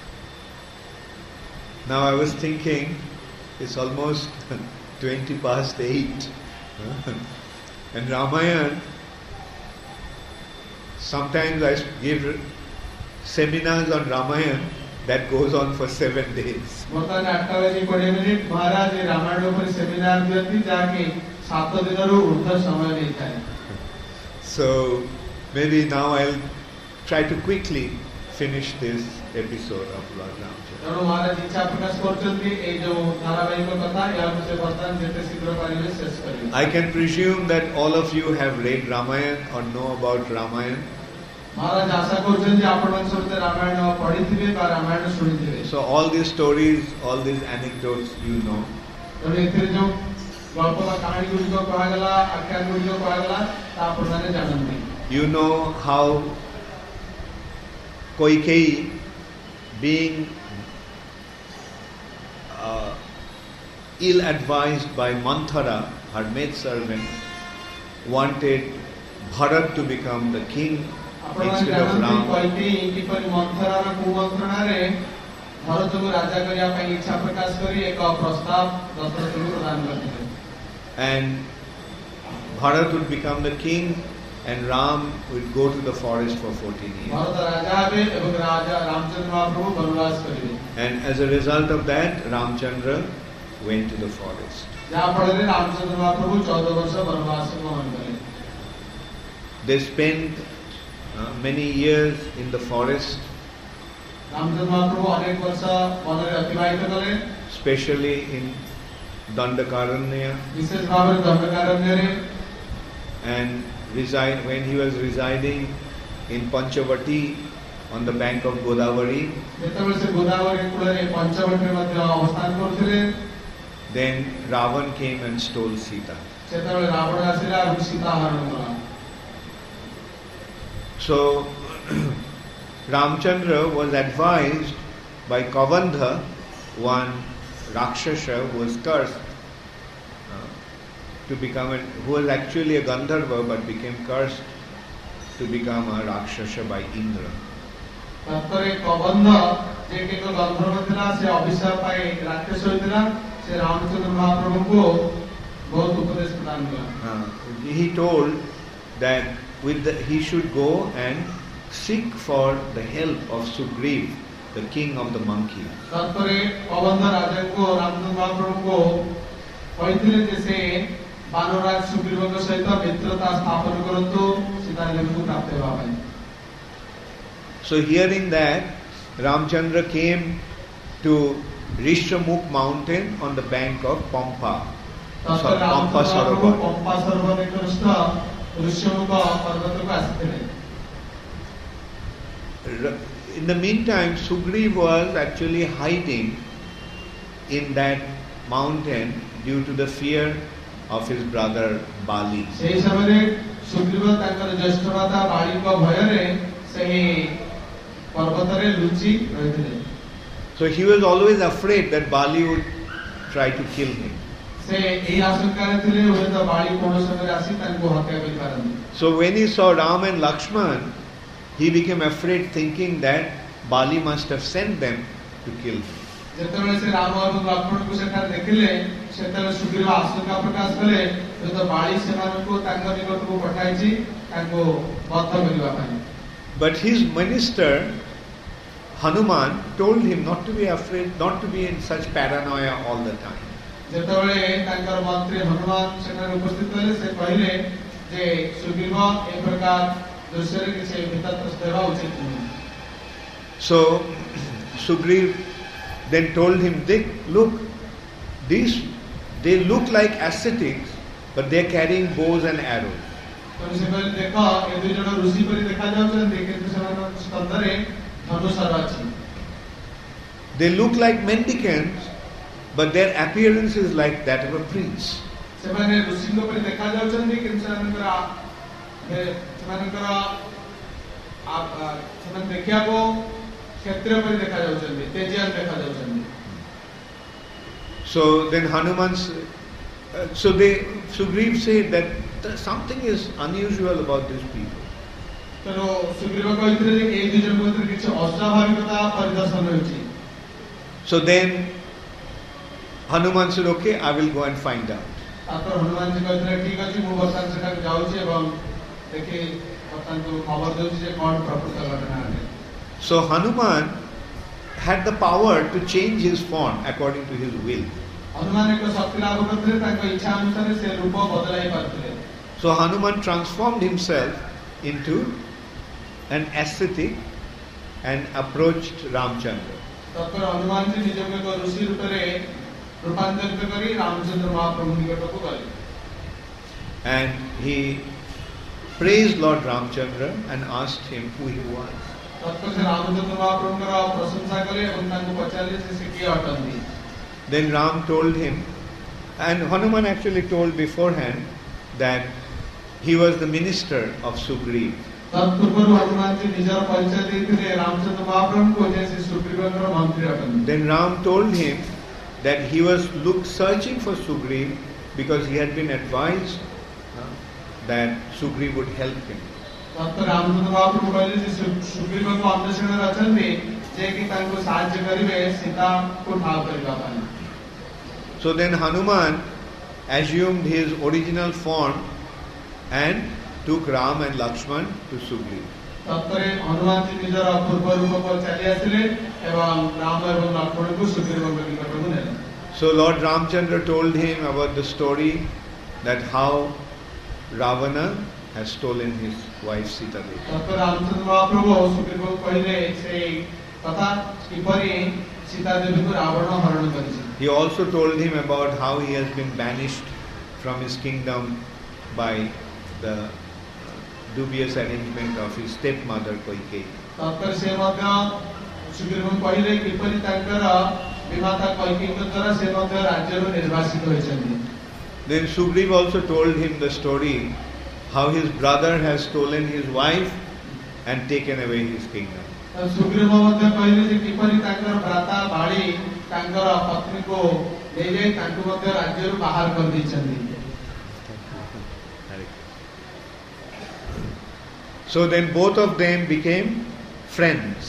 [SPEAKER 1] Now I was thinking, it's almost twenty past eight, and Ramayana. Sometimes I give seminars on Ramayana that goes on for seven days.
[SPEAKER 2] ବର୍ତ୍ତମାନ ଆଠଟା ବାଜି କୋଡ଼ିଏ ମିନିଟ୍ ମହାରାଜ ରାମାୟଣ ଉପରେ ସେମିନାର ଦିଅନ୍ତି, ଯାହାକି ସାତ ଦିନରୁ ଉର୍ଦ୍ଧ୍ୱ ସମୟ ନେଇଥାଏ.
[SPEAKER 1] So maybe now I'll try to quickly finish this episode of Lord Ramchandra.
[SPEAKER 2] ତେଣୁ ମହାରାଜ ଇଚ୍ଛା ପ୍ରକାଶ କରୁଛନ୍ତି ଏଇ ଯୋଉ ଧାରାବାହିକ କଥା ଏହାକୁ ସେ ବର୍ତ୍ତମାନ ଯେତେ ଶୀଘ୍ର ପାରିବେ ଶେଷ କରିବେ.
[SPEAKER 1] I can presume that all of you have read Ramayana or know about Ramayana.
[SPEAKER 2] ମହାରାଜ ଆଶା କରୁଛନ୍ତି ଯେ ଆପଣମାନେ ସମସ୍ତେ ରାମାୟଣ ପଢିଥିବେ ବା ରାମାୟଣ ଶୁଣିଥିବେ.
[SPEAKER 1] So all these stories, all these anecdotes, you know.
[SPEAKER 2] ତେଣୁ ଏଥିରେ ଯୋଉ ଗଳ୍ପ ବା କାହାଣୀ ଗୁଡ଼ିକ କୁହାଗଲା, ଆଖ୍ୟାନ ଗୁଡ଼ିକ କୁହାଗଲା, ତା ଆପଣମାନେ ଜାଣନ୍ତି.
[SPEAKER 1] You know how Kaikeyi, being uh, ill-advised by Manthara, her maidservant, wanted Bharat to become the king instead of Ram.
[SPEAKER 2] Kaikeyi କିପରି ମନ୍ଥରାର କୁମନ୍ତ୍ରଣାରେ ଭରତକୁ ରାଜା କରିବା ପାଇଁ ଇଚ୍ଛା ପ୍ରକାଶ କରି ଏକ ପ୍ରସ୍ତାବ ଦଶରଥଙ୍କୁ ପ୍ରଦାନ କରିଥିଲେ.
[SPEAKER 1] And Bharat would become the king and Ram would go to the forest for fourteen years.
[SPEAKER 2] Bharat ରାଜା ହେବେ ଏବଂ ରାଜା ରାମଚନ୍ଦ୍ର ମହାପ୍ରଭୁ ବନବାସ କରିବେ.
[SPEAKER 1] And as a result of that, Ramchandra went to the forest.
[SPEAKER 2] ଯାହା ଫଳରେ ରାମଚନ୍ଦ୍ର ମହାପ୍ରଭୁ ଚଉଦ ବର୍ଷ ବନବାସ ଗମନ କଲେ.
[SPEAKER 1] They spent uh, many years in the forest,
[SPEAKER 2] Ramachandra ମହାପ୍ରଭୁ ଅନେକ ବର୍ଷ ବନରେ ଅତିବାହିତ କଲେ,
[SPEAKER 1] especially in Dandakaranya,
[SPEAKER 2] ବିଶେଷ ଭାବରେ ଦଣ୍ଡକାରଣ୍ୟରେ.
[SPEAKER 1] and reside when he was residing in Panchavati, on the bank of Godavari.
[SPEAKER 2] ଯେତେବେଳେ ସେ ଗୋଦାବରୀ କୂଳରେ ପଞ୍ଚବଟୀରେ ମଧ୍ୟ ଅବସ୍ଥାନ କରୁଥିଲେ,
[SPEAKER 1] then Ravan came and stole Sita.
[SPEAKER 2] ସେତେବେଳେ ରାବଣ ଆସିଲା ଏବଂ ସୀତା ହରଣ କଲା।
[SPEAKER 1] So Ramchandra was advised by Kavandha, one Rakshasa who was cursed uh, to become a, who was actually a Gandharva but became cursed to become a Rakshasa by Indra.
[SPEAKER 2] ତାପରେ କବନ୍ଧ ଯେ କି ଏକ ଗନ୍ଧର୍ବ ଥିଲା, ସେ ଅଭିଶାପ ପାଇ ରାକ୍ଷସ ହୋଇଥିଲା। ସେ ରାମଚନ୍ଦ୍ର ମହାପ୍ରଭୁଙ୍କୁ ବହୁତ ଉପଦେଶ ପ୍ରଦାନ କଲା।
[SPEAKER 1] Uh, he told that with the, he should go and seek for the help of Sugriv, the king of the monkeys.
[SPEAKER 2] ତାପରେ କବନ୍ଧ ରାଜାଙ୍କୁ ରାମଚନ୍ଦ୍ର ମହାପ୍ରଭୁଙ୍କୁ କହିଥିଲେ ଯେ ସେ ବାନରାଜ ସୁଗ୍ରୀବଙ୍କ ସହିତ ମିତ୍ରତା ସ୍ଥାପନ କରନ୍ତୁ ସୀତାଦେବୀଙ୍କୁ ପ୍ରାପ୍ତ ହେବା ପାଇଁ।
[SPEAKER 1] So hearing that, Ramchandra came to Rishamukh mountain on the bank of Pampa.
[SPEAKER 2] ତାପରେ
[SPEAKER 1] Pampa
[SPEAKER 2] ରାମଚନ୍ଦ୍ର
[SPEAKER 1] Sarovar.
[SPEAKER 2] ପମ୍ପା ସରୋବର ନିକଟସ୍ଥ ଋଷ୍ୟମୁଖ ପର୍ବତକୁ ଆସିଥିଲେ।
[SPEAKER 1] In the meantime, Sugriv was actually hiding in that mountain due to the fear of his brother Bali.
[SPEAKER 2] ସେହି ସମୟରେ ସୁଗ୍ରୀବ ତାଙ୍କର ଜ୍ୟେଷ୍ଠ ଭ୍ରାତା ବାଳିଙ୍କ ଭୟରେ ସେହି ପର୍ବତରେ ଲୁଚି ରହିଥିଲେ।
[SPEAKER 1] So he was always afraid that Bali would try to kill him.
[SPEAKER 2] ସେ ଏହି ଆଶଙ୍କାରେ ଥିଲେ ହୁଏତ ବାଳି କୌଣସି ସମୟରେ ଆସି ତାଙ୍କୁ ହତ୍ୟା କରିପାରନ୍ତି।
[SPEAKER 1] So when he saw Ram and Lakshman, he became afraid, thinking that Bali must have sent them to kill him.
[SPEAKER 2] ଯେତେବେଳେ ସେ ରାମ ଏବଂ ଲକ୍ଷ୍ମଣଙ୍କୁ ସେଠାରେ ଦେଖିଲେ, ସେତେବେଳେ ସୁଗ୍ରୀବ ଆଶଙ୍କା ପ୍ରକାଶ କଲେ ହୁଏତ ବାଳି ସେମାନଙ୍କୁ ତାଙ୍କ ନିକଟକୁ ପଠାଇଛି ତାଙ୍କୁ ବଦ୍ଧ କରିବା ପାଇଁ।
[SPEAKER 1] But his minister Hanuman told him not to be afraid, not to be in such paranoia all the time.
[SPEAKER 2] ଯେତେବେଳେ ତାଙ୍କର ମନ୍ତ୍ରୀ ହନୁମାନ ସେଠାରେ ଉପସ୍ଥିତ ହେଲେ, ସେ କହିଲେ ଯେ ସୁଗ୍ରୀବ ଏ ପ୍ରକାର ଦୃଶ୍ୟରେ କିଛି ଭୀତତ୍ରସ୍ତ ହେବା ଉଚିତ ନୁହେଁ।
[SPEAKER 1] So Sugriv then told him, look, these they look like ascetics, but they are carrying bows and arrows.
[SPEAKER 2] ସେ କହିଲେ ଦେଖ ଏ ଦୁଇ ଜଣ ଋଷି ପରି ଦେଖାଯାଉଛନ୍ତି, କିନ୍ତୁ ସେମାନଙ୍କ ସ୍କନ୍ଧରେ ଧନୁଶର ଅଛି।
[SPEAKER 1] They look like mendicants, but their appearance is like that of a prince.
[SPEAKER 2] ସେମାନେ ଋଷିଙ୍କ ପରି ଦେଖାଯାଉଛନ୍ତି, କିନ୍ତୁ ସେମାନଙ୍କର ସେମାନଙ୍କର ସେମାନେ ଦେଖିବାକୁ କ୍ଷତ୍ରିୟ ପରି ଦେଖାଯାଉଛନ୍ତି, ତେଜିଆନ ଦେଖାଯାଉଛନ୍ତି।
[SPEAKER 1] So then Hanuman, uh, so they Sugriv said that something is unusual about these people.
[SPEAKER 2] ତେଣୁ ସୁଗ୍ରୀବ କହିଥିଲେ ଯେ ଏଇ ଦୁଇ ଜଣଙ୍କ ଭିତରେ କିଛି ଅସ୍ୱାଭାବିକତା ପରିଦର୍ଶନ ହେଉଛି।
[SPEAKER 1] So then Hanuman said, okay, I will go and find out.
[SPEAKER 2] ତାପରେ ହନୁମାନଜୀ କହିଥିଲେ ଠିକ ଅଛି, ମୁଁ ବର୍ତ୍ତମାନ ସେଠାକୁ ଯାଉଛି ଏବଂ ଦେଖି ବର୍ତ୍ତମାନକୁ ଖବର ଦେଉଛି ଯେ କ'ଣ ପ୍ରକୃତ ଘଟଣା ଘଟେ।
[SPEAKER 1] So Hanuman had the power to change his form according to his will.
[SPEAKER 2] Hanuman ଏକ ଶକ୍ତି ଲାଭ କରିଥିଲେ, ତାଙ୍କ ଇଚ୍ଛା ଅନୁସାରେ ସେ ରୂପ ବଦଳାଇ ପାରୁଥିଲେ।
[SPEAKER 1] So Hanuman transformed himself into an ascetic and approached Ramchandra.
[SPEAKER 2] ତାପରେ ହନୁମାନଜୀ ନିଜକୁ ଏକ ଋଷି ରୂପରେ ରୂପାନ୍ତରିତ କରି ରାମଚନ୍ଦ୍ର ମହାପ୍ରଭୁ ନିକଟକୁ ଗଲେ।
[SPEAKER 1] And he praised Lord Ramchandra and asked him who he was.
[SPEAKER 2] ତାପରେ ସେ ରାମଚନ୍ଦ୍ର ମହାପ୍ରଭୁଙ୍କର ପ୍ରଶଂସା କଲେ ଏବଂ ତାଙ୍କୁ ପଚାରିଲେ ଯେ ସେ କିଏ ଅଟନ୍ତି।
[SPEAKER 1] Then Ram told him, and Hanuman actually told beforehand that he was the minister of Sugriv.
[SPEAKER 2] ତତ୍ପୂର୍ବରୁ Hanumanji ନିଜର ପରିଚୟ ଦେଇଥିଲେ ରାମଚନ୍ଦ୍ର ମହାପ୍ରଭୁଙ୍କୁ ଯେ ସେ ସୁଗ୍ରୀବଙ୍କର ମନ୍ତ୍ରୀ ଅଟନ୍ତି।
[SPEAKER 1] Then Ram told him that he was look searching for Sugriv because he had been advised uh, that Sugriv would help him.
[SPEAKER 2] ତାପରେ ରାମଚନ୍ଦ୍ର ମହାପ୍ରଭୁ କହିଲେ ଯେ ସୁଗ୍ରୀବଙ୍କ ଅନ୍ୱେଷଣରେ ଅଛନ୍ତି ଯେ କି ତାଙ୍କୁ ସାହାଯ୍ୟ କରିବେ ସୀତାଙ୍କୁ ଠାବ କରିବା ପାଇଁ।
[SPEAKER 1] So then Hanuman assumed his original form and took Ram and Lakshman to Sugriv.
[SPEAKER 2] ତାପରେ ହନୁମାନଜୀ ନିଜର ପୂର୍ବ ରୂପକୁ ଚାଲି ଆସିଲେ ଏବଂ ରାମ ଏବଂ ଲକ୍ଷ୍ମଣଙ୍କୁ ସୁଗ୍ରୀବଙ୍କ ନିକଟକୁ ନେଲେ।
[SPEAKER 1] So Lord Ramchandra told him about the story that how Ravana has stolen his wife Sita Devi.
[SPEAKER 2] ତାପରେ ରାମଚନ୍ଦ୍ର ମହାପ୍ରଭୁ ସୁଗ୍ରୀବଙ୍କୁ କହିଲେ ସେଇ କଥା କିପରି ସୀତା ଦେବୀଙ୍କୁ ରାବଣ ହରଣ କରିଛି।
[SPEAKER 1] He also told him about how he has been banished from his kingdom by the dubious arrangement of his stepmother Kaikeyi.
[SPEAKER 2] तत्पर से मध्य सुग्रीव कहले किपरि तांकर विमाता कैकेयी द्वारा से मध्य राज्यରୁ निर्वासित होइछन्ति.
[SPEAKER 1] Then Sugriv also told him the story how his brother has stolen his wife and taken away his kingdom.
[SPEAKER 2] Sugriva मध्य कहले जे किपरि तांकर भ्राता बाली तांकर पत्नी को ले जाई तांको मध्य राज्यରୁ बाहर कर दैछन्ति.
[SPEAKER 1] So then both of them became friends.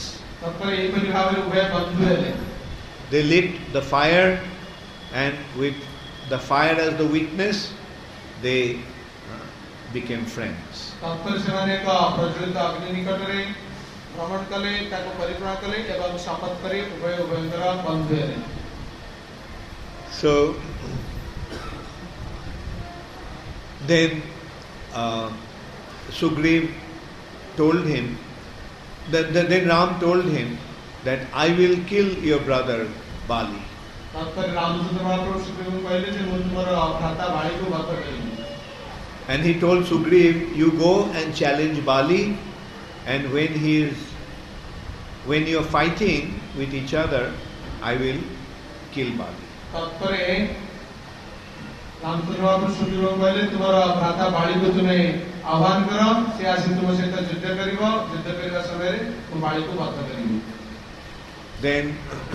[SPEAKER 1] They lit the fire, and with the fire as the witness, they uh, became friends. So then uh, Sugriv told him that, that then Ram told him that I will kill your brother Bali. And he told Sugriv, you go and challenge Bali, and when he is when you are fighting with each other, I will kill Bali.
[SPEAKER 2] Ramchandra Sugriva कहले तुम्हारा भ्राता बाली को तुम्हें आह्वान करो से आसी तुम सहित युद्ध करिवो युद्ध करिवा समय रे तुम बाली को वध करिवो.
[SPEAKER 1] Then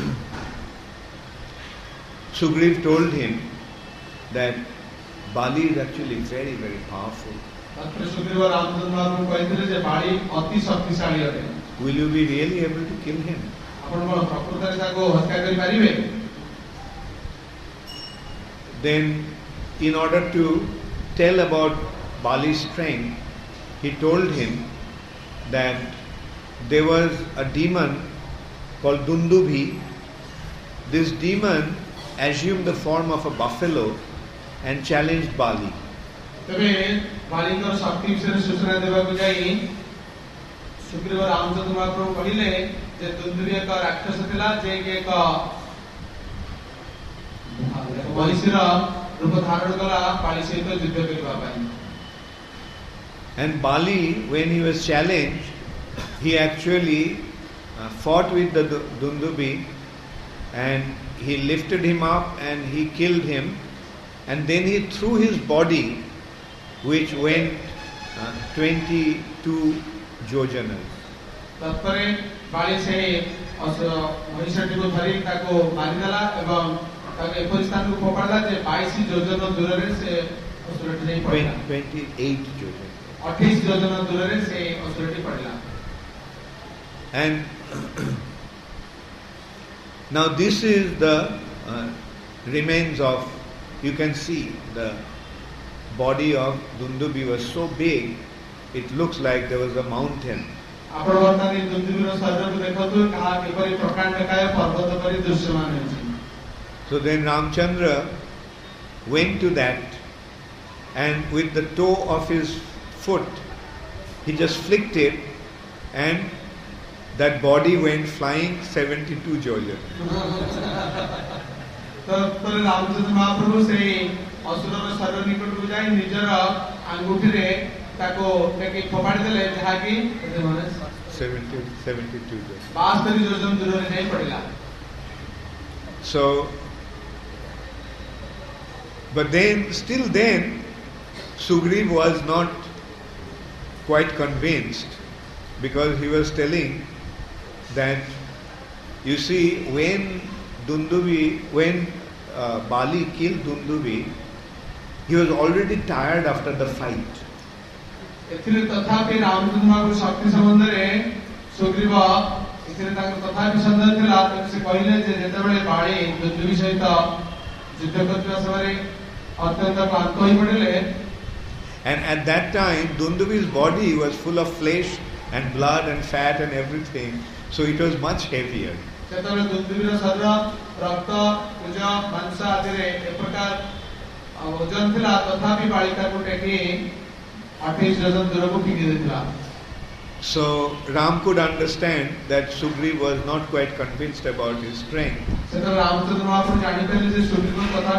[SPEAKER 1] Sugriv told him that Bali is actually very very powerful.
[SPEAKER 2] तत्पर सुग्रीव रामचंद्र को कहले जे बाली अति शक्तिशाली अटे.
[SPEAKER 1] Will you be really able to kill him?
[SPEAKER 2] आपण को प्रकृति ताको हत्या करि पारिबे?
[SPEAKER 1] Then in order to tell about Bali's strength, he told him that there was a demon called Dundubhi. This demon assumed the form of a buffalo and challenged Bali.
[SPEAKER 2] Sugriva Ramchandra महाप्रभु कहले जे दुंदुबी एक राक्षस थिला जे के एक महिषीर रूप धारण कला बाली सहित युद्ध करिबा पई.
[SPEAKER 1] And Bali, when he was challenged, he actually uh, fought with the Dundubi, and he lifted him up and he killed him, and then he threw his body, which went uh, twenty-two jojanas.
[SPEAKER 2] तत्परे बाली से महिषीटी को धरी ताको मारी देला एवं ताके एपरि स्थान को पकड़ला जे बाईस जोजन दूर रे से असुरटी नहीं पड़ला.
[SPEAKER 1] twenty-eight jojanas.
[SPEAKER 2] अट्ठाईस जोजन दूर रे से असुरटी पड़ला.
[SPEAKER 1] And now this is the uh, remains of, you can see the body of Dundubi was so big, it looks like there was a mountain. So then Ramchandra went to that, and with the toe of his foot, he just flicked it, and that body went flying seventy-two jojanas. seventy, seventy-two jojanas. So, but then, still then, Sugriv was not quite convinced, because he was telling that, you see, when Dundubi, when uh, Bali killed Dundubi, he was already tired after the fight. And at that time, Dundubi's body was full of flesh and blood and fat and everything, so it was much heavier. So Ram could understand that Sugriv was not quite convinced about his strength.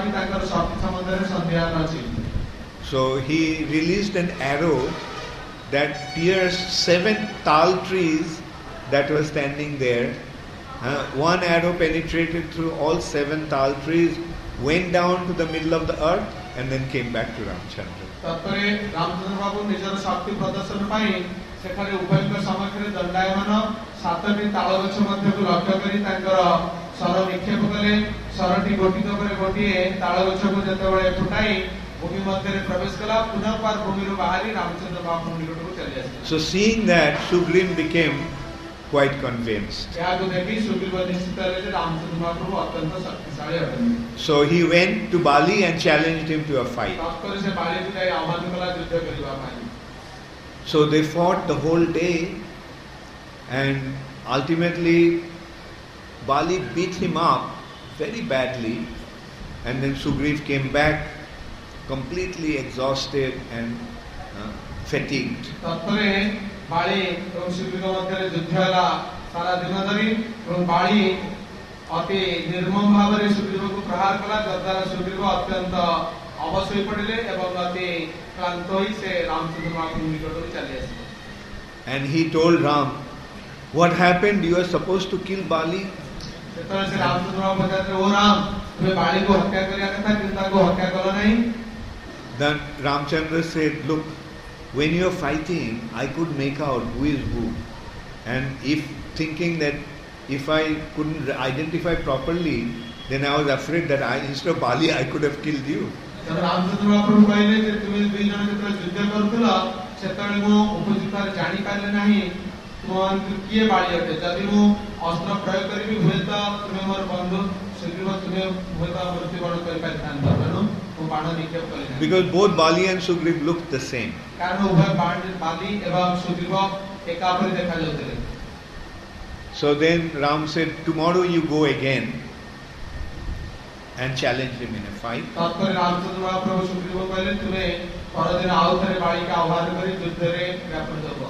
[SPEAKER 1] So he released an arrow that pierced seven tal trees that were standing there. Uh, one arrow penetrated through all seven tal trees, went down to the middle of the earth, and then came back to Ramchandra.
[SPEAKER 2] ତାପରେ ରାମଚନ୍ଦ୍ର ବାବୁ ନିଜର ଶକ୍ତି ପ୍ରଦର୍ଶନ ପାଇଁ ସେଠାରେ ଉଭୟଙ୍କ ସମ୍ମୁଖରେ ଦଣ୍ଡାୟମାନ ସାତଟି ତାଳ ଗଛ ମଧ୍ୟକୁ ଲକ୍ଷ୍ୟ କରି ତାଙ୍କର ଶର ନିକ୍ଷେପ କଲେ। ଶରଟି ଗୋଟିକ ପରେ ଗୋଟିଏ ତାଳ ଗଛକୁ ଯେତେବେଳେ ଫୁଟାଇ ଭୂମି ମଧ୍ୟରେ ପ୍ରବେଶ କଲା, ପୁନର୍ବାର ଭୂମିରୁ ବାହାରି ରାମଚନ୍ଦ୍ର ବାବୁଙ୍କ ନିକଟକୁ ଚାଲି ଆସିଲେ।
[SPEAKER 1] So seeing that, Sugriv became quite convinced.
[SPEAKER 2] ଏହାକୁ ଦେଖି ସୁଗ୍ରୀବ ନିଶ୍ଚିତ ହେଲେ ଯେ ରାମଚନ୍ଦ୍ର ବାବୁ ଅତ୍ୟନ୍ତ ଶକ୍ତିଶାଳୀ ଅଟନ୍ତି।
[SPEAKER 1] So he went to Bali and challenged him to a fight.
[SPEAKER 2] ତାପରେ ସେ ବାଲିକୁ ଯାଇ ଆହ୍ୱାନ କଲା ଯୁଦ୍ଧ କରିବା ପାଇଁ।
[SPEAKER 1] So they fought the whole day, and ultimately Bali beat him up very badly, and then Sugriv came back completely exhausted and uh, fatigued.
[SPEAKER 2] ତାପରେ ବାଳି ଏବଂ ସୁଗ୍ରୀବ ମଧ୍ୟରେ ଯୁଦ୍ଧ ହେଲା ସାରା ଦିନ ଧରି, ଏବଂ ବାଳି ଅତି ନିର୍ମମ ଭାବରେ ସୁଗ୍ରୀବକୁ ପ୍ରହାର କଲା, ଯଦ୍ୱାରା ସୁଗ୍ରୀବ ଅତ୍ୟନ୍ତ ଅବଶ ହୋଇ ପଡ଼ିଲେ ଏବଂ ଅତି କ୍ଳାନ୍ତ ହୋଇ ସେ ରାମଚନ୍ଦ୍ର ବାବୁଙ୍କ ନିକଟକୁ ଚାଲି ଆସିଲେ।
[SPEAKER 1] And he told Ram, what happened? You are supposed to kill Bali.
[SPEAKER 2] ସେତେବେଳେ ସେ ରାମଚନ୍ଦ୍ର ବାବୁ ପଚାରିଲେ, ଓ ରାମ, ତୁମେ ବାଳିକୁ ହତ୍ୟା କରିବା କଥା କିନ୍ତୁ ତାକୁ ହତ୍ୟା କଲ ନାହିଁ।
[SPEAKER 1] Then Ramchandra said, look, when you are fighting, I could make out who is who. And if thinking that if I couldn't identify properly, then I was afraid that I, instead of Bali, I could have killed you.
[SPEAKER 2] Ramachandra ବାବୁ କହିଲେ ଯେ ତୁମେ ଦୁଇ ଜଣ ଯେତେବେଳେ ଯୁଦ୍ଧ କରୁଥିଲ, ସେତେବେଳେ ମୁଁ ଉପଯୁକ୍ତ ଭାବରେ ଜାଣିପାରିଲି ନାହିଁ ତୁମମାନଙ୍କୁ କିଏ ବାଳି ଅଟେ। ଯଦି ମୁଁ ଅସ୍ତ୍ର ପ୍ରୟୋଗ କରିବି, ହୁଏତ ତୁମେ ମୋର ବନ୍ଧୁ ସୁଗ୍ରୀବ, ତୁମେ ହୁଏତ ମୃତ୍ୟୁବରଣ କରିପାରିଥାନ୍ତ, ତେଣୁ ମୁଁ ବାଣ ନିକ୍ଷେପ କଲି ନାହିଁ।
[SPEAKER 1] Because both Bali and Sugriv looked the same.
[SPEAKER 2] କାରଣ ଉଭୟ ବାଲି ଏବଂ ସୁଗ୍ରୀବ ଏକା ପରି ଦେଖାଯାଉଥିଲେ।
[SPEAKER 1] So then Ram said, tomorrow you go again and challenge him in a fight.
[SPEAKER 2] ତାପରେ ରାମଚନ୍ଦ୍ର ମହାପ୍ରଭୁ ସୁଗ୍ରୀବ କହିଲେ, ତୁମେ ପରଦିନ ଆଉ ଥରେ ବାଳିକା ଆହ୍ୱାନ କରି ଯୁଦ୍ଧରେ ବ୍ୟାପୃତ ହେବ।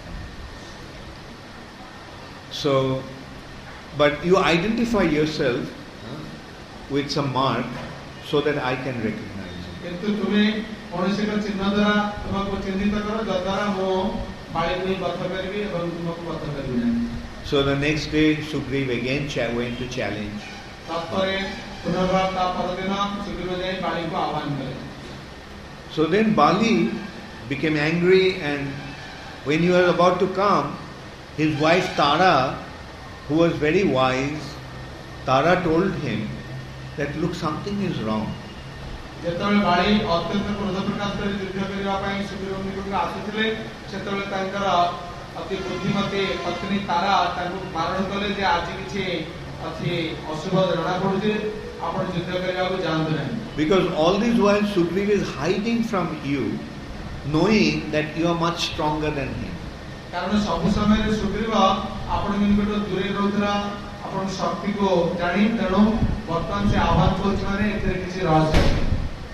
[SPEAKER 1] So, but you identify yourself uh, with some mark so that I can recognize you.
[SPEAKER 2] କିନ୍ତୁ ତୁମେ କୌଣସି ଏକ ଚିହ୍ନ ଦ୍ୱାରା ତୁମକୁ ଚିହ୍ନିତ କର, ଯଦ୍ୱାରା ମୁଁ ବାଳିକୁ ହିଁ ବଧ କରିବି ଏବଂ ତୁମକୁ ବଧ କରିବି ନାହିଁ।
[SPEAKER 1] So the next day Sugriv again cha- went to challenge.
[SPEAKER 2] ତାପରେ ପୁନର୍ବାର ତା ପରଦିନ ସୁଗ୍ରୀବ ଯାଇ ବାଳିକୁ ଆହ୍ୱାନ କଲେ।
[SPEAKER 1] So then Bali became angry, and when he was about to come, his wife Tara, who was very wise, Tara told him that look, something is wrong.
[SPEAKER 2] ଯେତେବେଳେ ବାଳି ଅତ୍ୟନ୍ତ କ୍ରୋଧ ପ୍ରକାଶ କରି ଯୁଦ୍ଧ କରିବା ପାଇଁ ସୁଗ୍ରୀବ ନିକଟକୁ ଆସୁଥିଲେ, ସେତେବେଳେ ତାଙ୍କର ଅତି ବୁଦ୍ଧିମତୀ ପତ୍ନୀ ତାରା ତାଙ୍କୁ ବାରଣ କଲେ ଯେ ଆଜି କିଛି ଅଛି ଅଶୁଭ ଜଣା ପଡୁଛି, ଆପଣ ଯୁଦ୍ଧ କରିବାକୁ ଯାଆନ୍ତୁ ନାହିଁ।
[SPEAKER 1] Because all this while Sugriv is hiding from you, knowing that you are much stronger than him.
[SPEAKER 2] କାରଣ ସବୁ ସମୟରେ ସୁଗ୍ରୀବ ଆପଣଙ୍କ ନିକଟରୁ ଦୂରେଇ ରହୁଥିଲା ଆପଣଙ୍କ ଶକ୍ତିକୁ ଜାଣି, ତେଣୁ ବର୍ତ୍ତମାନ ସେ ଆହ୍ୱାନ କରୁଛି ମାନେ ଏଥିରେ କିଛି ରହସ୍ୟ ଅଛି।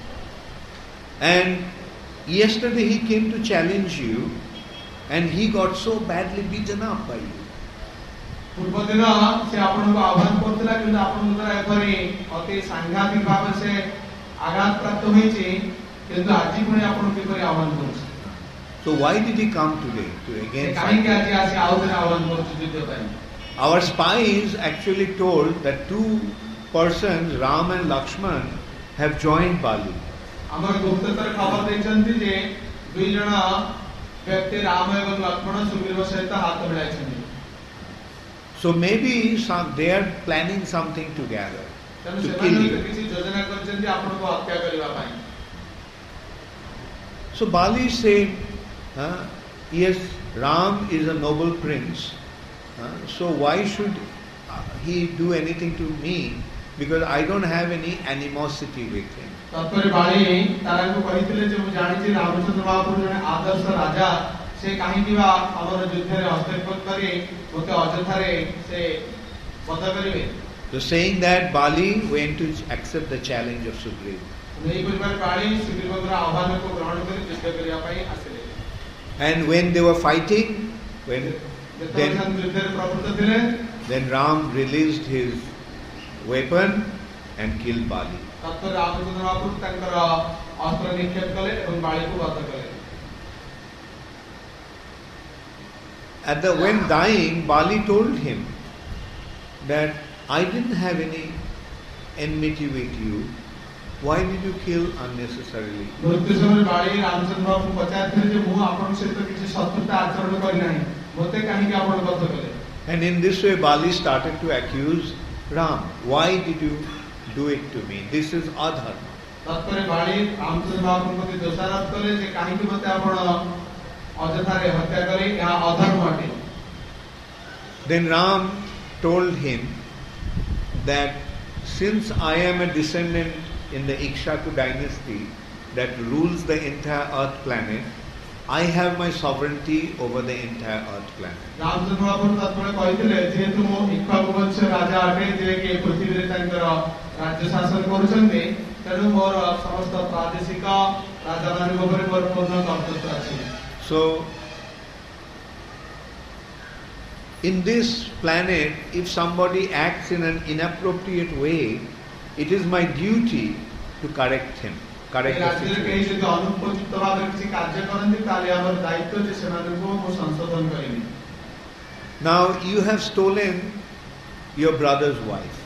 [SPEAKER 1] And yesterday he came to challenge you, and he got so badly beaten up by you.
[SPEAKER 2] ପୂର୍ବ ଦିନ ସେ ଆପଣଙ୍କୁ ଆହ୍ୱାନ କରୁଥିଲା, କିନ୍ତୁ ଆପଣଙ୍କ ଦ୍ୱାରା ଏପରି ଅତି ସାଂଘାତିକ ଭାବେ ସେ ଆଘାତ ପ୍ରାପ୍ତ ହୋଇଛି, କିନ୍ତୁ ଆଜି ପୁଣି ଆପଣଙ୍କୁ କିପରି ଆହ୍ୱାନ କରୁଛି?
[SPEAKER 1] So why did he come today to again
[SPEAKER 2] କାହିଁକି
[SPEAKER 1] fight?
[SPEAKER 2] ଆଜି ଆସି ଆଉ ଥରେ ଆହ୍ୱାନ କରୁଛି ଯୁଦ୍ଧ ପାଇଁ?
[SPEAKER 1] Our spies actually told that two persons, Ram and Lakshman, have joined Bali.
[SPEAKER 2] ଆମର ଗୁପ୍ତଚର ଖବର ଦେଇଛନ୍ତି ଯେ ଦୁଇ ଜଣ ବ୍ୟକ୍ତି ରାମ ଏବଂ ଲକ୍ଷ୍ମଣ ସୁଗ୍ରୀବ ସହିତ ହାତ ମିଳାଇଛନ୍ତି।
[SPEAKER 1] So maybe some, they are planning something together
[SPEAKER 2] ତେଣୁ
[SPEAKER 1] to
[SPEAKER 2] ସେମାନେ
[SPEAKER 1] kill
[SPEAKER 2] ହୁଏତ
[SPEAKER 1] you.
[SPEAKER 2] କିଛି ଯୋଜନା କରିଛନ୍ତି ଆପଣଙ୍କୁ ହତ୍ୟା କରିବା ପାଇଁ।
[SPEAKER 1] So Bali said, uh, yes, Ram is a noble prince, uh, so why should uh, he do anything to me? Because I don't have any animosity with him.
[SPEAKER 2] ତାପରେ ବାଳି ତାରାଙ୍କୁ କହିଥିଲେ ଯେ ମୁଁ ଜାଣିଛି ରାମଚନ୍ଦ୍ର ମହାପ୍ରଭୁ ଜଣେ ଆଦର୍ଶ ରାଜା, ସେ କାହିଁକି ବା ଆମର ଯୁଦ୍ଧରେ ହସ୍ତକ୍ଷେପ କରି ମୋତେ ଅଯଥାରେ ସେ ବଧ କରିବେ?
[SPEAKER 1] So saying that, Bali went to accept the challenge of Sugriv.
[SPEAKER 2] ଏହିପରି ଭାବେ ବାଳି ସୁଗ୍ରୀବଙ୍କର ଆହ୍ୱାନକୁ ଗ୍ରହଣ କରି ଯୁଦ୍ଧ କରିବା ପାଇଁ ଆସିଲେ।
[SPEAKER 1] And when they were fighting, when
[SPEAKER 2] ଯେତେବେଳେ
[SPEAKER 1] then,
[SPEAKER 2] ସେମାନେ ଯୁଦ୍ଧରେ ପ୍ରବୃତ୍ତ ଥିଲେ,
[SPEAKER 1] then Ram released his weapon and killed Bali.
[SPEAKER 2] ତାପରେ ରାମଚନ୍ଦ୍ର ମହାପ୍ରଭୁ ତାଙ୍କର ଅସ୍ତ୍ର ନିକ୍ଷେପ କଲେ ଏବଂ ବାଳିକୁ ବଧ କଲେ।
[SPEAKER 1] at the when dying, Bali told him that I didn't have any enmity with you. Why did you kill unnecessarily?
[SPEAKER 2] ମୃତ୍ୟୁ ସମୟରେ ବାଳି ରାମଚନ୍ଦ୍ର ବାବୁ ପଚାରିଥିଲେ ଯେ ମୁଁ ଆପଣଙ୍କ ସହିତ କିଛି ଶତ୍ରୁତା ଆଚରଣ କରିନାହିଁ, ମୋତେ କାହିଁକି ଆପଣ ବଧ କଲେ?
[SPEAKER 1] And in this way, Bali started to accuse Ram. Why did you do it to me? This is adharma.
[SPEAKER 2] ତତ୍ପରେ ବାଳି ରାମଚନ୍ଦ୍ର ବାବୁଙ୍କ ପ୍ରତି ଦୋଷାରୋପ କଲେ ଯେ କାହିଁକି ମୋତେ ଆପଣ ଅଯଥାରେ ହତ୍ୟା କଲେ, ଏହା ଅଧର୍ମ ଅଟେ।
[SPEAKER 1] Then Ram told him that since I am a descendant in the Ikshaku dynasty that rules the entire earth planet, I have my sovereignty over the entire earth planet.
[SPEAKER 2] Ramachandra ବାବୁ ତତ୍ପରେ କହିଥିଲେ ଯେହେତୁ ମୁଁ ଇକ୍ଷ୍ୱାକୁ ବଂଶ ରାଜା ଅଟେ ଯେ କି ପୃଥିବୀରେ ତାଙ୍କର ରାଜ୍ୟ ଶାସନ କରୁଛନ୍ତି, ତେଣୁ ମୋର ସମସ୍ତ ପ୍ରାଦେଶିକ ରାଜାମାନଙ୍କ ଉପରେ ମୋର ପୂର୍ଣ୍ଣ କର୍ତ୍ତୃତ୍ୱ ଅଛି।
[SPEAKER 1] So in this planet, if somebody acts in an inappropriate way, it is my duty to correct him, correct the situation. Now you have stolen your brother's wife.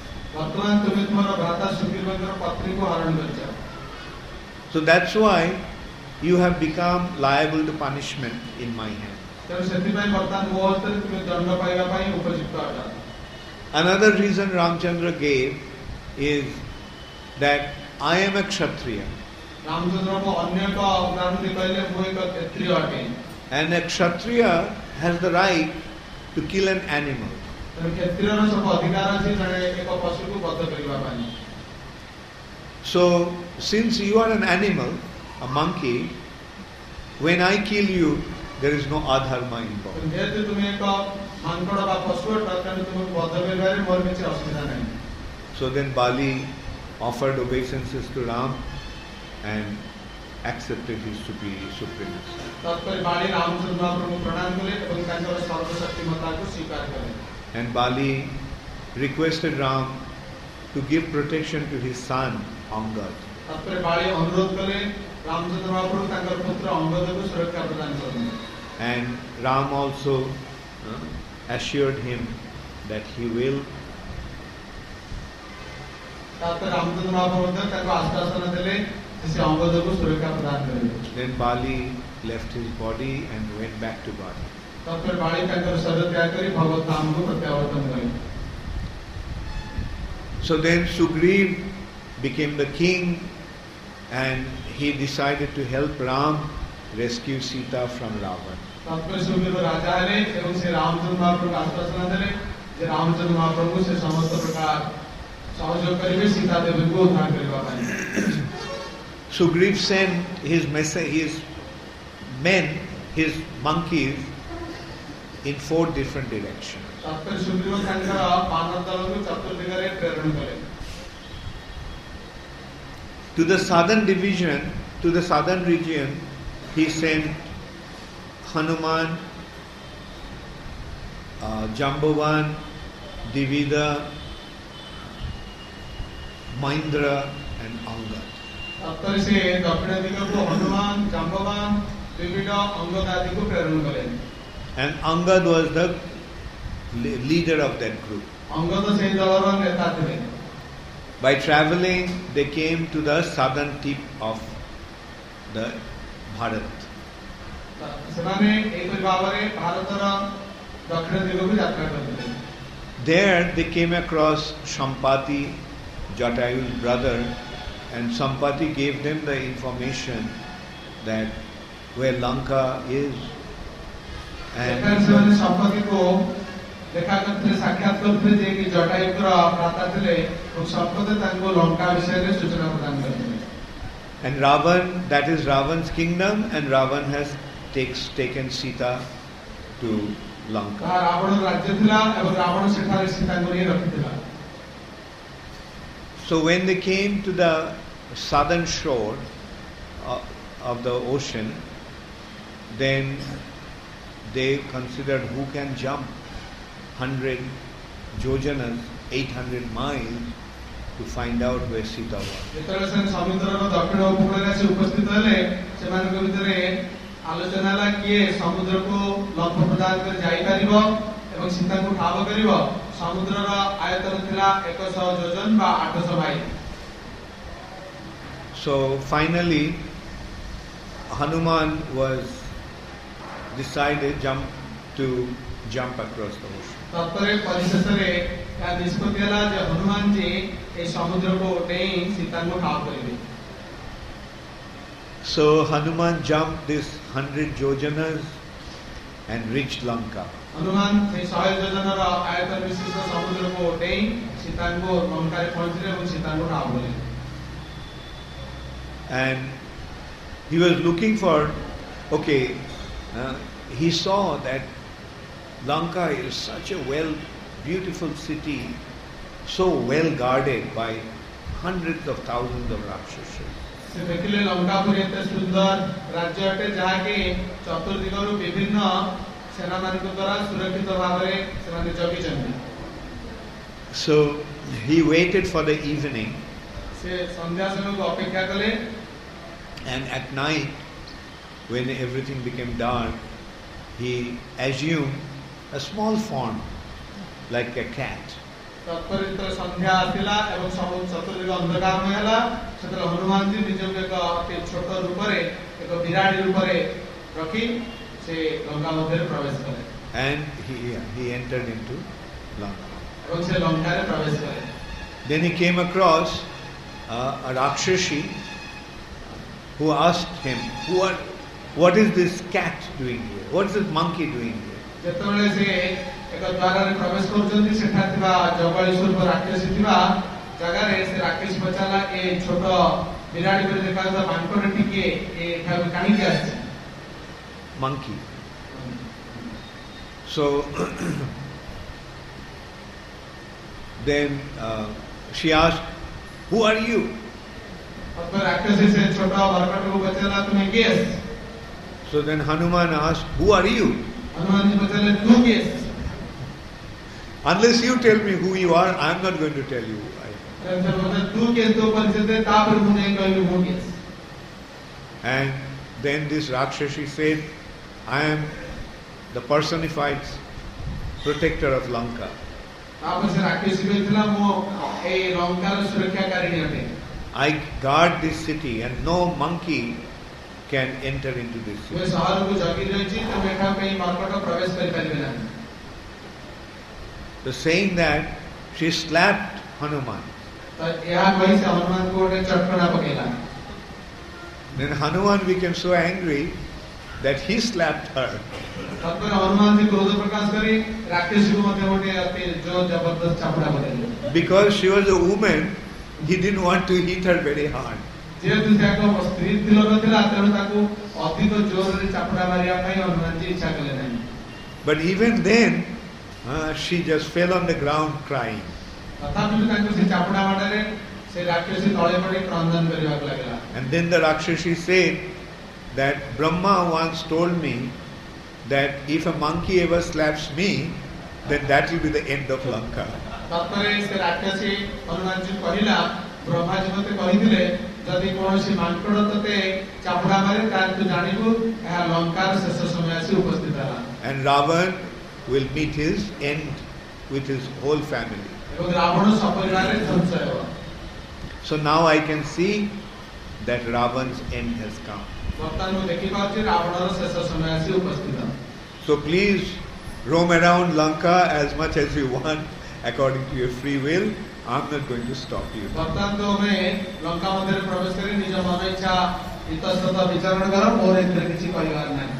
[SPEAKER 1] So that's why you have become liable to punishment in my hand. Another reason Ramchandra gave is that I am a Kshatriya. And a Kshatriya has the right to kill an animal. So, since you are an animal, a monkey, when I kill you, there is no adharma involved. So then Bali offered obeisances to Ram and accepted his superior supremacy. And Bali requested Ram to give protection to his son Angad. And Ram also uh, assured him that he will. Then Bali left his body and went back to Bali. So then Sugriv became the king and he decided to help Ram rescue Sita from Ravan. Sugriv sent his messa- his men, his monkeys, in four different directions. To the southern division, to the southern region, he sent Hanuman, uh, Jambavan, Divida, Maindra and Angad. And Angad was the leader of that group. By traveling, they came to the southern tip of the Bharat. There they came across Sampati, Jatayu's brother, and Sampati gave them the information that where Lanka is. And And Ravan, that is Ravan's kingdom, and Ravan has takes, taken Sita to Lanka. So when they came to the southern shore uh, of the ocean, then they considered who can jump one hundred jojanas, eight hundred miles, to find out where Sita was.
[SPEAKER 2] आलोचना ହେଲା କିଏ ସମୁଦ୍ରକୁ ଲମ୍ଫ ପ୍ରଦାନ କରି ଯାଇପାରିବ ଏବଂ ସୀତାଙ୍କୁ ଠାବ କରିବ। ସମୁଦ୍ରର ଆୟତନ ଥିଲା ଏକ ଶହ ଯୋଜନ ବା ଆଠ ଶହ mile.
[SPEAKER 1] So finally Hanuman was decided jump to jump across the ocean.
[SPEAKER 2] तत्परे परिशेषरे या निष्पत्ति ହେଲା ଯେ ହନୁମାନ जी ए ସମୁଦ୍ରକୁ ଡେଇଁ ସୀତାଙ୍କୁ ଠାବ କରିବେ।
[SPEAKER 1] So Hanuman jumped this hundred yojanas and reached Lanka.
[SPEAKER 2] Hanuman से ଶହେ ଯୋଜନାର ଆୟତନ ବିଶିଷ୍ଟ ସମୁଦ୍ରକୁ ଡେଇଁ ସୀତାଙ୍କୁ ଲଙ୍କାରେ ପହଞ୍ଚିଲେ ଏବଂ ସୀତାଙ୍କୁ ଠାବ କଲେ।
[SPEAKER 1] And he was looking for, okay, uh, he saw that Lanka is such a well, beautiful city, so well guarded by hundreds of thousands of Rakshasas.
[SPEAKER 2] से देखिले लंकापुर एते सुंदर राज्य अटे जहा कि चतुर्दिगरु विभिन्न सेनामानक द्वारा सुरक्षित Bhavre सेमाने जगिचंती।
[SPEAKER 1] So he waited for the evening,
[SPEAKER 2] से संध्या समय को अपेक्षा कले,
[SPEAKER 1] and at night when everything became dark, he assumed a small form like a cat.
[SPEAKER 2] तत्पर जेतले संध्या आसिला एवं सब चतुर्दिग अंधकारमय होला सेतले हनुमान जी निजक एक अति छोट रूपरे एक बिराडी रूपरे रखी से लंका मध्ये प्रवेश करे।
[SPEAKER 1] And he he entered into Lanka.
[SPEAKER 2] एवं से लंका रे प्रवेश करे।
[SPEAKER 1] Then he came across uh, a Rakshashi who asked him, "Who are, what is this cat doing here? What is this monkey doing here?"
[SPEAKER 2] जेतले से एक द्वार रे प्रवेश करजंती सेठा थिबा जगळीश्वर पर राक्षसी थिबा जगह रे से राक्षसी बचाला ए छोट बिराडी पर देखाता मानकोड टिके ए ठाव काणी के आछे
[SPEAKER 1] monkey. So then uh, she asked, "Who are you?"
[SPEAKER 2] अब राक्षसी से छोटा बरकट को बचाला तुम्हें केस।
[SPEAKER 1] So then Hanuman asked, "Who are you?"
[SPEAKER 2] Hanuman ji बचाले तू केस।
[SPEAKER 1] Unless you tell me who you are, I am not going to tell you.
[SPEAKER 2] जब बोले तू केस तो परिचय दे तापर मुझे कहलु वो केस।
[SPEAKER 1] And then this Rakshashi said, "I am the personified protector of Lanka.
[SPEAKER 2] तापर से राक्षसी बेचला मो ए लंकार सुरक्षाकारी हटे।
[SPEAKER 1] I guard this city and no monkey can enter into this
[SPEAKER 2] way
[SPEAKER 1] city."
[SPEAKER 2] शहर को जगी रही तो मेठा कहीं मार्केट प्रवेश कर पारिबे ना।
[SPEAKER 1] So saying that, she slapped Hanuman.
[SPEAKER 2] तो यह वही से हनुमान को ने चटकना पकेला।
[SPEAKER 1] Then Hanuman became so angry that he slapped her.
[SPEAKER 2] तब पर हनुमान जी क्रोध प्रकाश करी राक्षसी को मते मोटे अति जो जबरदस्त Chapda पकेले।
[SPEAKER 1] Because she was a woman, he didn't want to hit her very hard.
[SPEAKER 2] जेहेतु से एक स्त्री तिलक थिला तेणु ताकू अधिक जोर रे चापड़ा मारिया पई हनुमान जी इच्छा कले नाही।
[SPEAKER 1] But even then, uh, she just fell on the ground crying.
[SPEAKER 2] तथापि ताकू से चापड़ा माडरे से राक्षसी तळे पडी क्रंदन करिवाक लागला।
[SPEAKER 1] And then the Rakshashi said that Brahma once told me that if a monkey ever slaps me, then that will be the end of Lanka.
[SPEAKER 2] तत्परे से राक्षसी हनुमान जी कहिला ब्रह्मा जी मते कहिथिले जदि कोनोसी मानकड़ तते चापड़ा मारे तार तू जानिबु एहा लंकार शेष समय आसी उपस्थित हला।
[SPEAKER 1] And Ravan will meet his end with his whole family.
[SPEAKER 2] एवं रावण सपरिवार रे ध्वंस हेबो।
[SPEAKER 1] So now I can see that Ravan's end has come.
[SPEAKER 2] वर्तमान में देखि पाछि रावणर शेष समय आसी उपस्थित हला।
[SPEAKER 1] So please roam around Lanka as much as you want according to your free will. I'm not going to stop you.
[SPEAKER 2] वर्तमान तो में लंका मंदिर प्रवेश करी निज मन इच्छा इतस्तत विचरण कर और एतरे किछि परिवार नाही।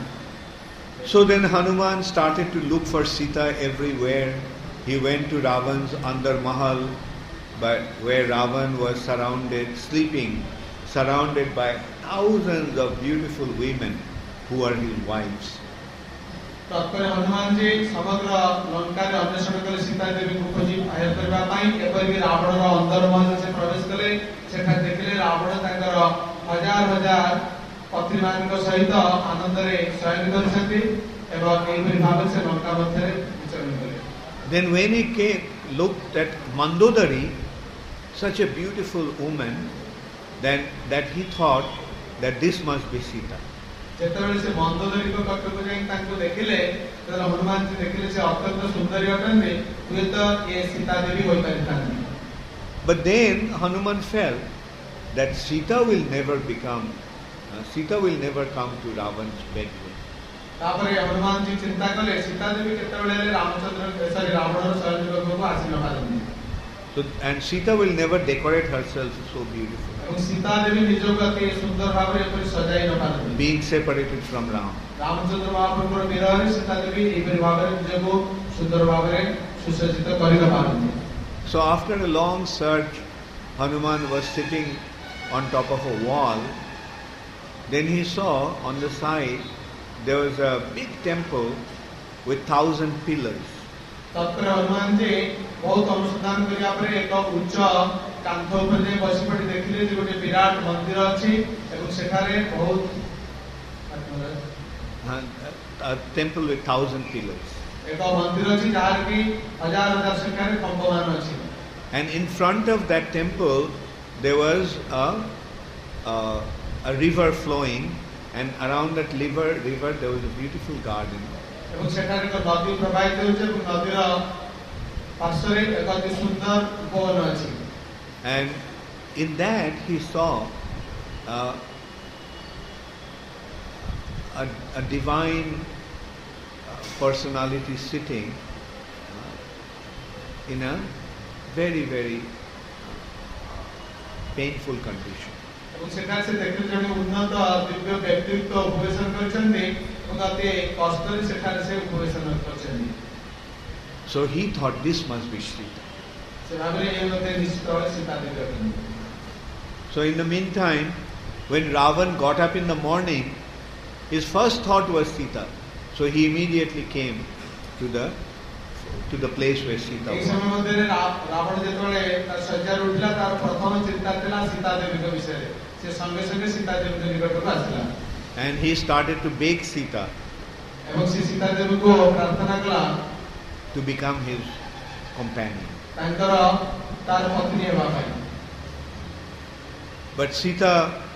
[SPEAKER 1] So then Hanuman started to look for Sita everywhere. He went to Ravan's Andar Mahal, but where Ravan was surrounded, sleeping, surrounded by thousands of beautiful women who are his wives.
[SPEAKER 2] तत्पर हनुमान जी समग्र लंका रे अन्वेषण कले सीता देवी को खोजी बाहर करबा पई एपर भी रावण रो अंदर महल से प्रवेश कले सेठा देखले रावण ताकर हजार हजार पत्नी मान सहित आनंद रे शयन करछथि एवं एहि भाव से लंका मध्य विचरण कले।
[SPEAKER 1] Then when he came, looked at Mandodari, such a beautiful woman, then that he thought that this must be Sita.
[SPEAKER 2] ଯେତେବେଳେ ସେ ମନ୍ଦୋଦରୀଙ୍କ ପାଖକୁ ଯାଇ ତାଙ୍କୁ ଦେଖିଲେ ତେବେ ହନୁମାନ जी ଦେଖିଲେ ସେ ଅତ୍ୟନ୍ତ ସୁନ୍ଦରୀ ଅଟନ୍ତି ହୁଏତ ଏ ସୀତା ଦେବୀ ହୋଇପାରିଥାନ୍ତି.
[SPEAKER 1] But then Hanuman felt that Sita will never become, uh, Sita will never come to Ravan's bedroom.
[SPEAKER 2] ତାପରେ ହନୁମାନ जी ଚିନ୍ତା କଲେ ସୀତା ଦେବୀ କେତେବେଳେ ହେଲେ ରାମଚନ୍ଦ୍ର ସରି ରାବଣର ଶୟନଗୃହକୁ ଆସି ନ ପାରନ୍ତି.
[SPEAKER 1] So, and Sita will never decorate herself so beautifully,
[SPEAKER 2] ଏବଂ ସୀତା ଦେବୀ ନିଜକୁ ଅତି ସୁନ୍ଦର ଭାବରେ ଏପରି ସଜାଇ ନ ପାରନ୍ତି.
[SPEAKER 1] being separated from Ram.
[SPEAKER 2] Ramachandra ମହାପ୍ରଭୁଙ୍କର ବିରହରେ ସୀତା ଦେବୀ ଏପରି ଭାବରେ ନିଜକୁ ସୁନ୍ଦର ଭାବରେ ସୁସଜ୍ଜିତ କରି ନ ପାରନ୍ତି.
[SPEAKER 1] So after a long search, Hanuman was sitting on top of a wall. Then he saw on the side there was a big temple with thousand pillars.
[SPEAKER 2] तत्पर हनुमान जी बहुत अनुसंधान करिया परे एक उच्च कांथ ऊपर जे बसी पड़ी देखिले जे गोटे विराट मंदिर अछि एवं सेठारे बहुत
[SPEAKER 1] A temple with thousand pillars.
[SPEAKER 2] एक मंदिर अछि जार की हजार हजार संख्यारे खंभमान अछि.
[SPEAKER 1] And in front of that temple there was a, a, a river flowing, and around that river, river there was a beautiful garden.
[SPEAKER 2] এবং সেখানে এক নদী প্রবাহিত হচ্ছে এবং নদীর পার্শ্বরে এক অতি সুন্দর উপবন আছে.
[SPEAKER 1] And in that he saw uh, a, a divine uh, personality sitting uh, in a very very painful condition.
[SPEAKER 2] এবং সেখানে সে দেখলে যে উন্নত দিব্য ব্যক্তিত্ব উপবেশন করেছেন এবং অতি কষ্টরে সেখানে সে উপবেশন করেছেন.
[SPEAKER 1] So he thought this must be Sita.
[SPEAKER 2] সে ভাবলে এই মতে নিশ্চিত হয় Sita Devi.
[SPEAKER 1] So in the meantime, when Ravan got up in the morning, his first thought was Sita. So he immediately came to the to the place where Sita
[SPEAKER 2] এই
[SPEAKER 1] was.
[SPEAKER 2] সময়ের মধ্যে রাবণ যেতବେଳେ তার শয্যার উঠিলা তার প্রথম চিন্তা ছিল সীতা দেবীଙ୍କ বিষয়ে. সে সঙ্গে সঙ্গে সীতা দেবীଙ୍କ নিকটକୁ আসিলা.
[SPEAKER 1] And he started to beg Sita
[SPEAKER 2] এবং সে সীতা দেবীଙ୍କୁ প্রার্থনা কলা
[SPEAKER 1] to become his companion.
[SPEAKER 2] ତାଙ୍କର ତାର ପତ୍ନୀ ହେବା ପାଇଁ.
[SPEAKER 1] But Sita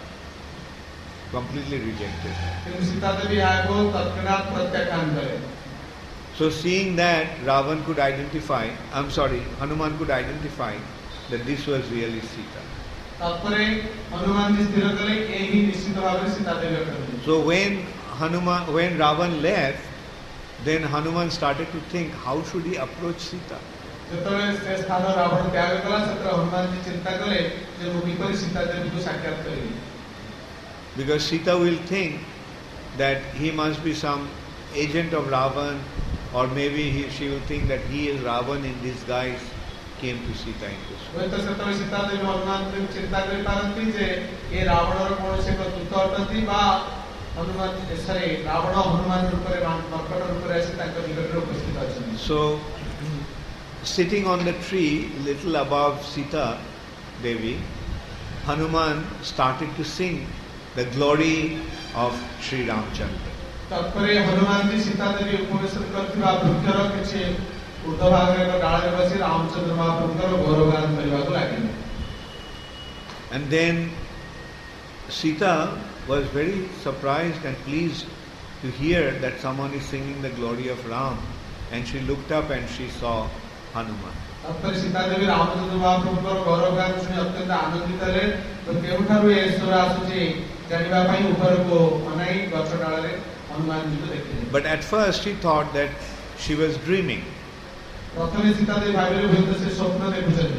[SPEAKER 1] completely rejected.
[SPEAKER 2] କିନ୍ତୁ ସୀତା ଦେବୀ ଏହାକୁ ତତ୍କ୍ଷଣାତ୍ ପ୍ରତ୍ୟାଖ୍ୟାନ କଲେ.
[SPEAKER 1] So seeing that, Ravan could identify, I'm sorry, Hanuman could identify that this was really Sita.
[SPEAKER 2] ତାପରେ ହନୁମାନ जी ସ୍ଥିର କଲେ ଏହି ନିଶ୍ଚିତ ଭାବରେ ସୀତା ଦେବୀ ଅଟନ୍ତି.
[SPEAKER 1] So when Hanuman, when Ravan left, then Hanuman started to think, how should he approach Sita?
[SPEAKER 2] ଯେତେବେଳେ ସେ ସ୍ଥାନ ରାବଣ ତ୍ୟାଗ କଲା ସେତେବେଳେ ହନୁମାନ जी ଚିନ୍ତା କଲେ ଯେ ମୁଁ କିପରି ସୀତା ଦେବୀଙ୍କୁ ସାକ୍ଷାତ କରିବି.
[SPEAKER 1] Because Sita will think that he must be some agent of Ravan, or maybe he, she will think that he is Ravan in disguise, came to Sita in this way.
[SPEAKER 2] ହୁଏତ ସେତେବେଳେ ସୀତା ଦେବୀ ହନୁମାନ ଦେବୀ ଚିନ୍ତା କରିପାରନ୍ତି ଯେ ଏ ରାବଣର କୌଣସି ଏକ ଦୂତ ଅଟନ୍ତି ବା ହନୁମାନ ସରି ରାବଣ ହନୁମାନ ରୂପରେ ମର୍କଟ ରୂପରେ ଆସି ତାଙ୍କ ନିକଟରେ ଉପସ୍ଥିତ ଅଛନ୍ତି.
[SPEAKER 1] So sitting on the tree little above Sita Devi, Hanuman started to sing the glory of Sri Ramchandra.
[SPEAKER 2] ତାପରେ ହନୁମାନ जी ସୀତା ଦେବୀ ଉପବେଶନ କରିଥିବା ବୃକ୍ଷର କିଛି ଉର୍ଦ୍ଧ୍ୱ ଭାଗରେ ଏକ ଡାଳରେ ବସି ରାମଚନ୍ଦ୍ର ମହାପ୍ରଭୁଙ୍କର ଗୌରବଗାନ କରିବାକୁ ଲାଗିଲେ.
[SPEAKER 1] And then Sita was very surprised and pleased to hear that someone is singing the glory of Ram, and she looked up and she saw Hanuman.
[SPEAKER 2] ତାପରେ ସୀତା ଦେବୀ ରାମଚନ୍ଦ୍ର ମହାପ୍ରଭୁଙ୍କର ଗୌରବଗାନ ଶୁଣି ଅତ୍ୟନ୍ତ ଆନନ୍ଦିତ ହେଲେ ଏବଂ କେଉଁଠାରୁ ଏ ସ୍ୱର ଆସୁଛି ଜାଣିବା ପାଇଁ ଉପରକୁ ଅନାଇ ଗଛ ଡାଳରେ ହନୁମାନ जीଙ୍କୁ ଦେଖିଲେ.
[SPEAKER 1] But at first she thought that she was dreaming.
[SPEAKER 2] ପ୍ରଥମେ ସୀତା ଦେବୀ ଭାବିଲେ ହୁଏତ ସେ ସ୍ୱପ୍ନ ଦେଖୁଛନ୍ତି.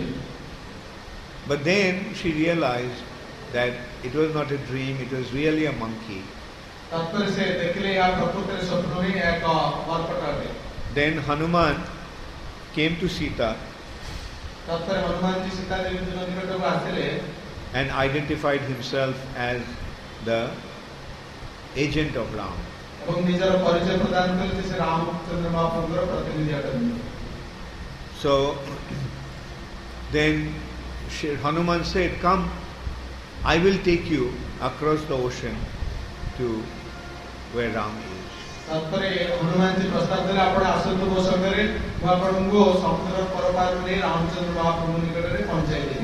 [SPEAKER 1] But then she realized that it was not a dream, it was really a monkey.
[SPEAKER 2] ତାପରେ ସେ ଦେଖିଲେ ଏହା ପ୍ରକୃତରେ ସ୍ୱପ୍ନ ନୁହେଁ, ଏହା ଏକ ମର୍କଟ ଅଟେ.
[SPEAKER 1] Then Hanuman came to Sita
[SPEAKER 2] ତାପରେ ହନୁମାନ जी ସୀତା ଦେବୀଙ୍କ ନିକଟକୁ ଆସିଲେ
[SPEAKER 1] and identified himself as the agent of Ram.
[SPEAKER 2] ଏବଂ ନିଜର ପରିଚୟ ପ୍ରଦାନ କଲେ ଯେ ସେ ରାମଚନ୍ଦ୍ର ମହାପ୍ରଭୁଙ୍କର ପ୍ରତିନିଧି ଅଟନ୍ତି.
[SPEAKER 1] So then Shri Hanuman said, "Come, I will take you across the ocean to where Ram is."
[SPEAKER 2] ତାପରେ ହନୁମାନ जी ପ୍ରସ୍ତାବ ଦେଲେ ଆପଣ ଆସନ୍ତୁ ମୋ ସଙ୍ଗରେ, ମୁଁ ଆପଣଙ୍କୁ ସମୁଦ୍ର ପରପାରରୁ ନେଇ ରାମଚନ୍ଦ୍ର ମହାପ୍ରଭୁ ନିକଟରେ ପହଞ୍ଚାଇଦେବି.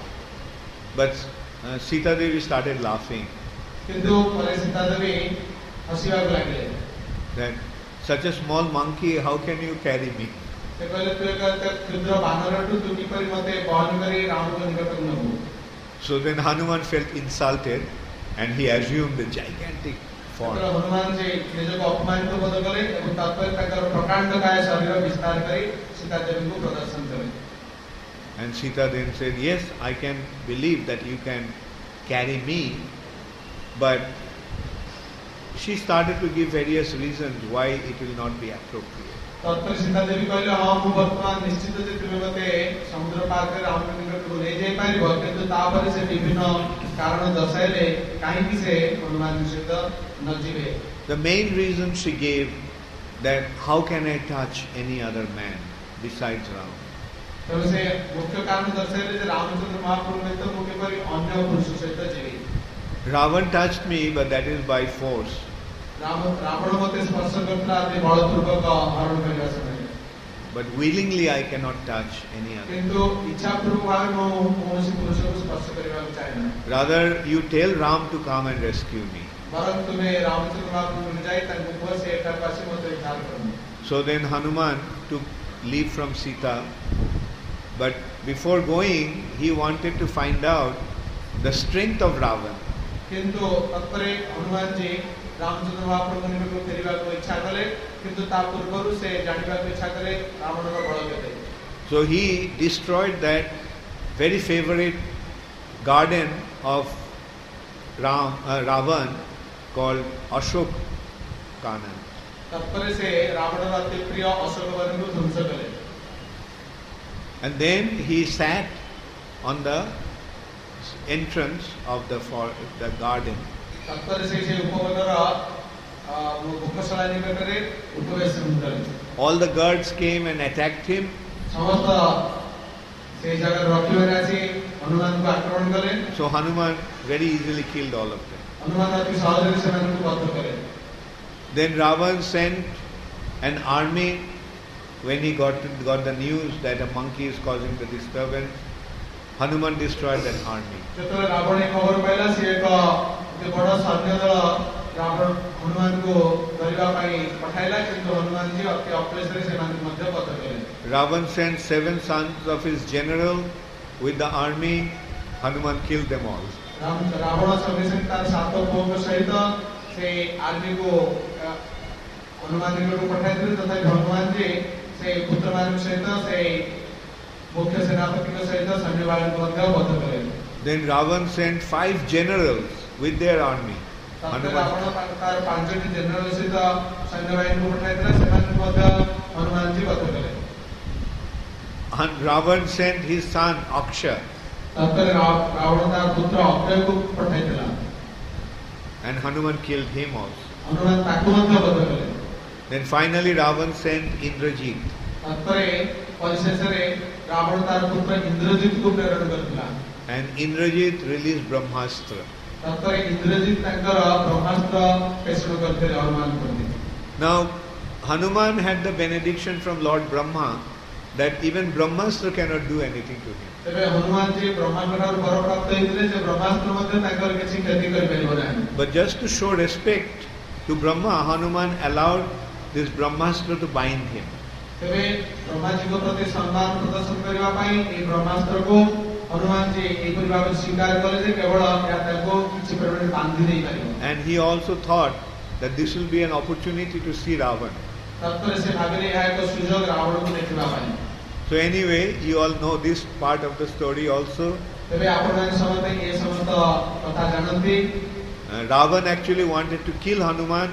[SPEAKER 1] But uh, Sita Devi started laughing.
[SPEAKER 2] କିନ୍ତୁ ପରେ ସୀତା ଦେବୀ हसिବାକୁ ଲାଗିଲେ
[SPEAKER 1] that such a small monkey, how can you carry me?
[SPEAKER 2] ସେ କହିଲେ ତୁ ଏକ କ୍ଷୁଦ୍ର ବାନରଠୁ ତୁ କିପରି ମୋତେ ବହନ କରି ରାମଙ୍କ ନିକଟକୁ ନେବୁ?
[SPEAKER 1] So then Hanuman felt insulted and he assumed a gigantic form.
[SPEAKER 2] Hanuman ଯେ ନିଜକୁ ଅପମାନିତ ବୋଧ କଲେ ଏବଂ ତାପରେ ତାଙ୍କର ପ୍ରକାଣ୍ଡକାୟ ଶରୀର ବିସ୍ତାର କରି ସୀତା ଦେବୀଙ୍କୁ ପ୍ରଦର୍ଶନ କଲେ.
[SPEAKER 1] And Sita then said, yes, I can believe that you can carry me, but she started to give various reasons why it will not be appropriate.
[SPEAKER 2] तत्पर सीता देवी कहले हां मु वर्तमान निश्चित जे तुमे मते समुद्र पार कर राम निकट को ले जाई पारिबो किंतु तापर से विभिन्न कारण दर्शाइले काहे कि से हनुमान सहित न जीवे.
[SPEAKER 1] The main reason she gave that how can I touch any other man besides Ram?
[SPEAKER 2] तो से मुख्य कारण दर्शाइले जे रामचंद्र महाप्रभु में तो मुख्य परि अन्य पुरुष सहित जीवे.
[SPEAKER 1] Ravan touched me, but that is by force. But willingly I cannot touch any other. Rather, you tell Ram to come and rescue me. So then Hanuman took leave from Sita, but before going, he wanted to find out the strength of Ravan.
[SPEAKER 2] किंतु तत्परे हनुमान जी रामचंद्र महाप्रभु निकट फेरिबाको इच्छा कले किंतु ता पूर्वरु से जानिबाको इच्छा कले रावणर बळ केते.
[SPEAKER 1] So he destroyed that very favorite garden of Ram, uh, Ravan called Ashok Kanan.
[SPEAKER 2] तत्परे से रावणर अति प्रिय अशोक वनକୁ ध्वंस कले.
[SPEAKER 1] And then he sat on the entrance of the for the garden. All the guards came and attacked him. So Hanuman very easily killed all of them. Then Ravan sent an army when he got to, got the news that a monkey is causing the disturbance. Hanuman destroyed that army. Ravan sent seven sons of his general with the army. Hanuman killed them all. Then Ravan sent five generals with their army. And Ravan sent his son Aksha. And Hanuman killed him also. Then finally Ravan sent Indrajit. And Indrajit released Brahmastra. Now Hanuman had the benediction from Lord Brahma that even Brahmastra cannot do anything to him. But just to show respect to Brahma, Hanuman allowed this Brahmastra to bind him. And he also thought that this will be an opportunity to see Ravan. So anyway, you all know this part of the story also. Uh, Ravan actually wanted to kill Hanuman.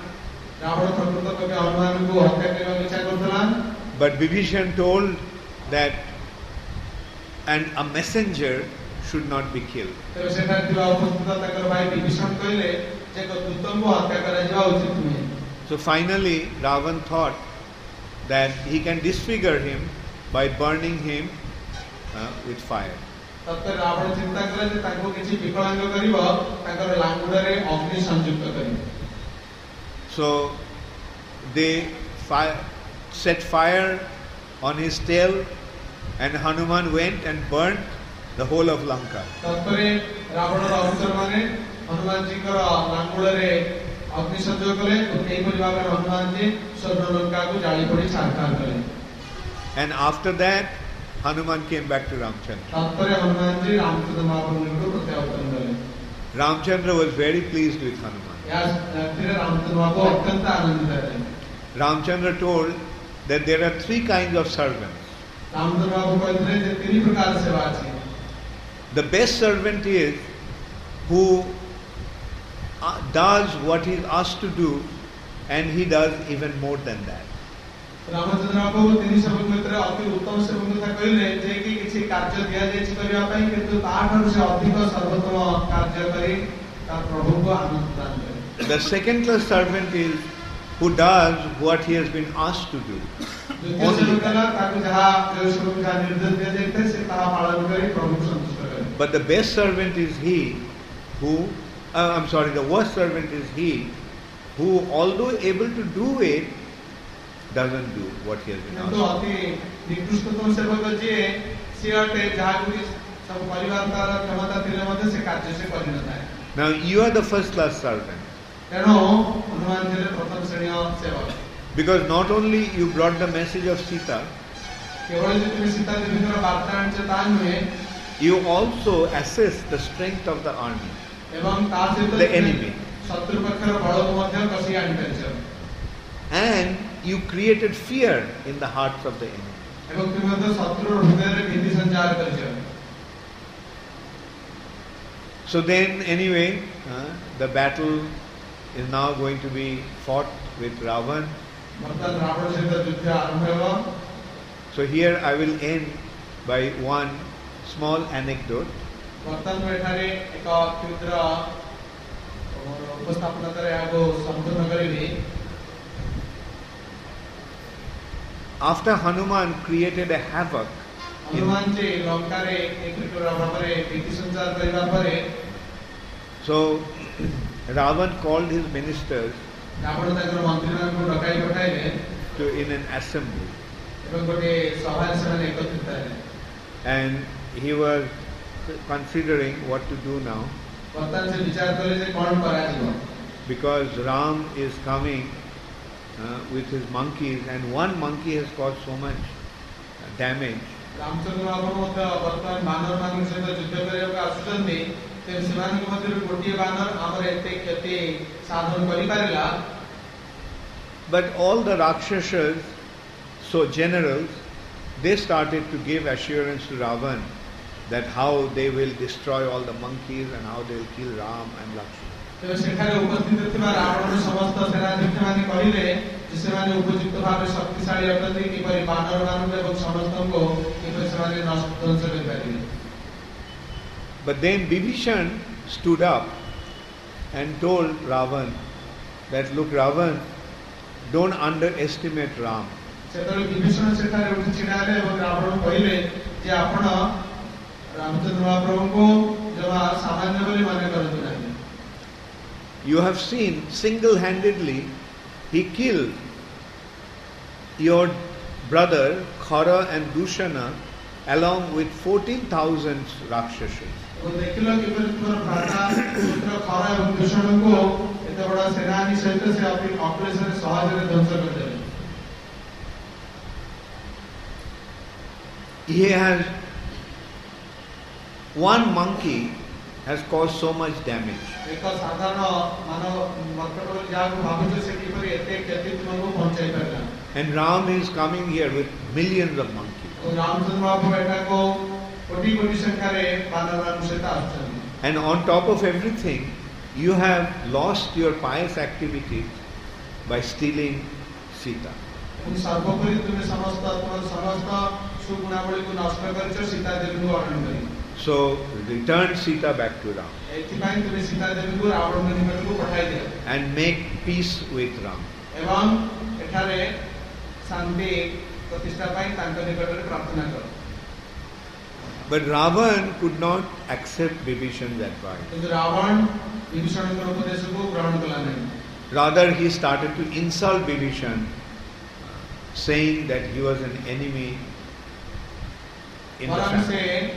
[SPEAKER 1] But Vibhishan told that and a messenger should not be killed. So finally Ravan thought that he can disfigure him by burning him uh, with fire. So they fire, set fire on his tail, and Hanuman went and burnt the whole of Lanka.
[SPEAKER 2] अग्नि संयोग कले तो एई परि भाबरे हनुमान जी स्वर्णलंका को जाली पड़ी छारखार कले.
[SPEAKER 1] And after that, Hanuman came back to Ramchandra.
[SPEAKER 2] तात्पर्य हनुमान जी रामचंद्र महाप्रभु को प्रत्यावर्तन कले.
[SPEAKER 1] Ramchandra was very pleased with Hanuman.
[SPEAKER 2] या फिर रामचंद्र महाप्रभु अत्यंत आनंदित थे.
[SPEAKER 1] Ramchandra told that there are three kinds of servants.
[SPEAKER 2] Ramchandra महाप्रभु कहते हैं तीन प्रकार सेवा है.
[SPEAKER 1] The best servant is who uh, does what he is asked to do, and he does even more than that.
[SPEAKER 2] Ramchandra महाप्रभु तीन सेवक भितर अति उत्तम सेवक कथा कहले जे कि किछि कार्य दिया जायछि करिया पई किंतु ताठारु से अधिक सर्वोत्तम कार्य करी ता प्रभु को आनंद प्रदान करे.
[SPEAKER 1] The second class servant is who does what he has been asked to do.
[SPEAKER 2] Only.
[SPEAKER 1] But the best servant is he who, uh, I'm sorry, the worst servant is he who, although able to do it, doesn't do what he has been asked to do. Now you are the first class servant. Because not only you brought the message of Sita, you also assess the strength of the army, the enemy. And you created fear in the hearts of the enemy. So then anyway, uh, the battle is now going to be fought with Ravan. So here I will end by one small anecdote. After Hanuman created a havoc in, so Ravan called his ministers to in an assembly, and he was considering what to do now, because Ram is coming uh, with his monkeys, and one monkey has caused so much damage. But all the Rakshasas, so generals, they started to give assurance to Ravan that how they will destroy all the monkeys and how they will kill Ram and Lakshmana. But then Bibhishan stood up and told Ravan that, look Ravan, don't underestimate Ram. You have seen single-handedly he killed your brother Khara and Dushana along with fourteen thousand Rakshasas. He has one monkey has caused so much damage. And Ram is coming here with millions of monkeys. And on top of everything, you have lost your pious activities by stealing Sita. So return Sita back to Ram and make peace with Ram. But Ravan could not accept Bibhishan's advice. Rather, he started to insult Bibhishan, saying that he was an enemy in the family.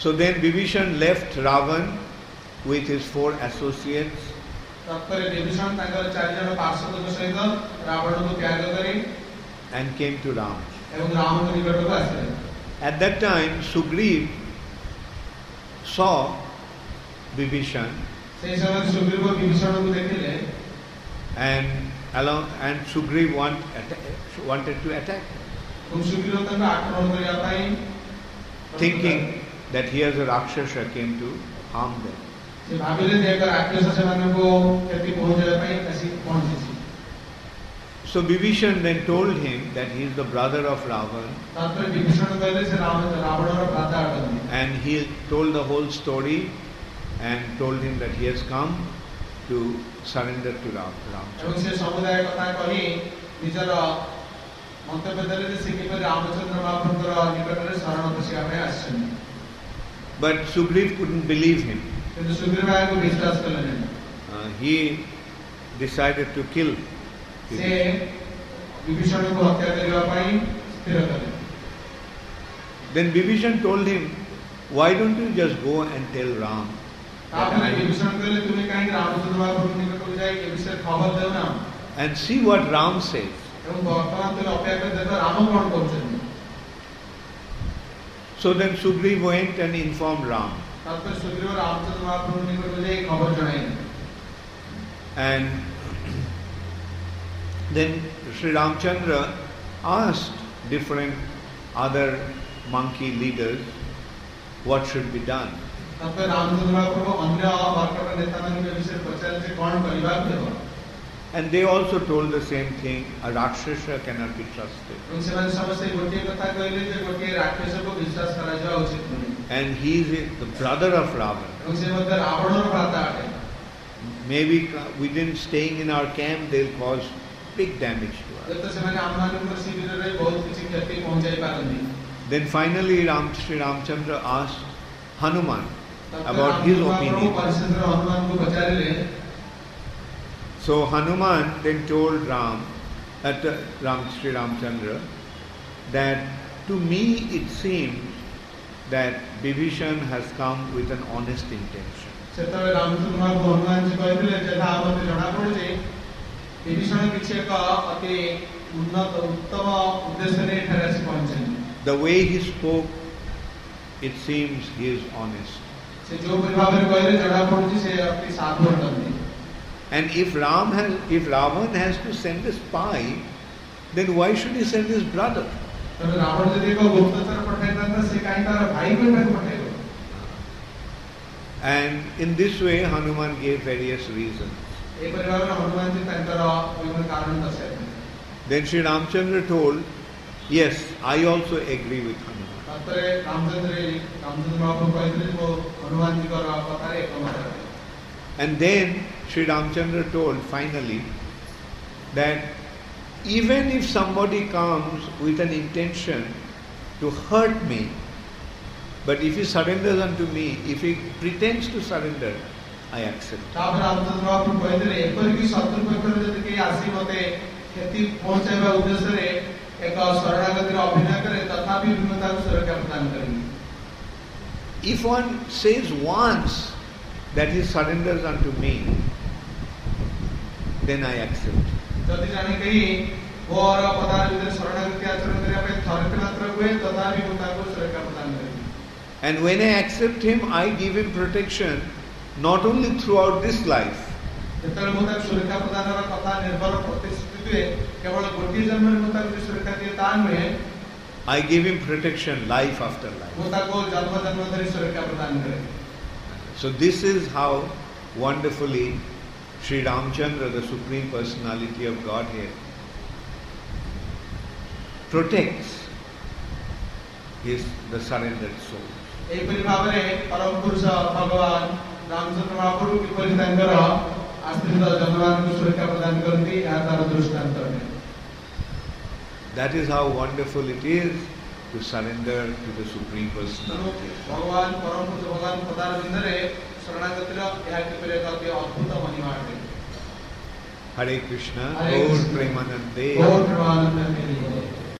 [SPEAKER 1] So then Vibhishan left Ravan with his four associates
[SPEAKER 2] तत्पर विभीषण तांकर चारि जन पार्षदक सहित रावण को त्याग करी
[SPEAKER 1] and came to Ram.
[SPEAKER 2] एवं राम को निकट को आसिले.
[SPEAKER 1] At that time, Sugriv saw Vibhishan
[SPEAKER 2] से समय सुग्रीव विभीषण को देखिले
[SPEAKER 1] and along and Sugriv want, wanted to attack him,
[SPEAKER 2] तुम सुग्रीव तंग आक्रमण करिया पई
[SPEAKER 1] thinking that here's a Rakshasa came to harm them.
[SPEAKER 2] से भाबिले देखकर राक्षस से मन को क्षति पहुंचाए पई ऐसी पहुंची.
[SPEAKER 1] So Vibhishan then told him that he is the brother of Ravan,
[SPEAKER 2] तत्पर विभीषण कहले से रावण रावणर भ्राता अटନ୍ତି.
[SPEAKER 1] and he told the whole story and told him that he has come to surrender to Ram.
[SPEAKER 2] एवं से समुदाय कथा कही निजर मंतव्य देले जे से किपर रामचंद्र महाप्रभुर निकटरे शरण पसिया पई आछन.
[SPEAKER 1] But Sugriv couldn't believe him.
[SPEAKER 2] किंतु सुग्रीव को विश्वास कले.
[SPEAKER 1] Uh, he decided to kill
[SPEAKER 2] से विभीषण को हत्या करबा पई स्थिर कले.
[SPEAKER 1] Then Vibhishan told him, why don't you just go and tell Ram that
[SPEAKER 2] आपने
[SPEAKER 1] I-
[SPEAKER 2] विभीषण कहले तुम्हें कहीं रामचंद्र महाप्रभु निकट को जाए ये विषय खबर देओ ना
[SPEAKER 1] and see what Ram says.
[SPEAKER 2] एवं वर्तमान तुम अपेक्षा कर देखो राम कोन करछन.
[SPEAKER 1] So then Sugriv went and informed Ram.
[SPEAKER 2] तब सुग्रीव रामचंद्र महाप्रभु निकट को जाए खबर जणाई.
[SPEAKER 1] And then Sri Ramchandra asked different other monkey leaders what should be done.
[SPEAKER 2] तब रामचंद्र महाप्रभु अन्य वर्कर नेता मन के विषय पचारे से कौन परिवार देबो.
[SPEAKER 1] And they also told the same thing, a Rakshasa cannot be trusted.
[SPEAKER 2] उनसे मन समझे गोटे कथा कहले जे गोटे राक्षस को विश्वास करा जा उचित नहीं.
[SPEAKER 1] And he is the brother of Ravan.
[SPEAKER 2] उनसे मध्य रावणर भ्राता अटे.
[SPEAKER 1] Maybe within staying in our camp they'll cause big damage to us.
[SPEAKER 2] जब तो से माने आममानक शिविर रे बहुत किछि क्षति पहुंचाई पारंदी.
[SPEAKER 1] Then finally Ram, Sri Ramchandra asked Hanuman about his opinion.
[SPEAKER 2] परिचंद्र Hanuman को पचारिले.
[SPEAKER 1] So Hanuman then told Ram, at uh, Ram Sri Ramchandra, that to me it seems that Vibhishan has come with an honest intention.
[SPEAKER 2] सेतबे Ramchandra महाप्रभु हनुमान जी कहले जथा हमते जणा पड़े विभीषण किछि एक अति उन्नत उत्तम उद्देश्य ने ठहरासी पहुंचन.
[SPEAKER 1] The way he spoke, it seems he is honest.
[SPEAKER 2] से जो परिभावर कहले जणा पड़े से अति साधु अटंती.
[SPEAKER 1] And if Ram has, if Ravan has to send a spy, then why should he send his brother?
[SPEAKER 2] तब रावण जदि को गुप्तचर पठाइता से काई तार भाई को नहीं पठाइबो.
[SPEAKER 1] And in this way Hanuman gave various reasons.
[SPEAKER 2] ए परिवार हनुमान जी तांकर विभिन्न कारण दर्शाइते.
[SPEAKER 1] Then Sri Ramchandra told, yes, I also agree with Hanuman.
[SPEAKER 2] तत्रे Ramchandra Ramchandra महाप्रभु कहले को हनुमान जी को कथा रे एकमत है.
[SPEAKER 1] And then Sri Ramchandra told finally that even if somebody comes with an intention to hurt me, but if he surrenders unto me, if he pretends to surrender, I accept.
[SPEAKER 2] तापर रामचंद्र महाप्रभु कहले एपर की शत्रु पक्षर जदि के आसी मते क्षति पहुंचाइबा उद्देश्य रे एक शरणागति रे अभिनय करे तथापि विमुक्ता को सुरक्षा प्रदान करेंगे.
[SPEAKER 1] If one says once that he surrenders unto me, then I accept.
[SPEAKER 2] जदि जाने कहीं वो और पदार्थ विदर शरणागति आचरण करे पे थरक मात्र हुए तथापि विमुक्ता को सुरक्षा प्रदान करेंगे.
[SPEAKER 1] And when I accept him, I give him protection not only throughout this life,
[SPEAKER 2] जेतले मुता सुरक्षा प्रदान रा कथा निर्भर प्रतिष्ठित हुए केवल गोटी जन्म में मुता को सुरक्षा दिए तान में
[SPEAKER 1] I give him protection life after life.
[SPEAKER 2] मुता को जन्म जन्म धरि सुरक्षा प्रदान करे.
[SPEAKER 1] So this is how wonderfully Sri Ramchandra, the Supreme Personality of Godhead, protects his the surrendered soul.
[SPEAKER 2] ए परिभावरे परम पुरुष भगवान रामचंद्र महाप्रभु किपरि तांकर आश्रित जनमान को सुरक्षा प्रदान करती या तार दृष्टांत है.
[SPEAKER 1] That is how wonderful it is to surrender to the Supreme Personality.
[SPEAKER 2] भगवान परम पुरुष भगवान पदार बिंदरे शरणागति रा या किपरि एक अति अद्भुत महिमा है.
[SPEAKER 1] Hare Krishna,
[SPEAKER 2] Hare
[SPEAKER 1] Gaur
[SPEAKER 2] Krishna.
[SPEAKER 1] Premanande.
[SPEAKER 2] गौर प्रेमानंद